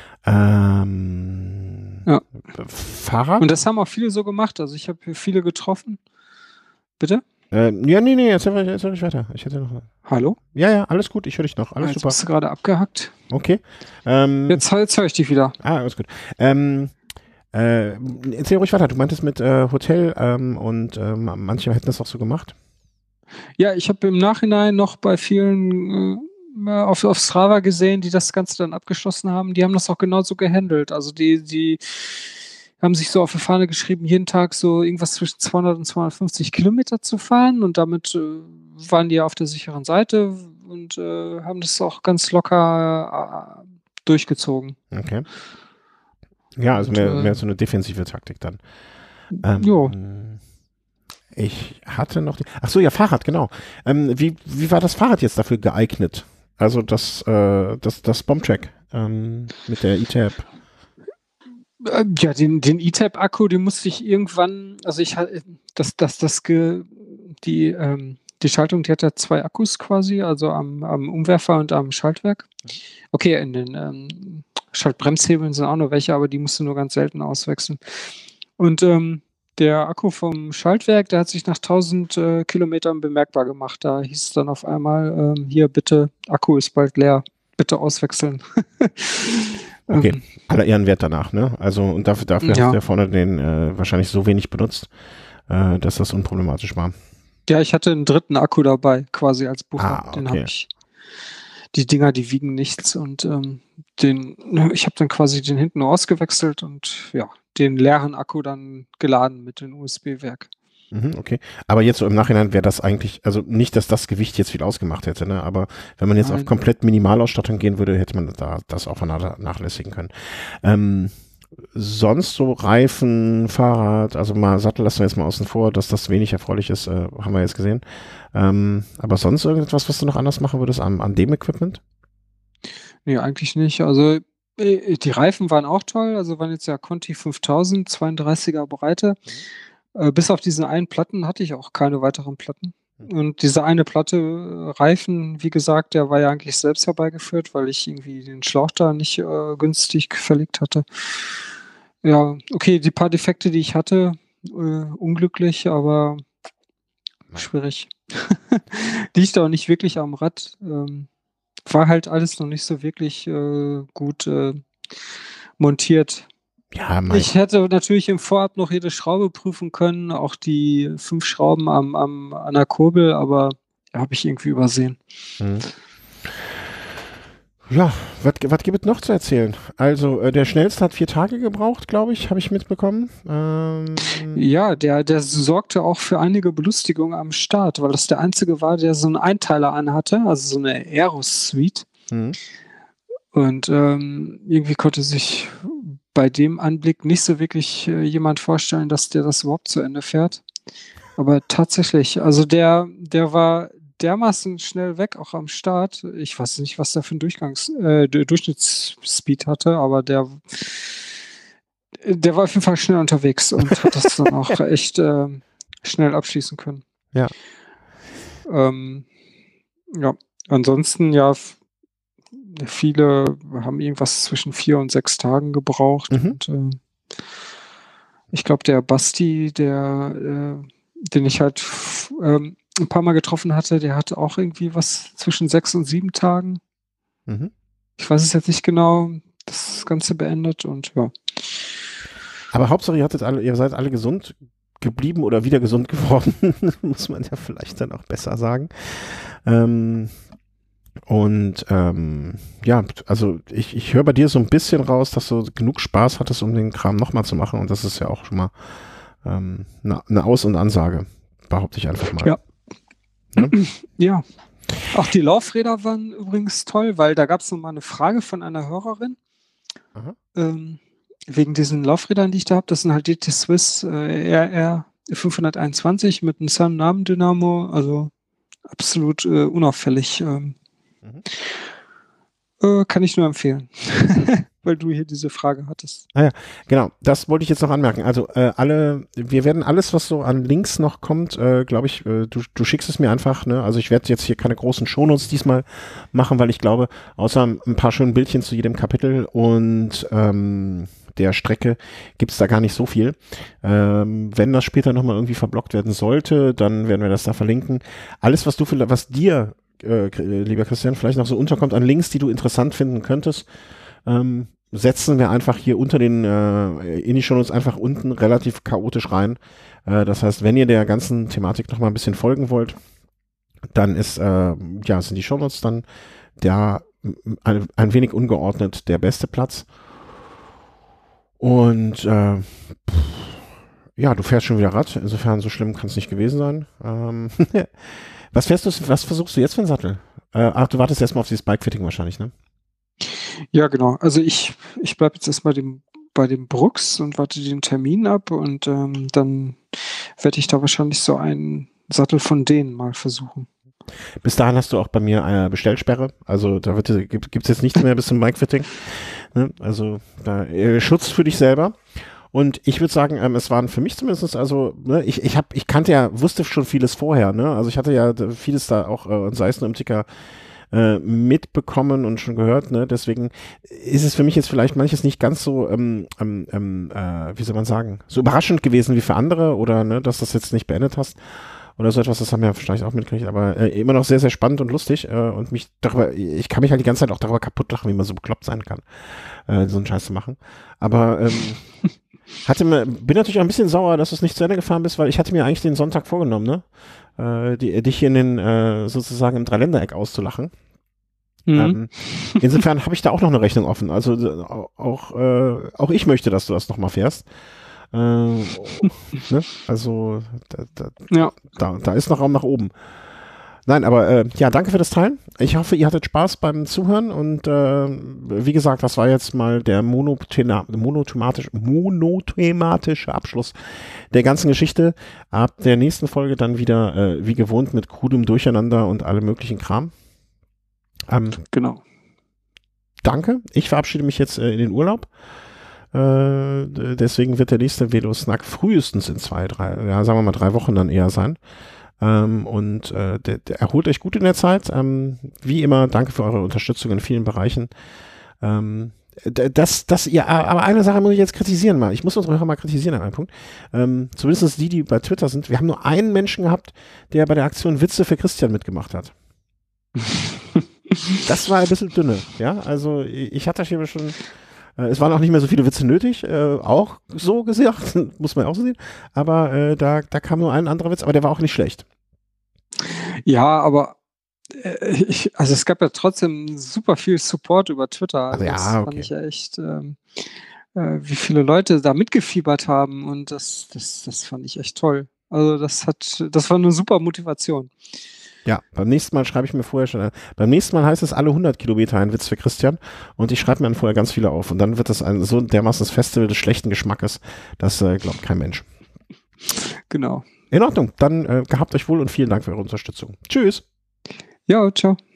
Ähm, Ja. Und Fahrrad? das haben auch viele so gemacht. Also, ich habe hier viele getroffen. Bitte? Äh, ja, nee, nee, erzähl, erzähl nicht weiter. Ich hätte noch. Hallo? Ja, ja, alles gut, ich höre dich noch, Ah, alles jetzt super. bist du grade abgehackt. Okay. Ähm, Jetzt jetzt höre ich dich wieder. ah, alles gut. Ähm, äh, erzähl ruhig weiter. Du meintest mit äh, Hotel ähm, und ähm, manche hätten das auch so gemacht. Ja, ich habe im Nachhinein noch bei vielen, äh, auf auf Strava gesehen, die das Ganze dann abgeschlossen haben. Die haben das auch genauso gehandelt. Also, die die haben sich so auf die Fahne geschrieben, jeden Tag so irgendwas zwischen zweihundert und zweihundertfünfzig Kilometer zu fahren und damit, äh, waren die auf der sicheren Seite und, äh, haben das auch ganz locker, äh, durchgezogen. Okay. Ja, also Und, mehr, äh, mehr so eine defensive Taktik dann. jo. Ähm, ich hatte noch die. Ach so, ja, Fahrrad, genau. Ähm, wie, wie war das Fahrrad jetzt dafür geeignet? Also das, äh, das, das Bombtrack ähm, mit der E-Tab. Ähm, ja, den den E-Tab-Akku, den musste ich irgendwann, also ich ha das das das ge die, ähm die Schaltung, die hat ja zwei Akkus quasi, also am am Umwerfer und am Schaltwerk. Okay, in den, ähm, Schaltbremshebeln sind auch noch welche, aber die musst du nur ganz selten auswechseln. Und, ähm, der Akku vom Schaltwerk, der hat sich nach tausend, äh, Kilometern bemerkbar gemacht. Da hieß es dann auf einmal, ähm: „Hier bitte, Akku ist bald leer, bitte auswechseln.“ Okay, Ähm, aller Ehren wert danach, ne? Also und dafür, dafür hast ja. du ja vorne den äh, wahrscheinlich so wenig benutzt, äh, dass das unproblematisch war. Ja, ich hatte einen dritten Akku dabei, quasi als Buffer. Ah, Den habe okay. ich. Die Dinger, die wiegen nichts und ähm, den, ich habe dann quasi den hinten nur ausgewechselt und ja, den leeren Akku dann geladen mit dem U S B-Werk. Mhm, okay. Aber jetzt so im Nachhinein wäre das eigentlich, also nicht, dass das Gewicht jetzt viel ausgemacht hätte, ne? Aber wenn man jetzt auf Nein. komplett Minimalausstattung gehen würde, hätte man da das auch vernachlässigen können. Ähm, sonst so Reifen, Fahrrad, also mal Sattel lassen wir jetzt mal außen vor, dass das wenig erfreulich ist, äh, haben wir jetzt gesehen. Ähm, aber sonst irgendetwas, was du noch anders machen würdest an, an dem Equipment? Nee, eigentlich nicht. Also äh, die Reifen waren auch toll, also waren jetzt ja Conti fünftausend, zweiunddreißiger Breite. Äh, bis auf diese einen Platten hatte ich auch keine weiteren Platten. Und diese eine Platte äh, Reifen, wie gesagt, der war ja eigentlich selbst herbeigeführt, weil ich irgendwie den Schlauch da nicht äh, günstig verlegt hatte. Ja, okay, die paar Defekte, die ich hatte, äh, unglücklich, aber schwierig. Liegt auch nicht wirklich am Rad. Ähm, war halt alles noch nicht so wirklich äh, gut äh, montiert. Ja, mein, Ich hätte natürlich im Vorab noch jede Schraube prüfen können, auch die fünf Schrauben am, am, an der Kurbel, aber habe ich irgendwie übersehen. hm. Ja, was gibt es noch zu erzählen? Also, äh, der schnellste hat vier Tage gebraucht, glaube ich, habe ich mitbekommen. Ähm, Ja, der, der sorgte auch für einige Belustigung am Start, weil das der einzige war, der so einen Einteiler anhatte, also so eine Aero-Suite. hm. Und ähm, irgendwie konnte sich bei dem Anblick nicht so wirklich äh, jemand vorstellen, dass der das überhaupt zu Ende fährt. Aber tatsächlich, also der, der war dermaßen schnell weg, auch am Start. Ich weiß nicht, was der für einen Durchgangs, äh, Du- Durchschnittsspeed hatte, aber der, der war auf jeden Fall schnell unterwegs und hat das dann auch echt äh, schnell abschließen können. Ja. Ähm, ja, ansonsten ja, f- viele haben irgendwas zwischen vier und sechs Tagen gebraucht. Mhm. Und äh, ich glaube, der Basti, der, äh, den ich halt f- ähm, ein paar Mal getroffen hatte, der hatte auch irgendwie was zwischen sechs und sieben Tagen. Mhm. Ich weiß es jetzt nicht genau, das Ganze beendet und ja. Aber Hauptsache, ihr hattet alle, ihr seid alle gesund geblieben oder wieder gesund geworden, muss man ja vielleicht dann auch besser sagen. Ähm, und ähm, ja, also ich, ich höre bei dir so ein bisschen raus, dass du genug Spaß hattest, um den Kram nochmal zu machen. Und das ist ja auch schon mal ähm, eine, eine Aus- und Ansage, behaupte ich einfach mal. Ja. Ne? Ja. Auch die Laufräder waren übrigens toll, weil da gab es nochmal eine Frage von einer Hörerin. Aha. Ähm, wegen diesen Laufrädern, die ich da habe. Das sind halt D T Swiss äh, R R fünfhunderteinundzwanzig mit einem Sun-Namen-Dynamo, also absolut äh, unauffällig. Ähm, Mhm. äh, kann ich nur empfehlen, weil du hier diese Frage hattest. Ah ja, genau, das wollte ich jetzt noch anmerken. Also äh, alle, wir werden alles, was so an Links noch kommt, äh, glaube ich, äh, du, du schickst es mir einfach, ne? Also ich werde jetzt hier keine großen Shownotes diesmal machen, weil ich glaube, außer ein paar schönen Bildchen zu jedem Kapitel und ähm, der Strecke gibt's da gar nicht so viel. Ähm, wenn das später nochmal irgendwie verblockt werden sollte, dann werden wir das da verlinken. Alles, was du, was dir, äh, lieber Christian, vielleicht noch so unterkommt an Links, die du interessant finden könntest, ähm, setzen wir einfach hier unter den, äh, in die Shownotes einfach unten relativ chaotisch rein. Äh, das heißt, wenn ihr der ganzen Thematik noch mal ein bisschen folgen wollt, dann ist, äh, ja, sind die Shownotes dann der, ein, ein wenig ungeordnet der beste Platz. Und, äh, pff, ja, du fährst schon wieder Rad. Insofern, so schlimm kann es nicht gewesen sein. Ähm, was fährst du, was versuchst du jetzt für einen Sattel? Äh, ach, du wartest erstmal auf dieses Bike-Fitting wahrscheinlich, ne? Ja, genau. Also ich, ich bleibe jetzt erstmal dem, bei dem Brooks und warte den Termin ab und ähm, dann werde ich da wahrscheinlich so einen Sattel von denen mal versuchen. Bis dahin hast du auch bei mir eine Bestellsperre. Also da wird, gibt es jetzt nichts mehr bis zum Bike-Fitting. Ne? Also da, äh, Schutz für dich selber. Und ich würde sagen, ähm, es waren für mich zumindest, also ne, ich, ich, hab, ich kannte ja, wusste schon vieles vorher. Ne? Also ich hatte ja vieles da auch, äh, sei es nur im Ticker, äh, mitbekommen und schon gehört. Ne? Deswegen ist es für mich jetzt vielleicht manches nicht ganz so, ähm, ähm, äh, wie soll man sagen, so überraschend gewesen wie für andere oder ne, dass du das jetzt nicht beendet hast. oder so etwas, das haben wir vielleicht auch mitgekriegt, aber äh, immer noch sehr, sehr spannend und lustig äh, und mich darüber, ich kann mich halt die ganze Zeit auch darüber kaputt lachen, wie man so bekloppt sein kann, äh, so einen Scheiß zu machen. Aber ähm, hatte mir, bin natürlich auch ein bisschen sauer, dass du es nicht zu Ende gefahren bist, weil ich hatte mir eigentlich den Sonntag vorgenommen, ne? Äh, die, dich hier in den, äh, sozusagen im Dreiländereck auszulachen. Mhm. Ähm, insofern habe ich da auch noch eine Rechnung offen. Also äh, auch, äh, auch ich möchte, dass du das nochmal fährst. Äh, ne? Also da, da, Ja. da, da ist noch Raum nach oben. Nein, aber äh, ja, danke für das Teilen. Ich hoffe, ihr hattet Spaß beim Zuhören und äh, wie gesagt, das war jetzt mal der monothema monothematisch, monothematische Abschluss der ganzen Geschichte. Ab der nächsten Folge dann wieder äh, wie gewohnt mit krudem Durcheinander und allem möglichen Kram. Ähm, Genau. Danke. Ich verabschiede mich jetzt äh, in den Urlaub. Äh, deswegen wird der nächste Velo-Snack frühestens in zwei, drei, ja, sagen wir mal drei Wochen dann eher sein. Ähm, und äh, der, der erholt euch gut in der Zeit. Ähm, wie immer, danke für eure Unterstützung in vielen Bereichen. Ähm, das, das, ja, aber eine Sache muss ich jetzt kritisieren mal. Ich muss unsere Hörer mal kritisieren an einem Punkt. Ähm, zumindest die, die bei Twitter sind. Wir haben nur einen Menschen gehabt, der bei der Aktion Witze für Christian mitgemacht hat. Das war ein bisschen dünne, ja. Also ich hatte hier schon, äh, es waren auch nicht mehr so viele Witze nötig, äh, auch so gesagt, muss man auch so sehen. Aber äh, da, da kam nur ein anderer Witz, aber der war auch nicht schlecht. Ja, aber äh, ich, also es gab ja trotzdem super viel Support über Twitter. Also, das ja, fand okay. ich ja echt, ähm, äh, wie viele Leute da mitgefiebert haben und das, das, das fand ich echt toll. Also das hat, das war eine super Motivation. Ja, beim nächsten Mal schreibe ich mir vorher schon, äh, beim nächsten Mal heißt es alle hundert Kilometer ein Witz für Christian und ich schreibe mir dann vorher ganz viele auf und dann wird das ein so dermaßen Festival des schlechten Geschmackes, das äh, glaubt kein Mensch. Genau. In Ordnung, dann äh, gehabt euch wohl und vielen Dank für eure Unterstützung. Tschüss. Ja, ciao.